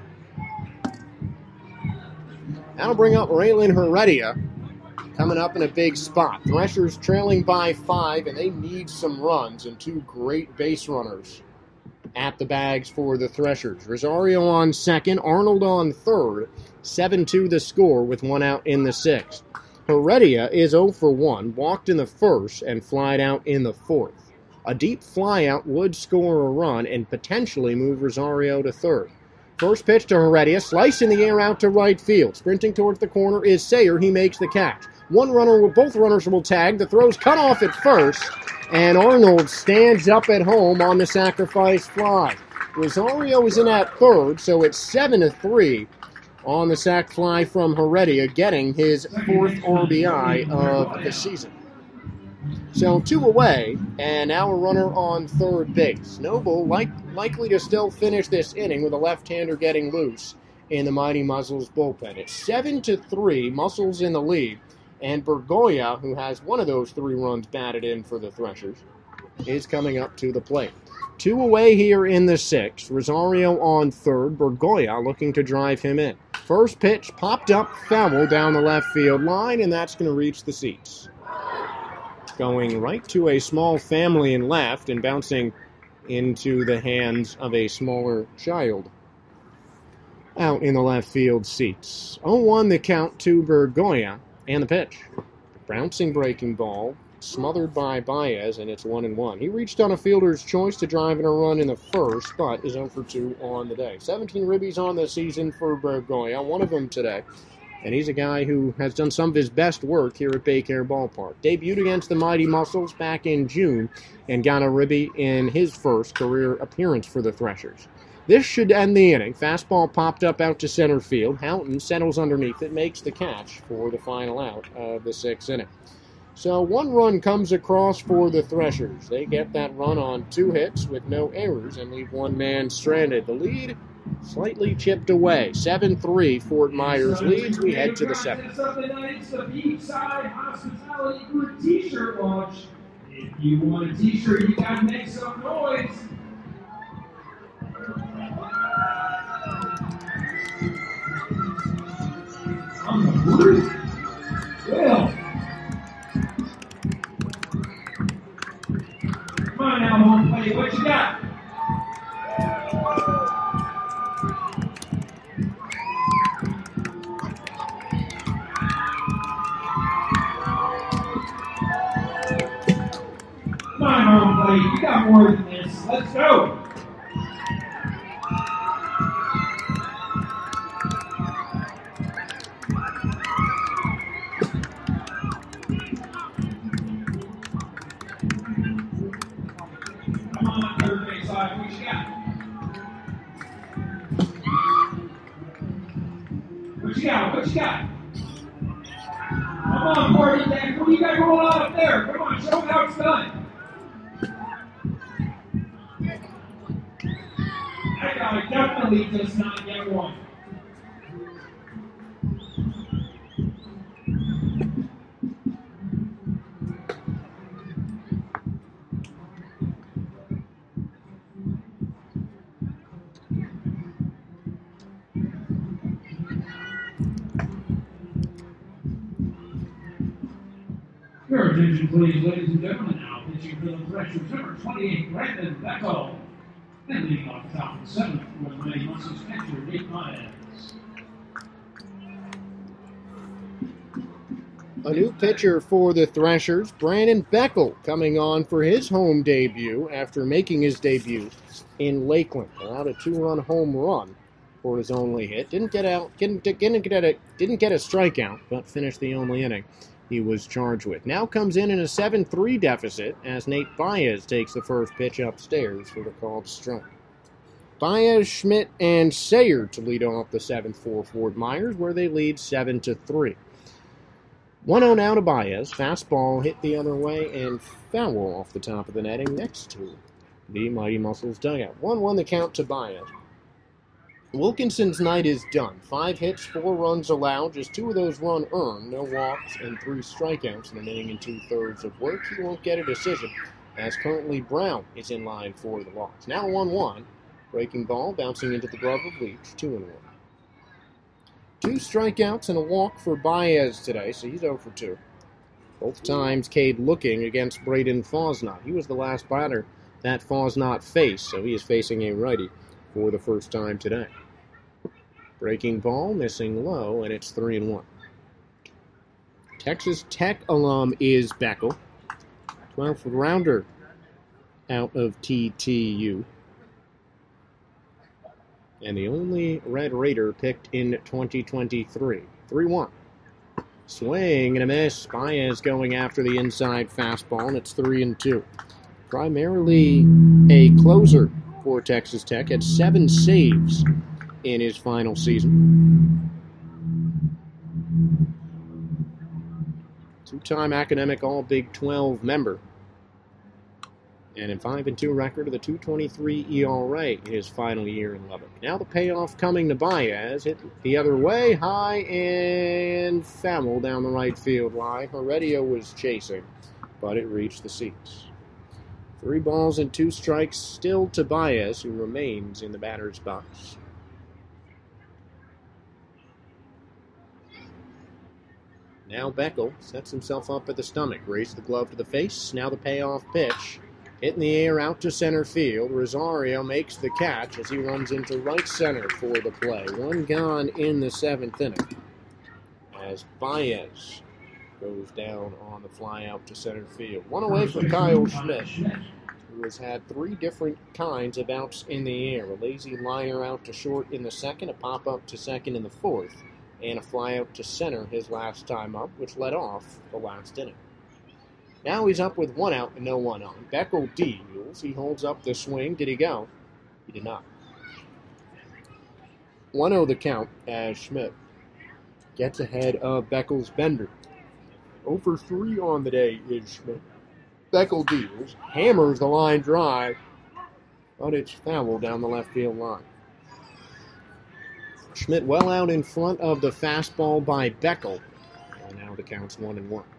That'll bring up Raylan Heredia, coming up in a big spot. Threshers trailing by five, and they need some runs and two great base runners at the bags for the Threshers. Rosario on second, Arnold on third. seven two the score with one out in the sixth. Heredia is oh for one, walked in the first and flied out in the fourth. A deep flyout would score a run and potentially move Rosario to third. First pitch to Heredia, slice in the air out to right field. Sprinting towards the corner is Sayer. He makes the catch. One runner, both runners will tag. The throw's cut off at first, and Arnold stands up at home on the sacrifice fly. Rosario is in at third, so it's seven to three on the sac fly from Heredia, getting his fourth R B I of the season. So two away, and now a runner on third base. Noble like, likely to still finish this inning with a left-hander getting loose in the Mighty Muscles bullpen. It's seven to three, Muscles in the lead, and Bergoya, who has one of those three runs batted in for the Threshers, is coming up to the plate. Two away here in the sixth. Rosario on third, Bergoya looking to drive him in. First pitch popped up foul down the left field line, and that's going to reach the seats. Going right to a small family in left and bouncing into the hands of a smaller child out in the left field seats. oh one the count to Bergoya, and the pitch. Bouncing breaking ball, smothered by Baez, and it's one and one. He reached on a fielder's choice to drive in a run in the first, but is oh for two on the day. seventeen ribbies on the season for Bergoya, one of them today. And he's a guy who has done some of his best work here at Baycare Ballpark. Debuted against the Mighty Muscles back in June and got a ribby in his first career appearance for the Threshers. This should end the inning. Fastball popped up out to center field. Houghton settles underneath it, makes the catch for the final out of the sixth inning. So one run comes across for the Threshers. They get that run on two hits with no errors and leave one man stranded. The lead slightly chipped away. seven three, Fort Myers leads. We head to the seventh. Sunday night, it's the Beachside Hospitality Group T-shirt launch. If you want a T-shirt, you got to make some noise. On the roof. Will. Come on now, home plate. What you got? Come on, home plate. You got more than this. Let's go. Come on, third base side. What you got? What you got? What you got? Come on, party deck. What do you got going on up there? Come on, show me how it's done. That guy definitely does not get one. Your attention, please, ladies and gentlemen. Now pitching for the Threshers, number twenty-eight, Brandon Beckel. And leading off the top of the seventh was Mighty Muscles catcher Nate Baez. A new pitcher for the Threshers, Brandon Beckel, coming on for his home debut after making his debut in Lakeland. Allowed a two-run home run for his only hit. Didn't get out, didn't, didn't get a, didn't get a strikeout, but finished the only inning he was charged with. Now comes in in a seven three deficit as Nate Baez takes the first pitch upstairs for the called strike. Baez, Schmidt, and Sayer to lead off the seventh for Fort Myers, where they lead seven to three. one oh now to Baez. Fastball hit the other way and foul off the top of the netting next to the Mighty Muscles dugout. one one the count to Baez. Wilkinson's night is done. Five hits, four runs allowed, just two of those run earned, no walks, and three strikeouts in an inning and two-thirds of work. He won't get a decision, as currently Brown is in line for the loss. Now one one, breaking ball, bouncing into the glove of Leach, two and one. Two strikeouts and a walk for Baez today, so he's oh for two. Both times Cade looking against Braden Fosnot. He was the last batter that falls not face, so he is facing a righty for the first time today. Breaking ball, missing low, and it's three and one. Texas Tech alum is Beckel, twelfth rounder out of T T U, and the only Red Raider picked in twenty twenty-three. three one. Swing and a miss. Baez going after the inside fastball, and it's three and two. Primarily a closer for Texas Tech, had seven saves in his final season. Two-time academic All-Big twelve member. And a five and two record of the two twenty-three E R A in his final year in Lubbock. Now the payoff coming to Baez. Hit the other way, high and foul down the right field line. Heredia was chasing, but it reached the seats. Three balls and two strikes still to Baez, who remains in the batter's box. Now Beckel sets himself up at the stomach, raises the glove to the face. Now the payoff pitch. Hit in the air out to center field. Rosario makes the catch as he runs into right center for the play. One gone in the seventh inning as Baez goes down on the fly out to center field. One away for Kyle Schmidt, who has had three different kinds of outs in the air. A lazy liner out to short in the second, a pop-up to second in the fourth, and a fly out to center his last time up, which led off the last inning. Now he's up with one out and no one on. Beckel deals. He holds up the swing. Did he go? He did not. one oh the count as Schmidt gets ahead of Beckel's Bender. oh for three on the day is Schmidt. Beckel deals, hammers the line drive, but it's foul down the left field line. Schmidt well out in front of the fastball by Beckel. And now the count's one and one.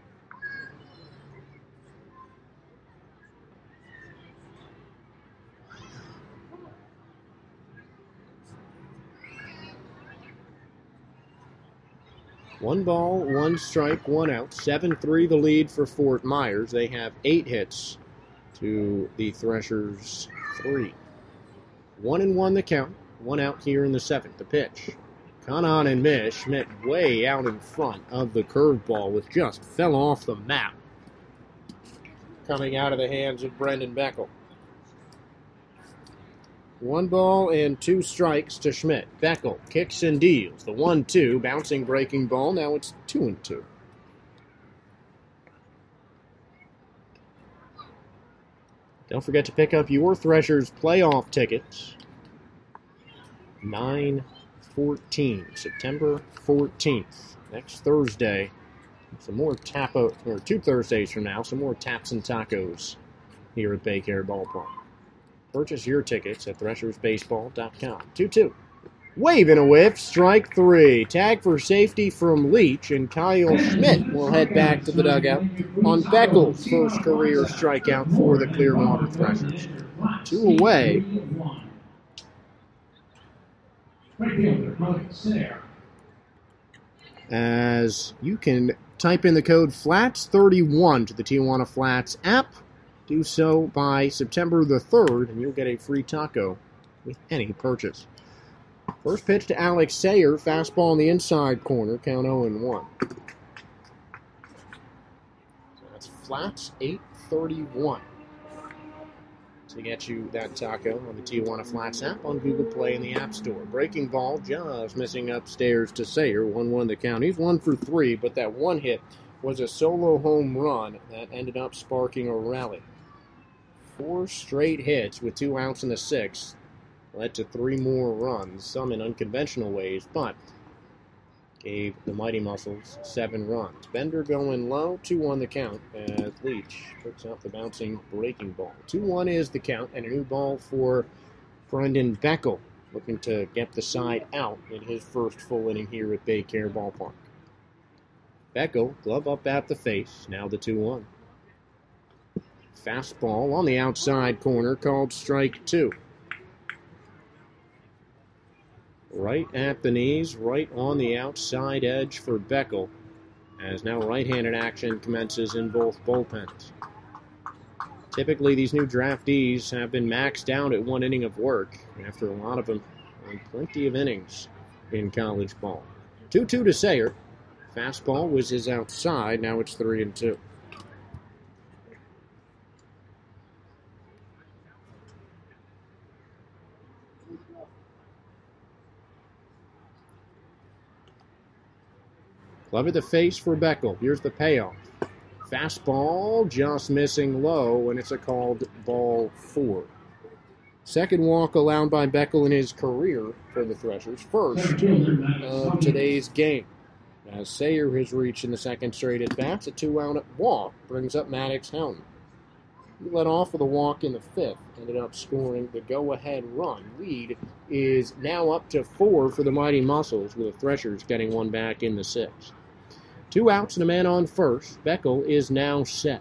One ball, one strike, one out. seven three the lead for Fort Myers. They have eight hits to the Threshers three. One and one the count. One out here in the seventh. The pitch. Con on and miss. Schmidt way out in front of the curveball, which just fell off the map. Coming out of the hands of Brendan Beckel. One ball and two strikes to Schmidt. Beckel kicks and deals. The one two, bouncing breaking ball. Now it's two and two. Don't forget to pick up your Threshers playoff tickets. nine fourteen, September fourteenth, next Thursday. Some more tapo, or two Thursdays from now, some more taps and tacos here at Baycare Ballpark. Purchase your tickets at threshers baseball dot com. two two. Waving a whiff, strike three. Tag for safety from Leach, and Kyle Schmidt will head back to the dugout on Beckel's first career strikeout for the Clearwater Threshers. Two away. As you can type in the code FLATS thirty-one to the Tijuana Flats app. Do so by September the third, and you'll get a free taco with any purchase. First pitch to Alex Sayer, fastball in the inside corner, count oh and one. So that's Flats eight thirty-one to get you that taco on the Tijuana Flats app on Google Play and the App Store. Breaking ball, just missing upstairs to Sayer, one one the count. He's one for three, but that one hit was a solo home run that ended up sparking a rally. Four straight hits with two outs in the sixth led to three more runs, some in unconventional ways, but gave the Mighty Muscles seven runs. Bender going low, two one the count as Leach picks up the bouncing breaking ball. two one is the count, and a new ball for Brendan Beckel, looking to get the side out in his first full inning here at Baycare Ballpark. Beckel, glove up at the face, now the two one. Fastball on the outside corner, called strike two. Right at the knees, right on the outside edge for Beckel, as now right-handed action commences in both bullpens. Typically, these new draftees have been maxed out at one inning of work after a lot of them on plenty of innings in college ball. two two to Sayer. Fastball was his outside. Now it's three and two. Glove at the face for Beckel. Here's the payoff. Fastball just missing low, and it's a called ball four. Second walk allowed by Beckel in his career for the Threshers. First of today's game. As Sayer has reached in the second straight at bats, a two-out walk brings up Maddox Houghton. He led off with a walk in the fifth, ended up scoring the go-ahead run. Lead is now up to four for the Mighty Muscles, with the Threshers getting one back in the sixth. Two outs and a man on first. Beckel is now set.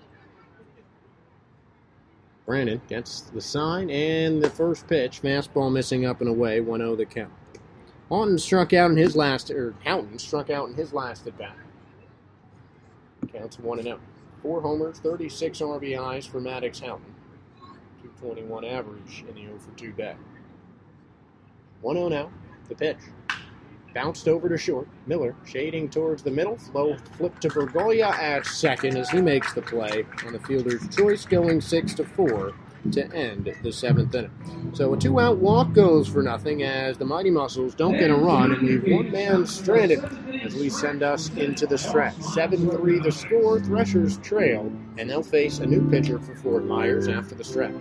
Brandon gets the sign and the first pitch. Fastball missing up and away. one oh the count. Houghton struck out in his last, or Houghton struck out in his last at bat. Counts one and oh. Four homers, thirty-six R B Is for Maddox Houghton. two twenty-one average in the oh for two day. one oh now. The pitch. Bounced over to short. Miller shading towards the middle. Low flip to Bergolia at second as he makes the play on the fielder's choice, going six to four to end the seventh inning. So a two-out walk goes for nothing as the Mighty Muscles don't get a run and leave one man stranded as we send us into the stretch. seven three the score. Threshers trail, and they'll face a new pitcher for Fort Myers after the stretch.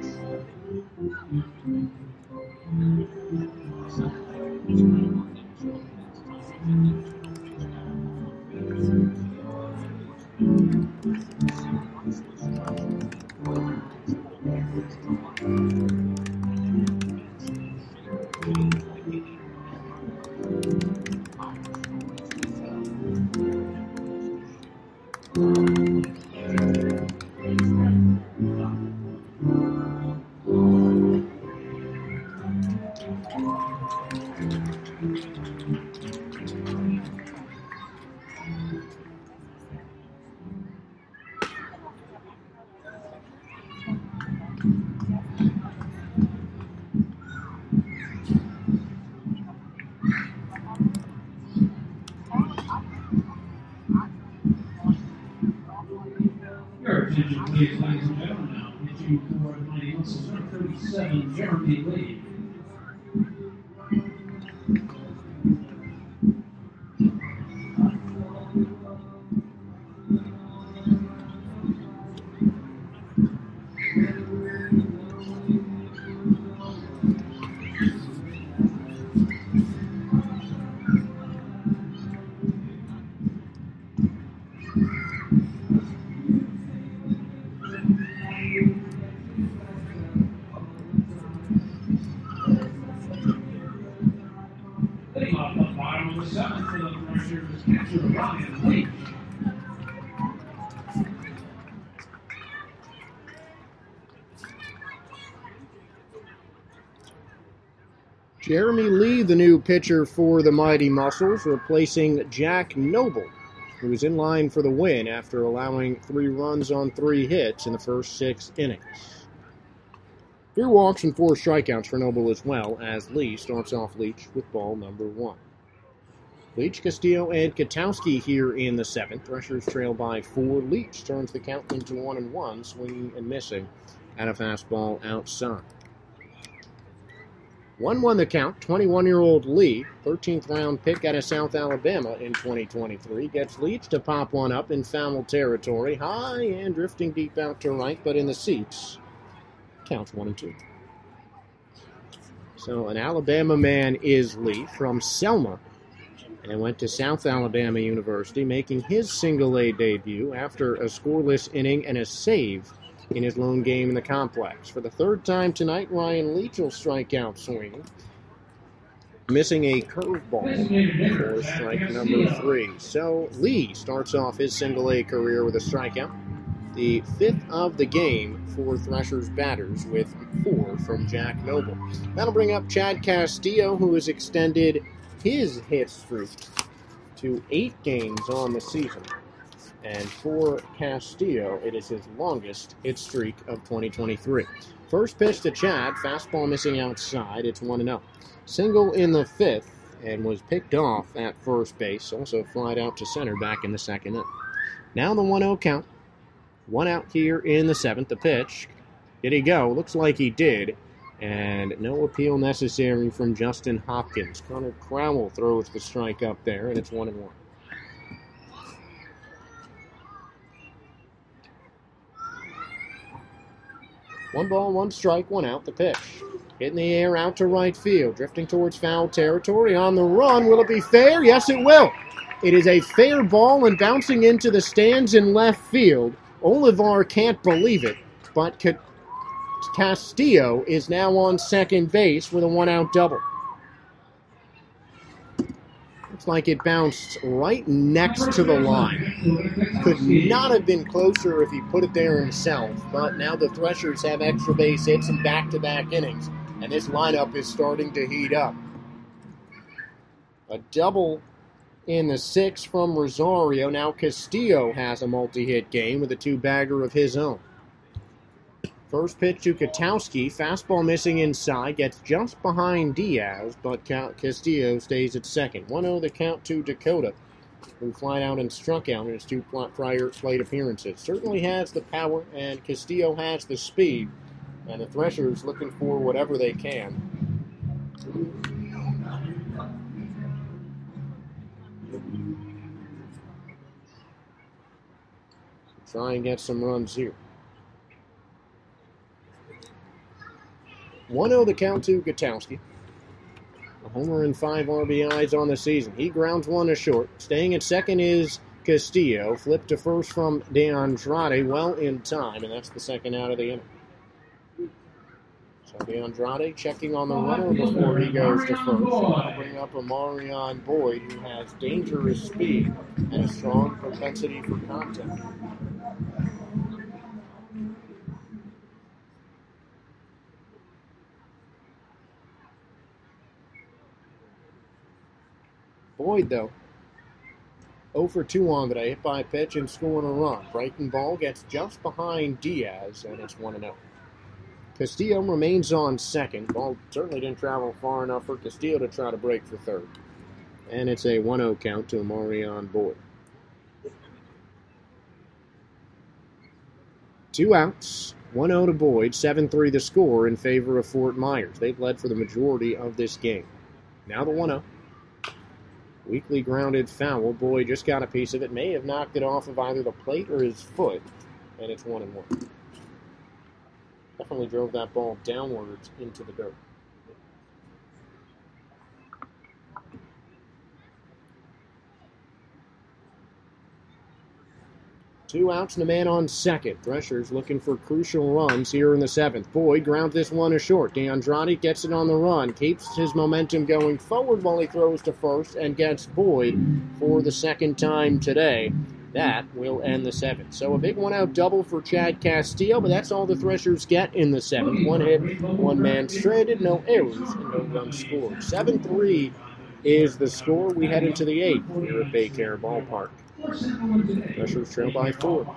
Attention, please, ladies and gentlemen. Now, pitching for the Mighty Muscles, number thirty-seven, Jeremy Lee. Jeremy Lee, the new pitcher for the Mighty Muscles, replacing Jack Noble, who was in line for the win after allowing three runs on three hits in the first six innings. Three walks and four strikeouts for Noble as well, as Lee starts off Leach with ball number one. Leach, Castillo, and Katowski here in the seventh. Threshers trail by four. Leach turns the count into one and one, swinging and missing at a fastball outside. one one the count. twenty-one-year-old Lee, thirteenth round pick out of South Alabama in twenty twenty-three, gets Leach to pop one up in foul territory, high and drifting deep out to right, but in the seats. Counts one and two. So an Alabama man is Lee from Selma, and went to South Alabama University, making his single-A debut after a scoreless inning and a save in his lone game in the complex. For the third time tonight, Ryan Leach will strike out swinging, missing a curveball for strike number three. So Lee starts off his single-A career with a strikeout, the fifth of the game for Threshers batters, with four from Jack Noble. That'll bring up Chad Castillo, who has extended his hit streak to eight games on the season. And for Castillo, it is his longest hit streak of twenty twenty-three. First pitch to Chad, fastball missing outside. It's one and oh. Single in the fifth and was picked off at first base. Also flied out to center back in the second inning. Now the one oh count. One out here in the seventh. The pitch. Did he go? Looks like he did. And no appeal necessary from Justin Hopkins. Connor Crowell throws the strike up there, and it's one and one. One ball, one strike, one out. The pitch. Hit in the air, out to right field. Drifting towards foul territory. On the run. Will it be fair? Yes, it will. It is a fair ball and bouncing into the stands in left field. Olivar can't believe it, but Castillo is now on second base with a one-out double. Looks like it bounced right next to the line. Could not have been closer if he put it there himself, but now the Threshers have extra base hits and back-to-back innings, and this lineup is starting to heat up. A double in the sixth from Rosario. Now Castillo has a multi-hit game with a two-bagger of his own. First pitch to Katowski. Fastball missing inside. Gets just behind Diaz, but Castillo stays at second. one oh the count to Dakota, who flied out and struck out in his two prior plate appearances. Certainly has the power, and Castillo has the speed. And the Threshers looking for whatever they can. Try and get some runs here. one oh the count to Gutowski. A homer and five R B Is on the season. He grounds one to short. Staying at second is Castillo. Flip to first from DeAndrade, well in time, and that's the second out of the inning. So DeAndrade checking on the runner before he goes to first. That'll bring up a Marion Boyd, who has dangerous speed and a strong propensity for contact. Boyd, though, oh for two on today, hit by a pitch and scoring a run. Breaking ball gets just behind Diaz, and it's one and oh. Castillo remains on second. Ball certainly didn't travel far enough for Castillo to try to break for third. And it's a one oh count to Marion Boyd. Two outs, one oh to Boyd, seven three the score in favor of Fort Myers. They've led for the majority of this game. Now the one oh. Weakly grounded foul. Boyd just got a piece of it. May have knocked it off of either the plate or his foot. And it's one and one. Definitely drove that ball downwards into the dirt. Two outs and a man on second. Threshers looking for crucial runs here in the seventh. Boyd grounds this one to short. DeAndrade gets it on the run. Keeps his momentum going forward while he throws to first and gets Boyd for the second time today. That will end the seventh. So a big one-out double for Chad Castillo, but that's all the Threshers get in the seventh. One hit, one man stranded, no errors, and no runs scored. seven three is the score. We head into the eighth here at Baycare Ballpark. Threshers trail by four.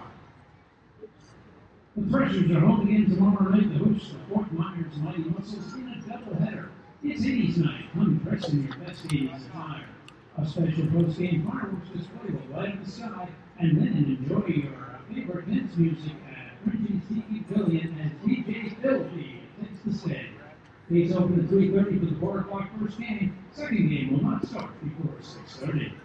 The Threshers are home again tomorrow night to host the Fort Myers Mighty Muscles in a doubleheader. It's Indies night. Come dressed in your best Indies attire. A special post-game fireworks display will light up the sky, and then enjoy your favorite dance music at Prince's Tiki Pavilion as D J Philby takes the stage. Gates open at three thirty for the four o'clock first game. Second game will not start before six thirty.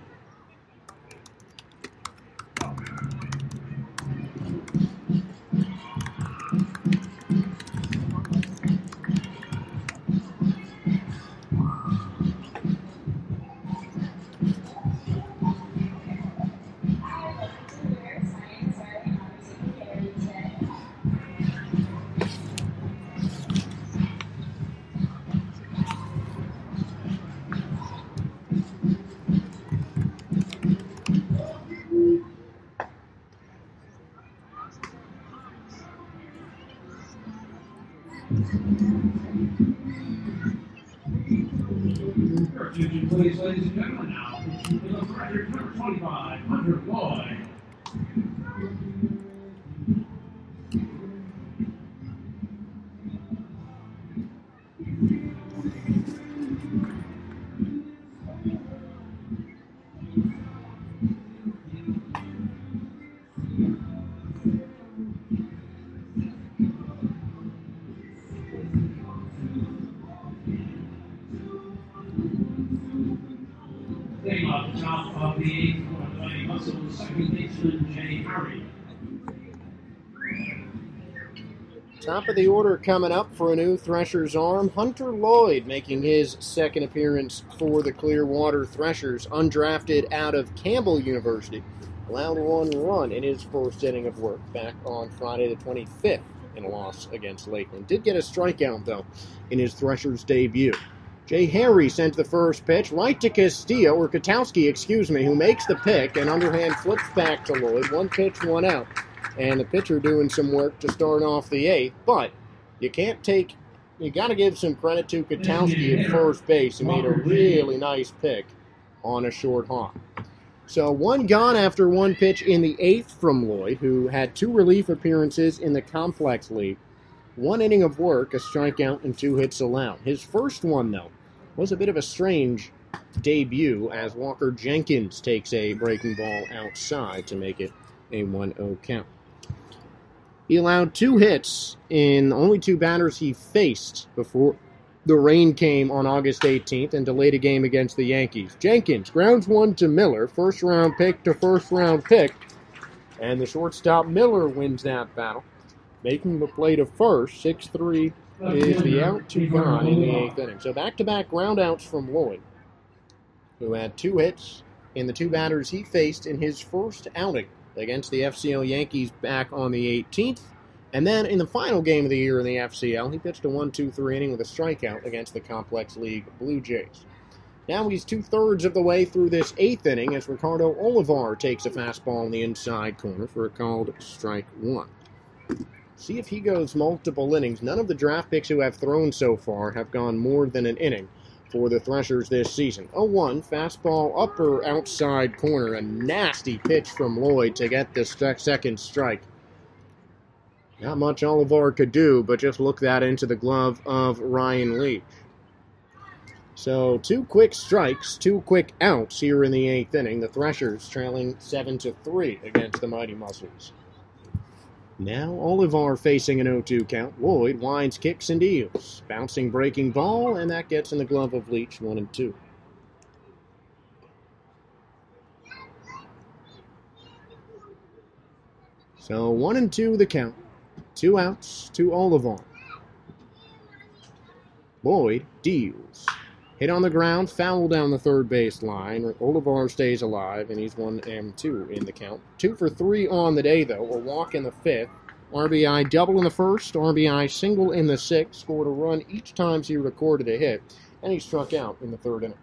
Please, ladies and gentlemen, now, the Threshers number twenty-five, Hunter Boyd. Came off the top of the eighth for the Mighty Muscles, second baseman Jay Harry. Top of the order coming up for a new Threshers arm, Hunter Lloyd making his second appearance for the Clearwater Threshers, undrafted out of Campbell University. Allowed one run in his first inning of work back on Friday the twenty-fifth in a loss against Lakeland. Did get a strikeout, though, in his Threshers debut. Jay Harry sent the first pitch right to Castillo, or Katowski, excuse me, who makes the pick, and underhand flips back to Lloyd. One pitch, one out. And the pitcher doing some work to start off the eighth, but you can't take, you got to give some credit to Katowski at first base, who made a really nice pick on a short hop. So one gone after one pitch in the eighth from Lloyd, who had two relief appearances in the Complex League. One inning of work, a strikeout, and two hits allowed. His first one, though, was a bit of a strange debut as Walker Jenkins takes a breaking ball outside to make it a one oh count. He allowed two hits in only two batters he faced before the rain came on August eighteenth and delayed a game against the Yankees. Jenkins grounds one to Miller, first round pick to first round pick, and the shortstop Miller wins that battle, making the play to first. six three is the out, two gone in the eighth inning. So back-to-back groundouts from Lloyd, who had two hits in the two batters he faced in his first outing against the F C L Yankees back on the eighteenth. And then in the final game of the year in the F C L, he pitched a one two three inning with a strikeout against the Complex League Blue Jays. Now he's two-thirds of the way through this eighth inning as Ricardo Olivar takes a fastball in the inside corner for a called strike one. See if he goes multiple innings. None of the draft picks who have thrown so far have gone more than an inning for the Threshers this season. oh one, fastball upper outside corner. A nasty pitch from Lloyd to get the st- second strike. Not much Olivar could do, but just look that into the glove of Ryan Leach. So two quick strikes, two quick outs here in the eighth inning. The Threshers trailing seven to three against the Mighty Muscles. Now Olivar facing an oh two count. Lloyd winds, kicks, and deals. Bouncing, breaking ball, and that gets in the glove of Leach, one and two. So one and two the count. Two outs to Olivar. Lloyd deals. Hit on the ground, foul down the third base line. Olivar stays alive, and he's one and two in the count. Two for three on the day, though. A walk in the fifth. R B I double in the first. R B I single in the sixth. Scored a run each time he recorded a hit, and he struck out in the third inning.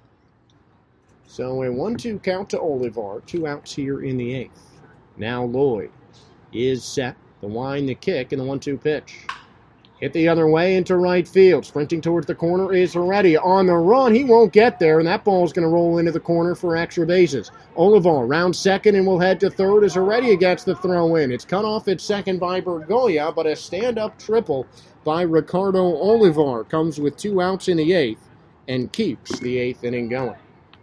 So a one two count to Olivar. Two outs here in the eighth. Now Lloyd is set. The wind, the kick, and the one two pitch. Hit the other way into right field. Sprinting towards the corner is Heredia. On the run, he won't get there, and that ball is going to roll into the corner for extra bases. Olivar round second and will head to third as Heredia gets the throw in. It's cut off at second by Bergoya, but a stand-up triple by Ricardo Olivar comes with two outs in the eighth and keeps the eighth inning going.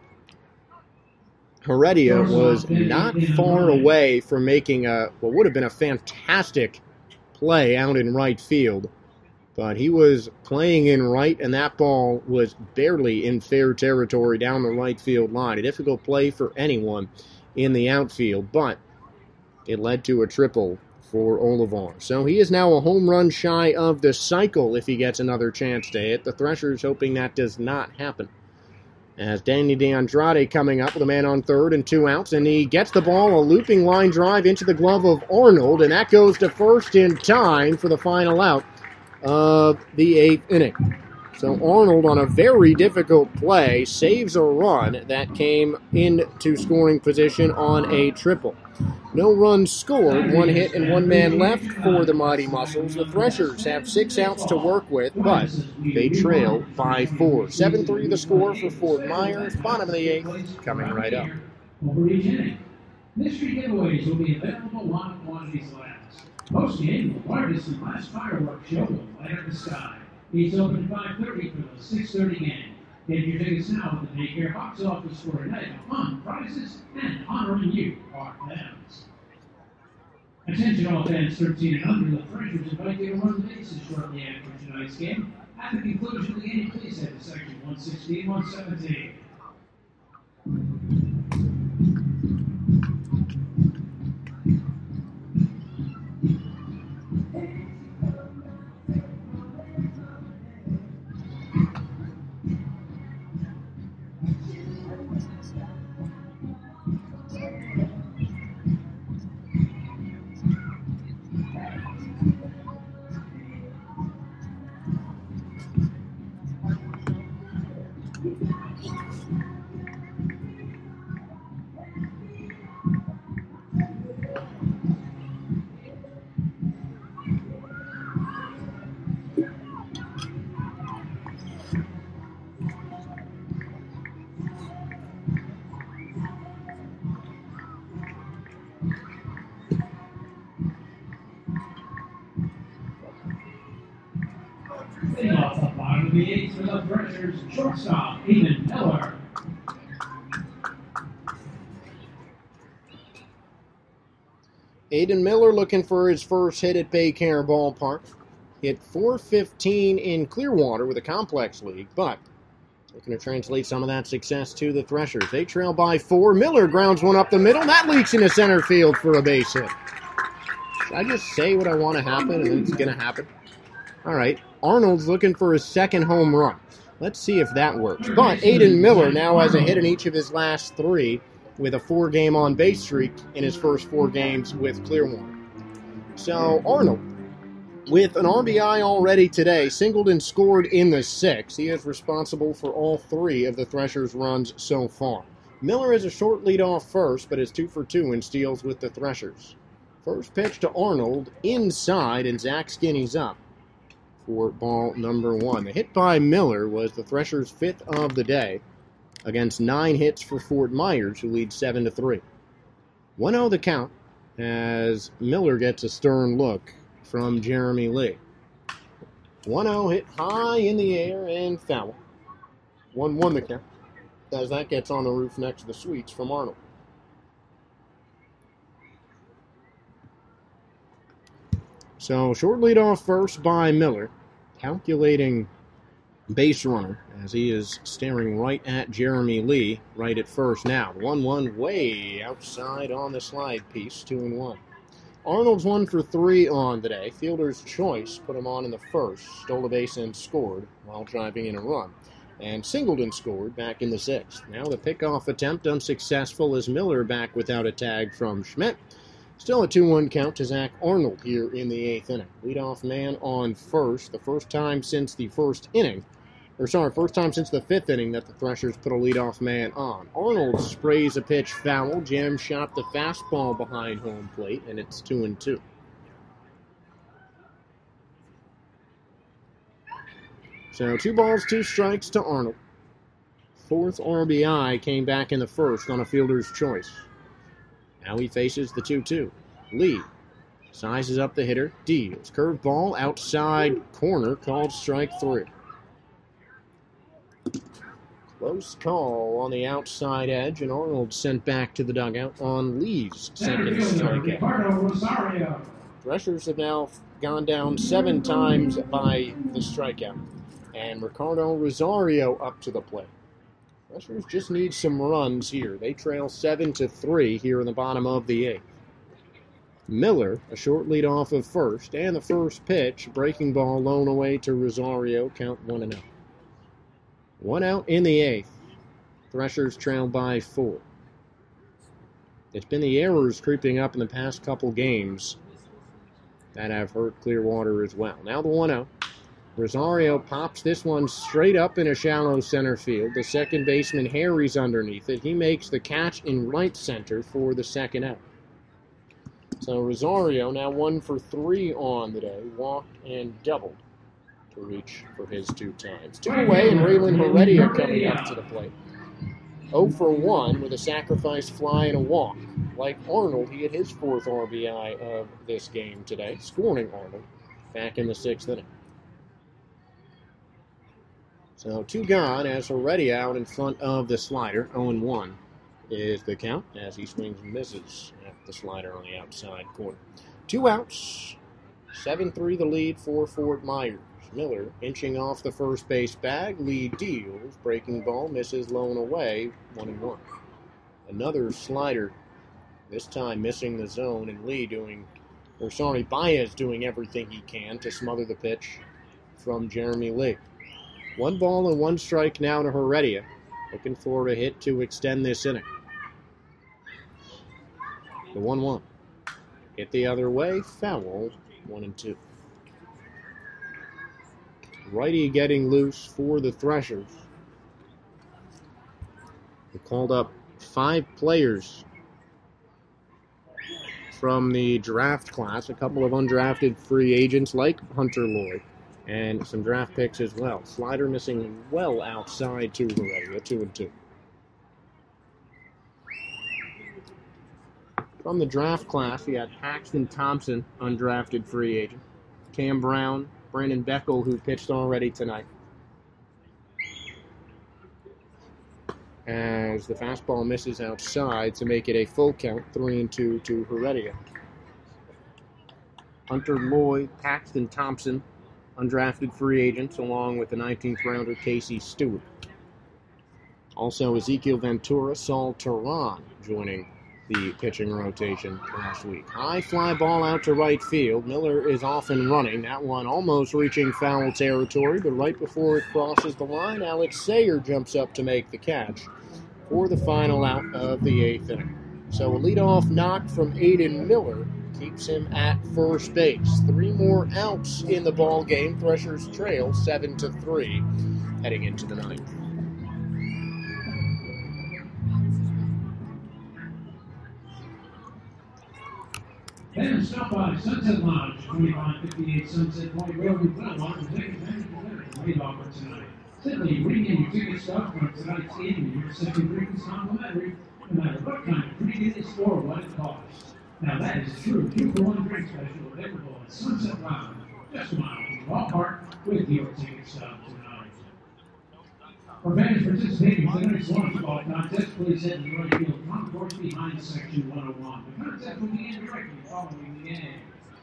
Heredia was not far away from making a what would have been a fantastic play out in right field. But he was playing in right, and that ball was barely in fair territory down the right field line. A difficult play for anyone in the outfield, but it led to a triple for Olivar. So he is now a home run shy of the cycle if he gets another chance to hit. The Threshers hoping that does not happen. As Danny DeAndrade coming up with a man on third and two outs, and he gets the ball, a looping line drive into the glove of Arnold, and that goes to first in time for the final out of the eighth inning. So Arnold, on a very difficult play, saves a run that came into scoring position on a triple. No runs scored, one hit and one man left for the Mighty Muscles. The Threshers have six outs to work with, but they trail by four. seven three the score for Fort Myers. Bottom of the eighth, coming right up. Mystery giveaways will be available while quantities last. Post-game, the largest and last fireworks show will light up the sky. It's open at five thirty for the six thirty game. Get your tickets now at the Daycare box office for a night of fun, prizes, and honoring you, our fans. Attention all fans thirteen and under, the Threshers invite you to run the bases shortly after tonight's game. At the conclusion of the game, please head to section one sixteen, one seventeen. Leading off the bottom of the eighth for the Threshers, shortstop, Aiden Miller. Aiden Miller looking for his first hit at Baycare Ballpark. Hit four fifteen in Clearwater with a complex league, but looking to translate some of that success to the Threshers. They trail by four. Miller grounds one up the middle. That leaks into center field for a base hit. Should I just say what I want to happen and then it's going to happen? All right. Arnold's looking for his second home run. Let's see if that works. But Aiden Miller now has a hit in each of his last three with a four-game on-base streak in his first four games with Clearwater. So Arnold, with an R B I already today, singled and scored in the sixth. He is responsible for all three of the Threshers' runs so far. Miller is a short lead off first, but is two for two in steals with the Threshers. First pitch to Arnold, inside, and Zach Skinney's up for ball number one. The hit by Miller was the Threshers' fifth of the day against nine hits for Fort Myers, who leads seven to three. one oh the count as Miller gets a stern look from Jeremy Lee. one oh hit high in the air and foul. one one the count as that gets on the roof next to the Sweets from Arnold. So short lead off first by Miller, calculating base runner as he is staring right at Jeremy Lee right at first now. one one way outside on the slide piece, two and one. Arnold's one for three on the day. Fielder's choice put him on in the first, stole a base and scored while driving in a run. And Singleton scored back in the sixth. Now the pickoff attempt unsuccessful as Miller back without a tag from Schmidt. Still a two one count to Zach Arnold here in the eighth inning. Leadoff man on first, the first time since the first inning, or sorry, first time since the fifth inning that the Threshers put a leadoff man on. Arnold sprays a pitch foul, jam shot the fastball behind home plate, and it's two and two. So two balls, two strikes to Arnold. Fourth R B I came back in the first on a fielder's choice. Now he faces the two two. Lee sizes up the hitter, deals. Curveball outside corner called strike three. Close call on the outside edge, and Arnold sent back to the dugout on Lee's second strikeout. Threshers have now gone down seven times by the strikeout, and Ricardo Rosario up to the plate. Threshers just need some runs here. They trail seven to three here in the bottom of the eighth. Miller, a short lead off of first, and the first pitch, breaking ball low away to Rosario, count one and out. One out in the eighth. Threshers trail by four. It's been the errors creeping up in the past couple games that have hurt Clearwater as well. Now the one out. Rosario pops this one straight up in a shallow center field. The second baseman Harry's underneath it. He makes the catch in right center for the second out. So Rosario now one for three on the day, walked and doubled to reach for his two times. Two away, and Raylan Heredia coming up to the plate. oh for one with a sacrifice fly and a walk. Like Arnold, he had his fourth R B I of this game today, scoring Arnold back in the sixth inning. So two gone as Heredia out in front of the slider. oh and one is the count as he swings and misses at the slider on the outside corner. Two outs, seven three the lead for Fort Myers. Miller inching off the first base bag. Lee deals. Breaking ball misses low and away. One and one. Another slider, this time missing the zone, and Lee doing, or sorry, Baez doing everything he can to smother the pitch from Jeremy Lee. One ball and one strike now to Heredia, looking for a hit to extend this inning. The one one. Hit the other way, foul, one and two. Righty getting loose for the Threshers. They called up five players from the draft class, a couple of undrafted free agents like Hunter Lloyd, and some draft picks as well. Slider missing well outside to Heredia, two and two. From the draft class, we had Paxton Thompson, undrafted free agent. Cam Brown, Brandon Beckel, who pitched already tonight. As the fastball misses outside to make it a full count, three and two to Heredia. Hunter Lloyd, Paxton Thompson, undrafted free agents, along with the nineteenth rounder Casey Stewart. Also Ezekiel Ventura, Saul Teran joining the pitching rotation last week. High fly ball out to right field. Miller is off and running. That one almost reaching foul territory, but right before it crosses the line, Alex Sayer jumps up to make the catch for the final out of the eighth inning. So a leadoff knock from Aiden Miller keeps him at first base. Three more outs in the ball game. Threshers trail seven to three heading into the ninth. Then stop by Sunset Lodge, twenty-five fifty-eight Sunset Point Road in Belmont to take advantage of the rate offer tonight. Simply bring in your ticket stub from tonight's game and your second drink is complimentary, no matter what kind of drink it is or what it costs. Now that is a true two-for-one drink special available at Sunset Lounge, just a mile from the ballpark with your ticket stub tonight. For fans participating in tonight's launch ball contest, please head to the right field concourse behind section one oh one. The contest will begin directly following the game.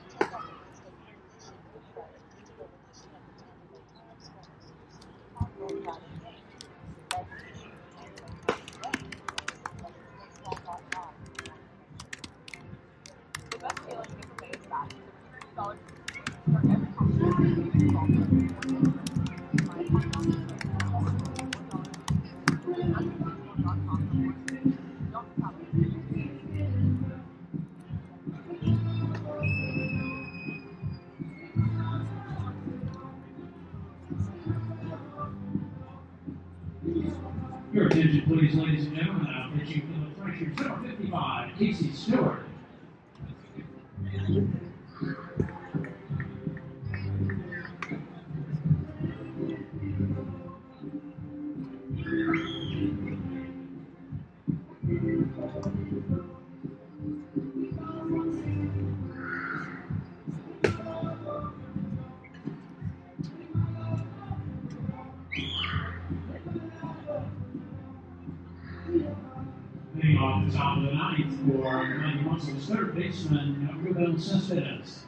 Your attention, please, ladies and gentlemen. Now pitching for the Threshers, number fifty-five, Casey Stewart. Leading off the top of the ninth for Mighty Muscles, third baseman Ruben Cespedes.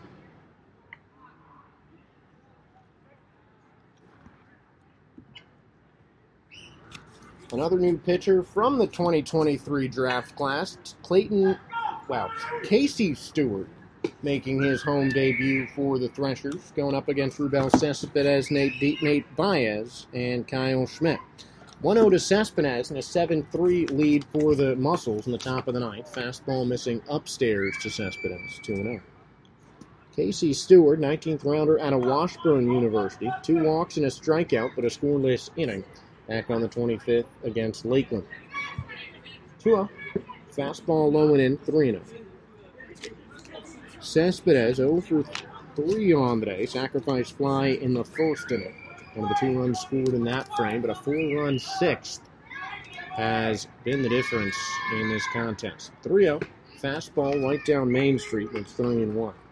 Another new pitcher from the twenty twenty-three draft class, Clayton, wow, Casey Stewart, making his home debut for the Threshers, going up against Rubel Cespedes, Nate, Nate Baez, and Kyle Schmidt. one oh to Cespedes and a seven three lead for the Muscles in the top of the ninth. Fastball missing upstairs to Cespedes, two and oh. Casey Stewart, nineteenth rounder out of Washburn University. Two walks and a strikeout, but a scoreless inning. Back on the twenty-fifth against Lakeland. two oh. Fastball low and in, three and oh. Cespedes oh for three on the day. Sacrifice fly in the first inning. One of the two runs scored in that frame, but a four-run sixth has been the difference in this contest. three oh, fastball right down Main Street. It's three and one.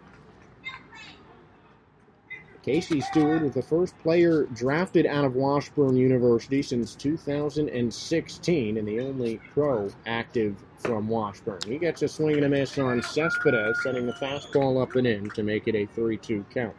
Casey Stewart is the first player drafted out of Washburn University since two thousand sixteen and the only pro active from Washburn. He gets a swing and a miss on Cespedes, sending the fastball up and in to make it a three two count.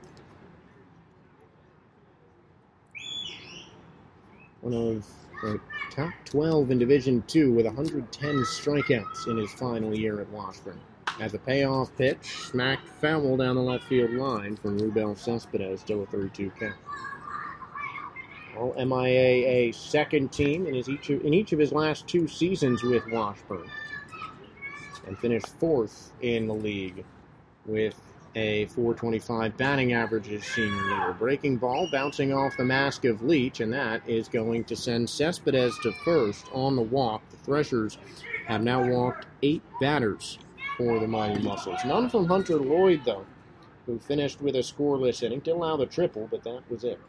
One of the top twelve in Division two with one hundred ten strikeouts in his final year at Washburn. As a payoff pitch, smacked foul down the left field line from Rubel Cespedes, still a three two count. All M I A A second team in, his each of, in each of his last two seasons with Washburn. And finished fourth in the league with a four twenty-five batting average his senior year. Breaking ball bouncing off the mask of Leach, and that is going to send Cespedes to first on the walk. The Threshers have now walked eight batters for the Mighty Muscles. None from Hunter Lloyd, though, who finished with a scoreless inning. Did allow the triple, but that was it.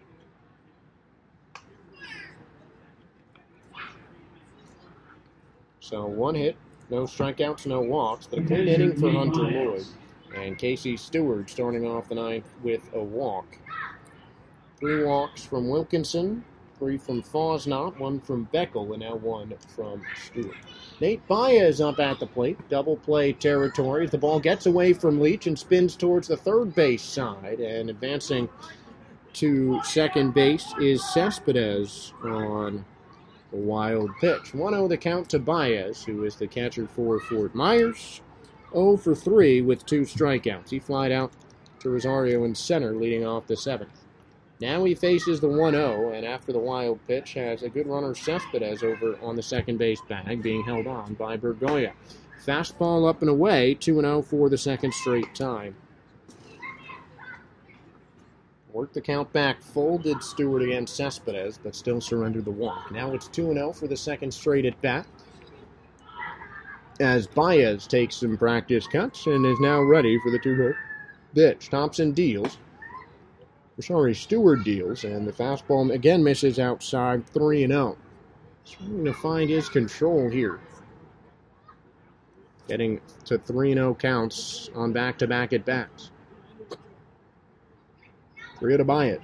So one hit, no strikeouts, no walks, but a clean inning for Hunter Lloyd. And Casey Stewart starting off the ninth with a walk. Three walks from Wilkinson, three from Fosnot, one from Beckel, and now one from Stewart. Nate Baez up at the plate, double play territory. The ball gets away from Leach and spins towards the third base side, and advancing to second base is Cespedes on the wild pitch. one oh the count to Baez, who is the catcher for Fort Myers. oh for three with two strikeouts. He flied out to Rosario in center, leading off the seventh. Now he faces the one oh, and after the wild pitch has a good runner Cespedes over on the second base bag, being held on by Bergoya. Fastball up and away, two and oh for the second straight time. Worked the count back full, did Stewart against Cespedes, but still surrendered the walk. Now it's two and oh for the second straight at bat, as Baez takes some practice cuts and is now ready for the two-hole pitch. Thompson deals. Sorry, Stewart deals, and the fastball again misses outside, three and oh. Trying to find his control here. Getting to three and oh counts on back-to-back at-bats. three to buy it.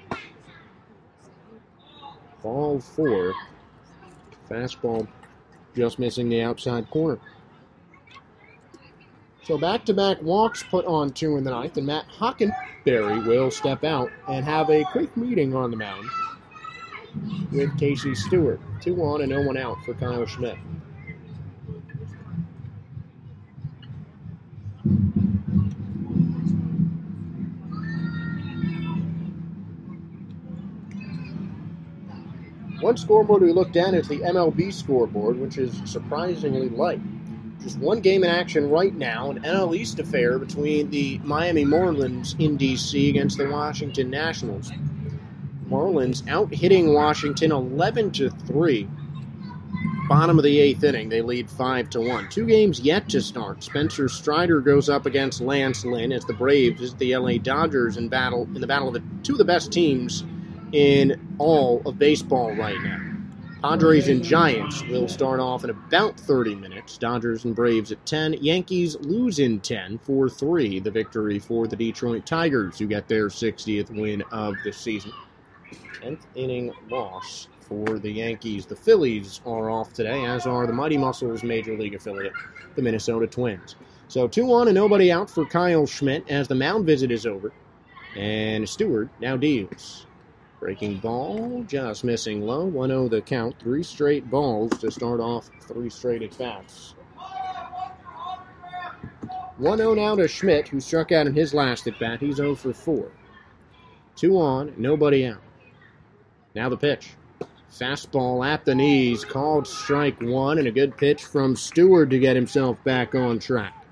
Ball four. Fastball just missing the outside corner. So back-to-back walks put on two in the ninth, and Matt Hockenberry will step out and have a quick meeting on the mound with Casey Stewart. Two on and no one out for Kyle Schmidt. One scoreboard we looked at is the M L B scoreboard, which is surprisingly light. Just one game in action right now, an N L East affair between the Miami Marlins in D C against the Washington Nationals. Marlins out hitting Washington eleven to three. Bottom of the eighth inning, they lead five to one. Two games yet to start. Spencer Strider goes up against Lance Lynn as the Braves visit the L A Dodgers in battle in the battle of the two of the best teams in all of baseball right now. Padres and Giants will start off in about thirty minutes. Dodgers and Braves at ten. Yankees lose in ten, four three. The victory for the Detroit Tigers, who get their sixtieth win of the season. tenth inning loss for the Yankees. The Phillies are off today, as are the Mighty Muscles Major League affiliate, the Minnesota Twins. So two on and nobody out for Kyle Schmidt as the mound visit is over. And Stewart now deals. Breaking ball, just missing low. one oh the count. Three straight balls to start off three straight at-bats. one oh now to Schmidt, who struck out in his last at-bat. He's oh for four. Two on, nobody out. Now the pitch. Fastball at the knees, called strike one, and a good pitch from Stewart to get himself back on track.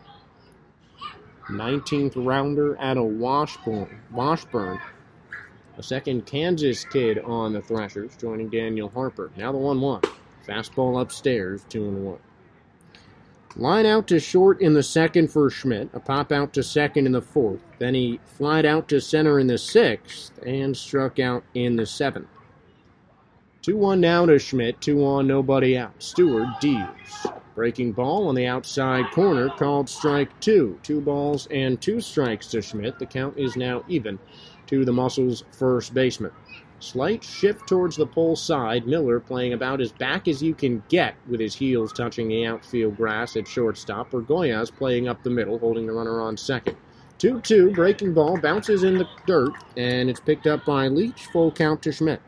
nineteenth rounder out of Washburn. Washburn. A second Kansas kid on the Threshers, joining Daniel Harper. Now the one one. Fastball upstairs, two and one. Line out to short in the second for Schmidt. A pop out to second in the fourth. Then he flied out to center in the sixth and struck out in the seventh. two one now to Schmidt. two on, nobody out. Stewart deals. Breaking ball on the outside corner called strike two. Two balls and two strikes to Schmidt. The count is now even to the Muscles' first baseman. Slight shift towards the pole side. Miller playing about as back as you can get with his heels touching the outfield grass at shortstop. Bergoyas playing up the middle, holding the runner on second. two two, breaking ball, bounces in the dirt, and it's picked up by Leach. Full count to Schmidt.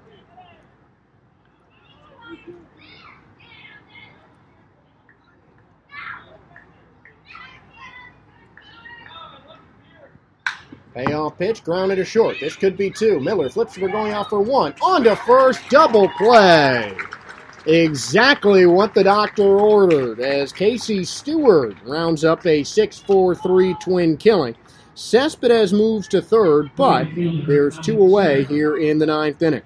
Payoff pitch, grounded to short. This could be two. Miller flips for going off for one. On to first, double play. Exactly what the doctor ordered as Casey Stewart rounds up a six four three twin killing. Cespedes moves to third, but there's two away here in the ninth inning.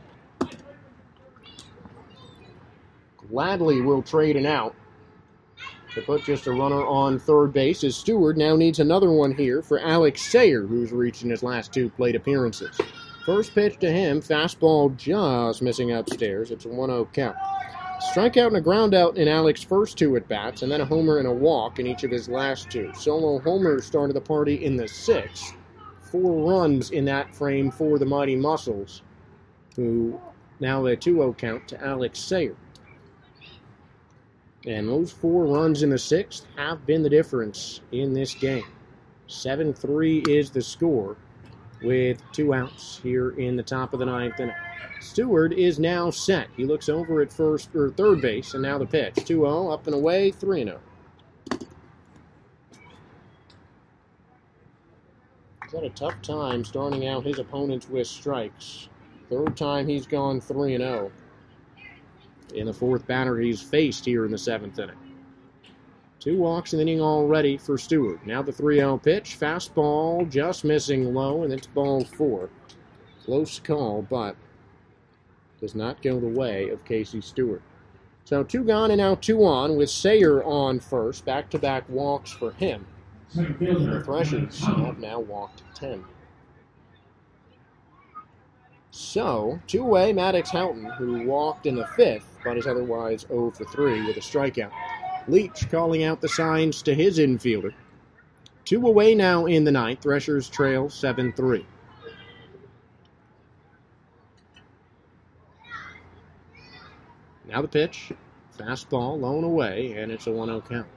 Gladly will trade an out to put just a runner on third base, as Stewart now needs another one here for Alex Sayer, who's reached in his last two plate appearances. First pitch to him, fastball just missing upstairs. It's a one oh count. Strikeout and a groundout in Alex's first two at-bats, and then a homer and a walk in each of his last two. Solo homers started the party in the sixth. Four runs in that frame for the Mighty Muscles, who now a two oh count to Alex Sayer. And those four runs in the sixth have been the difference in this game. seven three is the score with two outs here in the top of the ninth inning. Stewart is now set. He looks over at first or third base, and now the pitch. two oh, up and away, three oh. He's had a tough time starting out his opponents with strikes. Third time he's gone three and oh. In the fourth batter he's faced here in the seventh inning. Two walks in the inning already for Stewart. Now the three oh pitch. Fastball just missing low, and it's ball four. Close call, but does not go the way of Casey Stewart. So two gone and now two on with Sayer on first. Back-to-back walks for him. And the Threshers have now walked ten. So, two-away Maddox Houghton, who walked in the fifth, but is otherwise oh for three with a strikeout. Leach calling out the signs to his infielder. Two away now in the ninth. Threshers trail seven three. Now the pitch. Fastball, low and away, and it's a one oh count.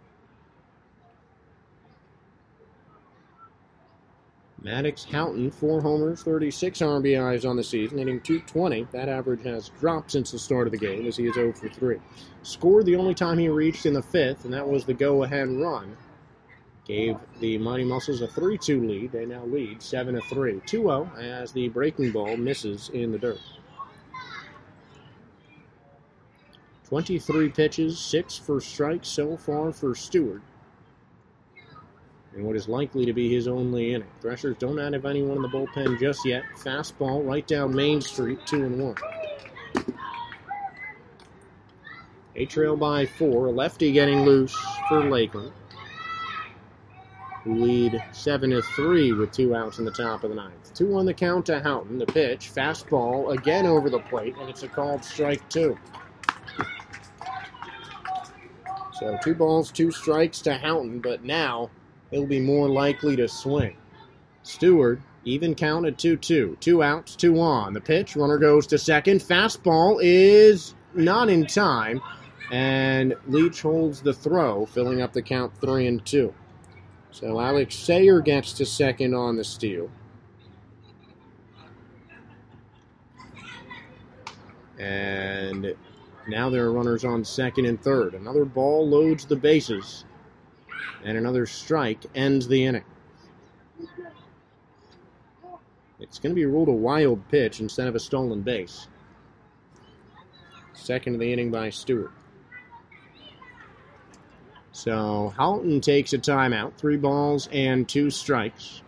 Maddox Houghton, four homers, thirty-six R B Is on the season, hitting two twenty. That average has dropped since the start of the game as he is oh for three. Scored the only time he reached in the fifth, and that was the go-ahead run. Gave the Mighty Muscles a three two lead. They now lead seven to three. two oh as the breaking ball misses in the dirt. twenty-three pitches, six for strikes so far for Stewart, in what is likely to be his only inning. Threshers don't have anyone in the bullpen just yet. Fastball right down Main Street, two and one. A trail by four. A lefty getting loose for Lakeland, who lead seven to three with two outs in the top of the ninth. Two on the count to Houghton. The pitch, fastball again over the plate, and it's a called strike two. So two balls, two strikes to Houghton, but now he'll be more likely to swing. Stewart, even count at two two. Two outs, two on. The pitch, runner goes to second. Fastball is not in time, and Leach holds the throw, filling up the count three and two. So Alex Sayer gets to second on the steal. And now there are runners on second and third. Another ball loads the bases, and another strike ends the inning. It's going to be ruled a wild pitch instead of a stolen base. Second of the inning by Stewart. So Houghton takes a timeout. Three balls and two strikes.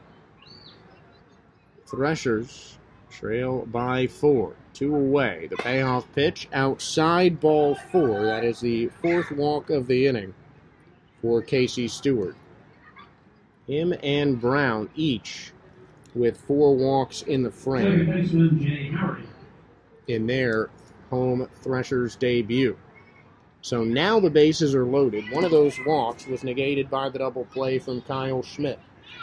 Threshers trail by four. Two away. The payoff pitch outside ball four. That is the fourth walk of the inning for Casey Stewart. Him and Brown each with four walks in the frame in their home Threshers debut. So now the bases are loaded. One of those walks was negated by the double play from Kyle Schmidt.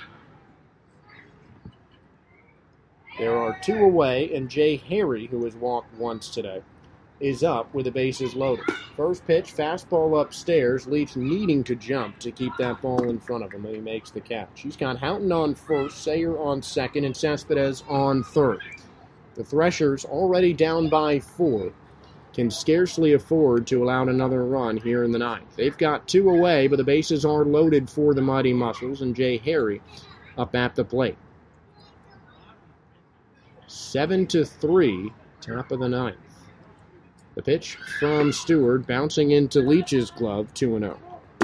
There are two away, and Jay Harry, who has walked once today, is up with the bases loaded. First pitch, fastball upstairs, Leach needing to jump to keep that ball in front of him, and he makes the catch. He's got Houghton on first, Sayer on second, and Cespedes on third. The Threshers, already down by four, can scarcely afford to allow another run here in the ninth. They've got two away, but the bases are loaded for the Mighty Muscles, and Jay Harry up at the plate. Seven to three, top of the ninth. The pitch from Stewart, bouncing into Leach's glove, two and oh.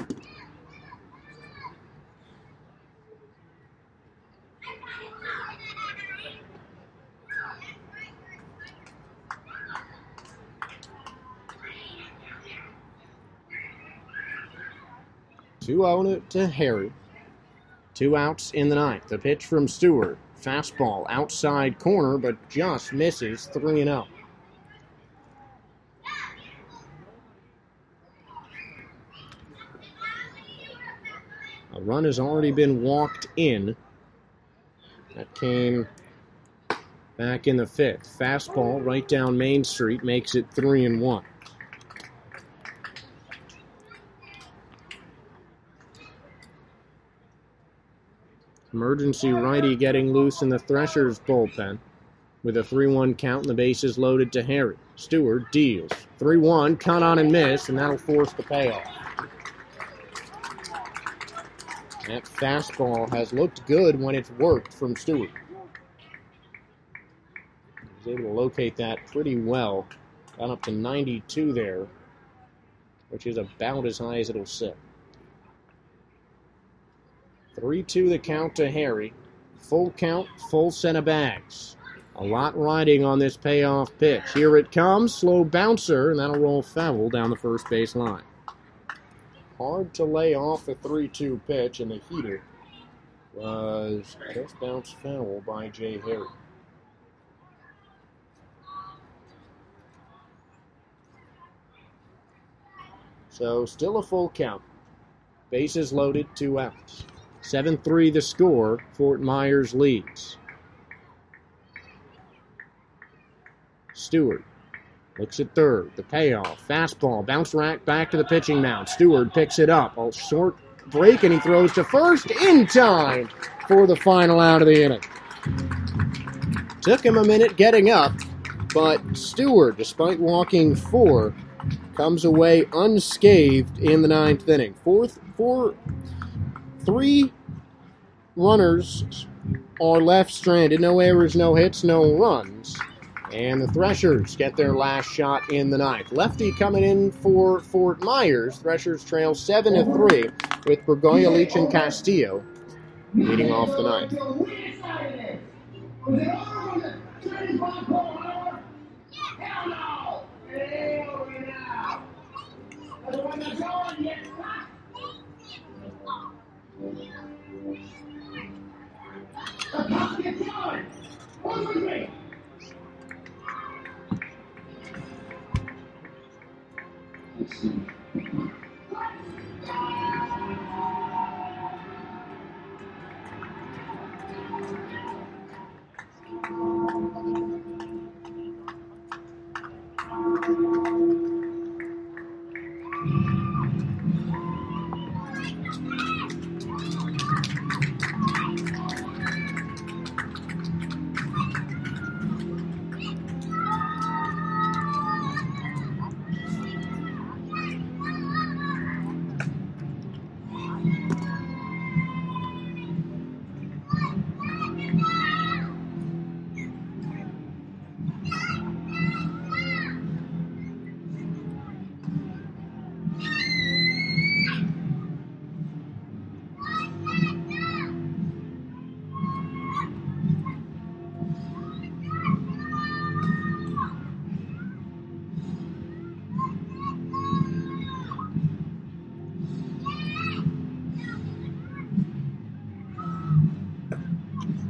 two oh to Harry. Two outs in the ninth. The pitch from Stewart. Fastball outside corner, but just misses, three and oh. A run has already been walked in. That came back in the fifth. Fastball right down Main Street makes it three and one. Emergency righty getting loose in the Threshers bullpen with a three one count and the bases loaded to Harry. Stewart deals. three one, cut on and miss, and that'll force the payoff. That fastball has looked good when it's worked from Stewart. He was able to locate that pretty well. Got up to ninety-two there, which is about as high as it'll sit. three two the count to Harry. Full count, full set of bags. A lot riding on this payoff pitch. Here it comes, slow bouncer, and that'll roll foul down the first base line. Hard to lay off a three two pitch, and the heater was just bounced foul by Jay Harry. So still a full count. Bases loaded, two outs. seven three the score. Fort Myers leads. Stewart looks at third. The payoff. Fastball. Bounce rack back to the pitching mound. Stewart picks it up. A short break, and he throws to first in time for the final out of the inning. Took him a minute getting up, but Stewart, despite walking four, comes away unscathed in the ninth inning. Fourth, four, three runners are left stranded. No errors, no hits, no runs. And the Threshers get their last shot in the ninth. Lefty coming in for Fort Myers. Threshers trail seven to three with Bergoya, Leach, and Castillo leading off the ninth.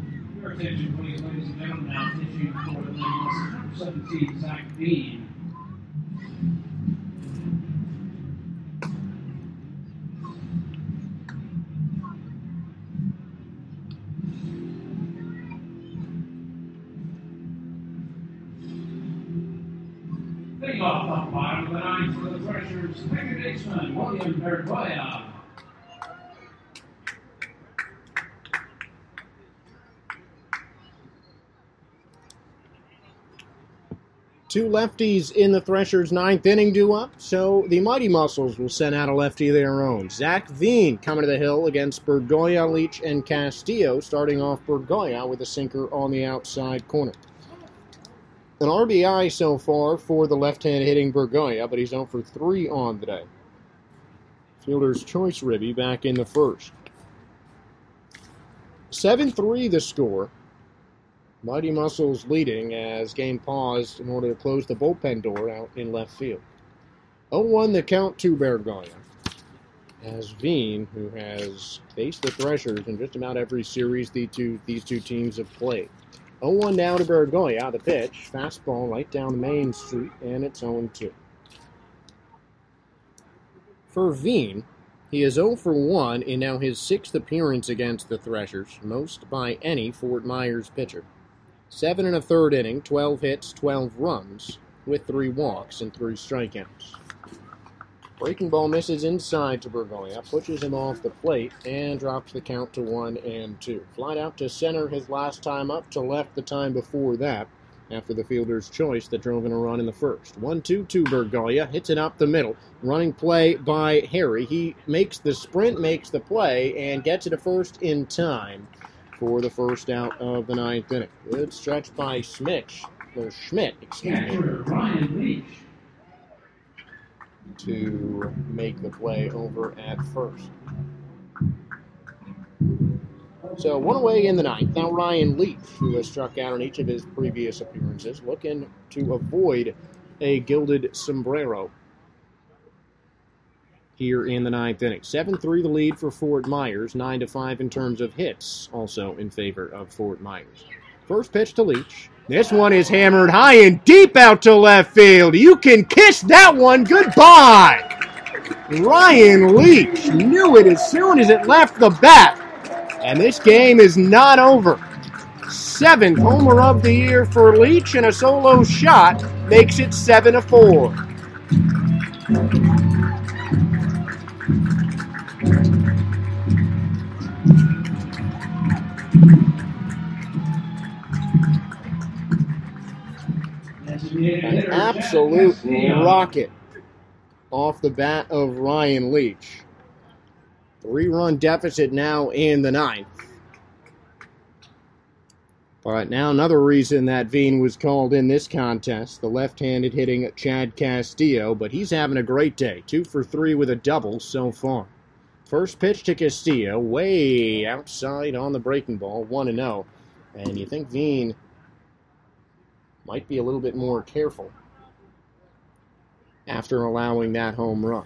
Attention, please, ladies and gentlemen. Now pitching for the Minnesota seventeen, Zach Dean. Leading off the bottom of the ninth for the Threshers, second baseman William Bergoya. Two lefties in the Threshers' ninth inning due up, so the Mighty Muscles will send out a lefty of their own. Zach Veen coming to the hill against Bergoya, Leach, and Castillo, starting off Bergoya with a sinker on the outside corner. An R B I so far for the left-hand hitting Bergoya, but he's oh for three on the day. Fielder's choice ribby back in the first. seven three the score. Mighty Muscles leading as game paused in order to close the bullpen door out in left field. oh one the count to Bergoya, as Veen, who has faced the Threshers in just about every series the two, these two teams have played. oh one now to Bergoya, the pitch, fastball right down Main Street, and it's oh two. For Veen, he is oh for one in now his sixth appearance against the Threshers, most by any Fort Myers pitcher. Seven and a third inning, twelve hits, twelve runs, with three walks and three strikeouts. Breaking ball misses inside to Bergoya, pushes him off the plate, and drops the count to one and two. Flied out to center his last time up, to left the time before that, after the fielder's choice that drove in a run in the first. one two to Bergoya, hits it up the middle. Running play by Harry. He makes the sprint, makes the play, and gets it to first in time for the first out of the ninth inning. Good stretch by Schmidt, or Schmidt, excuse me, Ryan Leach. to make the play over at first. So one away in the ninth. Now Ryan Leach, who has struck out in each of his previous appearances, looking to avoid a gilded sombrero here in the ninth inning. seven three the lead for Fort Myers, nine to five in terms of hits, also in favor of Fort Myers. First pitch to Leach. This one is hammered high and deep out to left field. You can kiss that one goodbye. Ryan Leach knew it as soon as it left the bat. And this game is not over. Seventh homer of the year for Leach, and a solo shot makes it seven to four. An absolute rocket off the bat of Ryan Leach. Three-run deficit now in the ninth. But now another reason that Veen was called in this contest, the left-handed hitting Chad Castillo, but he's having a great day. Two for three with a double so far. First pitch to Castillo, way outside on the breaking ball, one and oh. And you think Veen might be a little bit more careful after allowing that home run.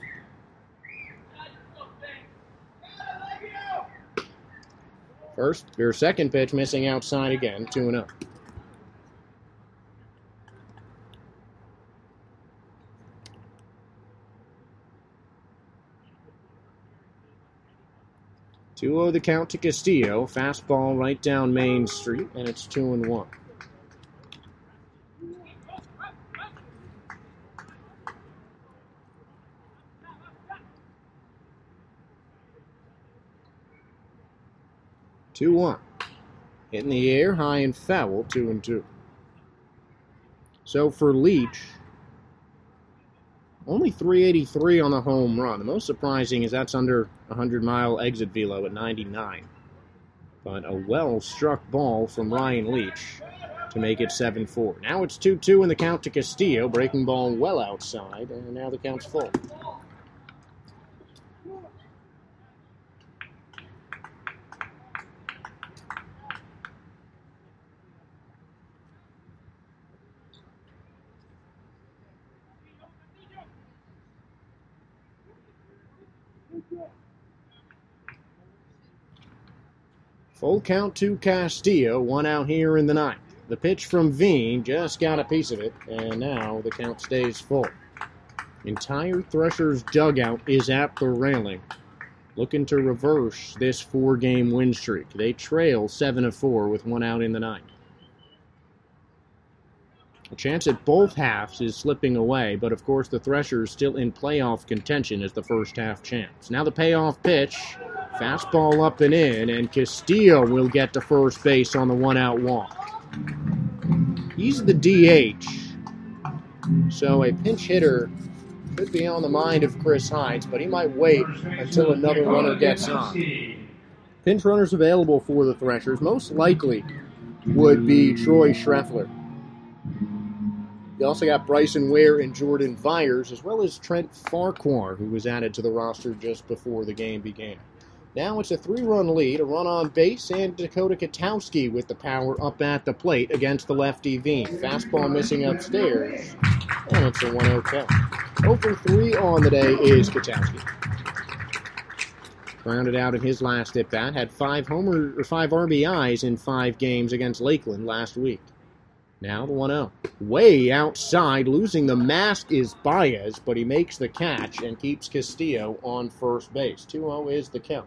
First, your second pitch missing outside again, two and oh. two oh the count to Castillo. Fastball right down Main Street, and it's two and one. two one. Hit in the air, high and foul, two and two. So for Leach, only three eighty-three on the home run. The most surprising is that's under a hundred mile exit velo at ninety-nine. But a well-struck ball from Ryan Leach to make it seven four. Now it's two two in the count to Castillo, breaking ball well outside, and now the count's full. Full count to Castillo, one out here in the ninth. The pitch from Veen just got a piece of it, and now the count stays full. Entire Threshers dugout is at the railing, looking to reverse this four-game win streak. They trail seven to four with one out in the ninth. A chance at both halves is slipping away, but of course the Threshers still in playoff contention as the first half champs. Now the payoff pitch, fastball up and in, and Castillo will get to first base on the one-out walk. He's the D H, so a pinch hitter could be on the mind of Chris Hines, but he might wait until another runner gets on. Pinch runners available for the Threshers most likely would be Troy Schreffler. You also got Bryson Ware and Jordan Vyers, as well as Trent Farquhar, who was added to the roster just before the game began. Now it's a three-run lead, a run on base, and Dakota Katowski with the power up at the plate against the lefty Veen. Fastball missing upstairs, and it's a one oh count. oh for three on the day is Katowski. Grounded out in his last at-bat, had five homer or five R B Is in five games against Lakeland last week. Now the one oh. Way outside, losing the mask is Baez, but he makes the catch and keeps Castillo on first base. two oh is the count.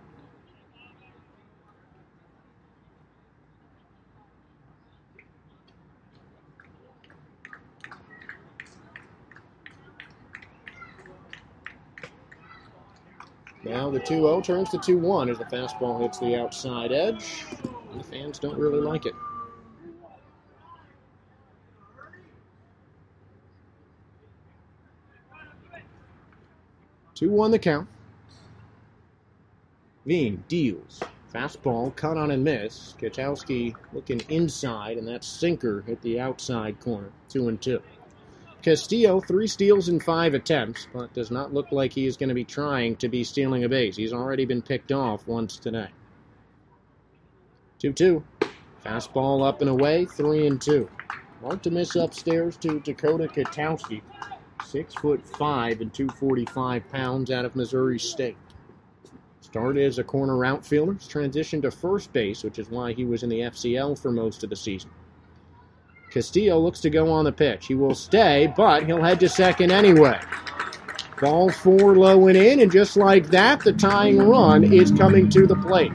Now the two oh turns to two one as the fastball hits the outside edge. And the fans don't really like it. two one the count. Veen deals. Fastball cut on and miss. Katowski looking inside, and that sinker hit the outside corner. two and two. Castillo, three steals in five attempts, but does not look like he is going to be trying to be stealing a base. He's already been picked off once today. two two. Fastball up and away, three and two. Hard to miss upstairs to Dakota Katowski. Six foot five and two forty-five pounds out of Missouri State. Started as a corner outfielder, transitioned to first base, which is why he was in the F C L for most of the season. Castillo looks to go on the pitch. He will stay, but he'll head to second anyway. Ball four low and in, and just like that, the tying run is coming to the plate.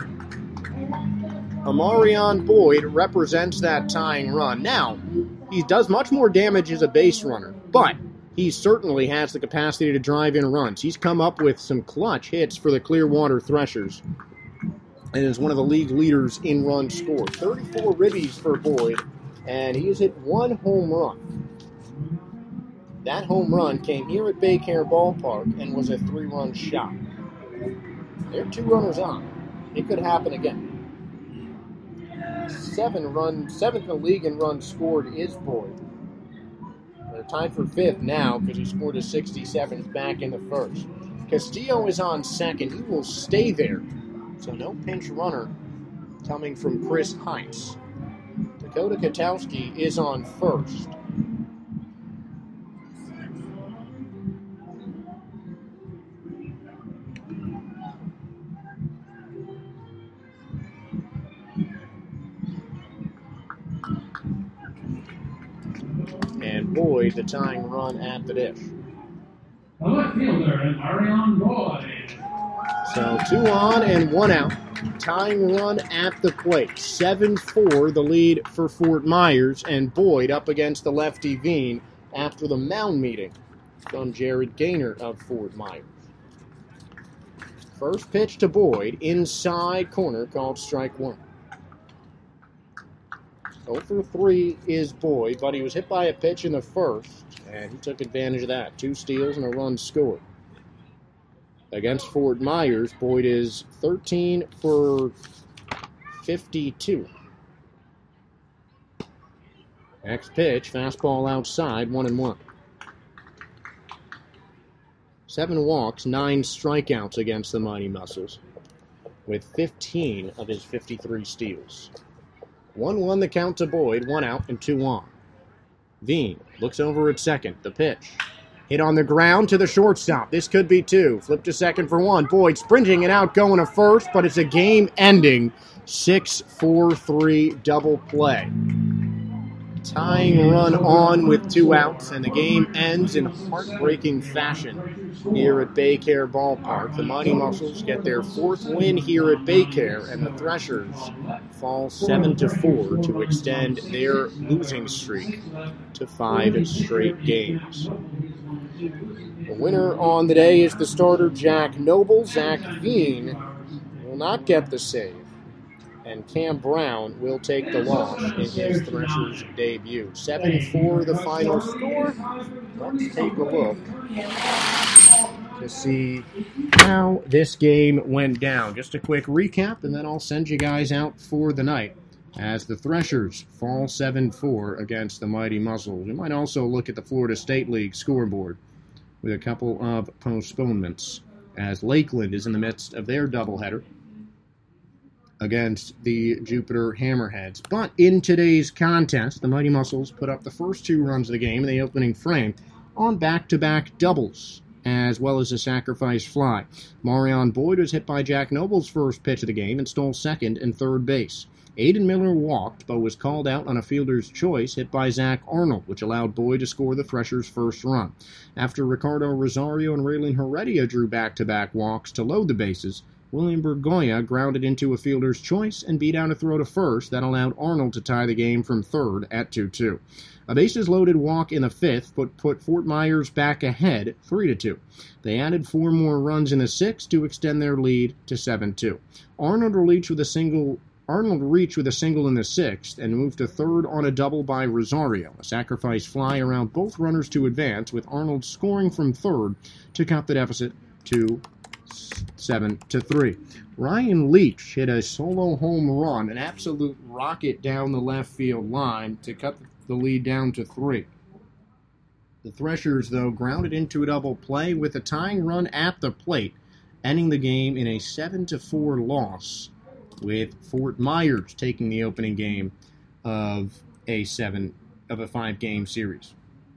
Amarion Boyd represents that tying run. Now, he does much more damage as a base runner, but he certainly has the capacity to drive in runs. He's come up with some clutch hits for the Clearwater Threshers and is one of the league leaders in runs scored. thirty-four ribbies for Boyd, and he has hit one home run. That home run came here at Baycare Ballpark and was a three-run shot. They're two runners on. It could happen again. Seven run, seventh in the league in runs scored is Boyd. They're tied for fifth now because he scored his sixty-seventh back in the first. Castillo is on second. He will stay there. So no pinch runner coming from Chris Hines. Dakota Katowski is on first. And Boyd, the tying run at the dish. The left fielder, Marion Boyd. So two on and one out. Tying run at the plate. seven four the lead for Fort Myers, and Boyd up against the lefty Veen after the mound meeting from Jared Gaynor of Fort Myers. First pitch to Boyd, inside corner, called strike one. oh for three is Boyd, but he was hit by a pitch in the first, and he took advantage of that. Two steals and a run scored. Against Fort Myers, Boyd is thirteen for fifty-two. Next pitch, fastball outside, one and one. Seven walks, nine strikeouts against the Mighty Muscles, with fifteen of his fifty-three steals. one one the count to Boyd, one out and two on. Veen looks over at second, the pitch. Hit on the ground to the shortstop. This could be two. Flip to second for one. Boyd sprinting and out going to first, but it's a game-ending six four three double play. tying run on with two outs, and the game ends in heartbreaking fashion here at Baycare Ballpark. The Mighty Muscles get their fourth win here at Baycare, and the Threshers fall seven to four to extend their losing streak to five straight games. The winner on the day is the starter Jack Noble. Zach Veen will not get the save, and Cam Brown will take the loss in his Threshers debut. seven four the final score. Let's take a look to see how this game went down. Just a quick recap, and then I'll send you guys out for the night as the Threshers fall seven four against the Mighty Muscles. You might also look at the Florida State League scoreboard with a couple of postponements, as Lakeland is in the midst of their doubleheader against the Jupiter Hammerheads. But in today's contest, the Mighty Muscles put up the first two runs of the game in the opening frame on back-to-back doubles, as well as a sacrifice fly. Marion Boyd was hit by Jack Noble's first pitch of the game and stole second and third base. Aiden Miller walked, but was called out on a fielder's choice hit by Zach Arnold, which allowed Boyd to score the Threshers' first run. After Ricardo Rosario and Raylene Heredia drew back-to-back walks to load the bases, William Bergoya grounded into a fielder's choice and beat out a throw to first that allowed Arnold to tie the game from third at two two. A bases-loaded walk in the fifth put, put Fort Myers back ahead three to two. They added four more runs in the sixth to extend their lead to seven two. Arnold reached with a single Arnold reached with a single in the sixth and moved to third on a double by Rosario. A sacrifice fly around both runners to advance, with Arnold scoring from third to cut the deficit to seven to three. Ryan Leach hit a solo home run, an absolute rocket down the left field line to cut the lead down to three. The Threshers, though, grounded into a double play with a tying run at the plate, ending the game in a seven to four loss, with Fort Myers taking the opening game of a seven of a five-game series.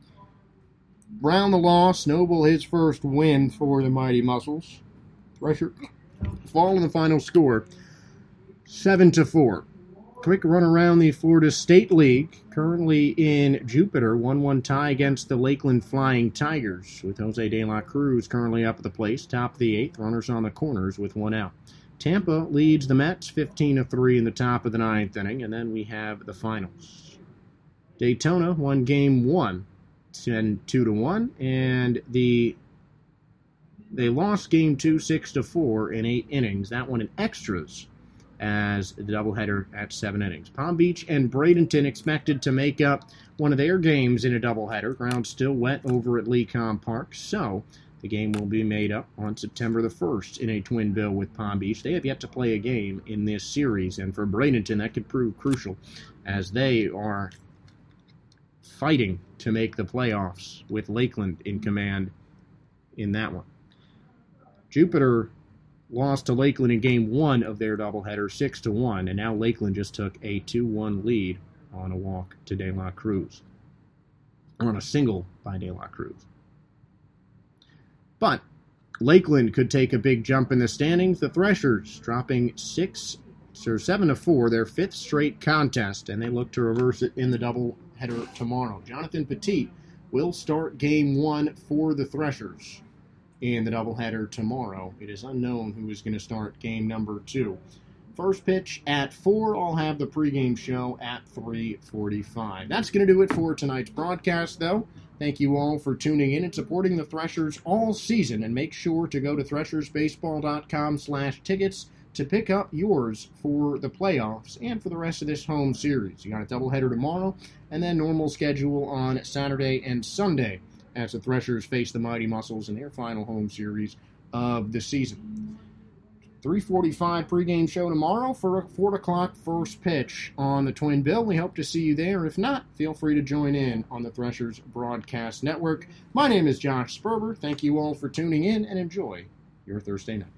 Brown the loss, Noble his first win for the Mighty Muscles. Thresher fall in the final score, seven to four. Quick run around the Florida State League, currently in Jupiter, one one tie against the Lakeland Flying Tigers, with Jose De La Cruz currently up at the plate, top of the eighth, runners on the corners with one out. Tampa leads the Mets fifteen to three in the top of the ninth inning, and then we have the finals. Daytona won game one, two to one, and the they lost game two, six to four in eight innings. That one in extras, as the doubleheader at seven innings. Palm Beach and Bradenton expected to make up one of their games in a doubleheader. Ground still wet over at Lecom Park, so the game will be made up on September the first in a twin bill with Palm Beach. They have yet to play a game in this series, and for Bradenton, that could prove crucial, as they are fighting to make the playoffs with Lakeland in command in that one. Jupiter lost to Lakeland in game one of their doubleheader, six to one, and now Lakeland just took a two one lead on a walk to De La Cruz, or on a single by De La Cruz. But Lakeland could take a big jump in the standings. The Threshers dropping six or seven to four, their fifth straight contest, and they look to reverse it in the doubleheader tomorrow. Jonathan Petit will start game one for the Threshers in the doubleheader tomorrow. It is unknown who is going to start game number two. First pitch at four. I'll have the pregame show at three forty-five. That's going to do it for tonight's broadcast, though. Thank you all for tuning in and supporting the Threshers all season. And make sure to go to threshersbaseball.com slash tickets to pick up yours for the playoffs and for the rest of this home series. You got a doubleheader tomorrow, and then normal schedule on Saturday and Sunday as the Threshers face the Mighty Muscles in their final home series of the season. three forty-five pregame show tomorrow for a four o'clock first pitch on the Twin Bill. We hope to see you there. If not, feel free to join in on the Threshers Broadcast Network. My name is Josh Sperber. Thank you all for tuning in, and enjoy your Thursday night.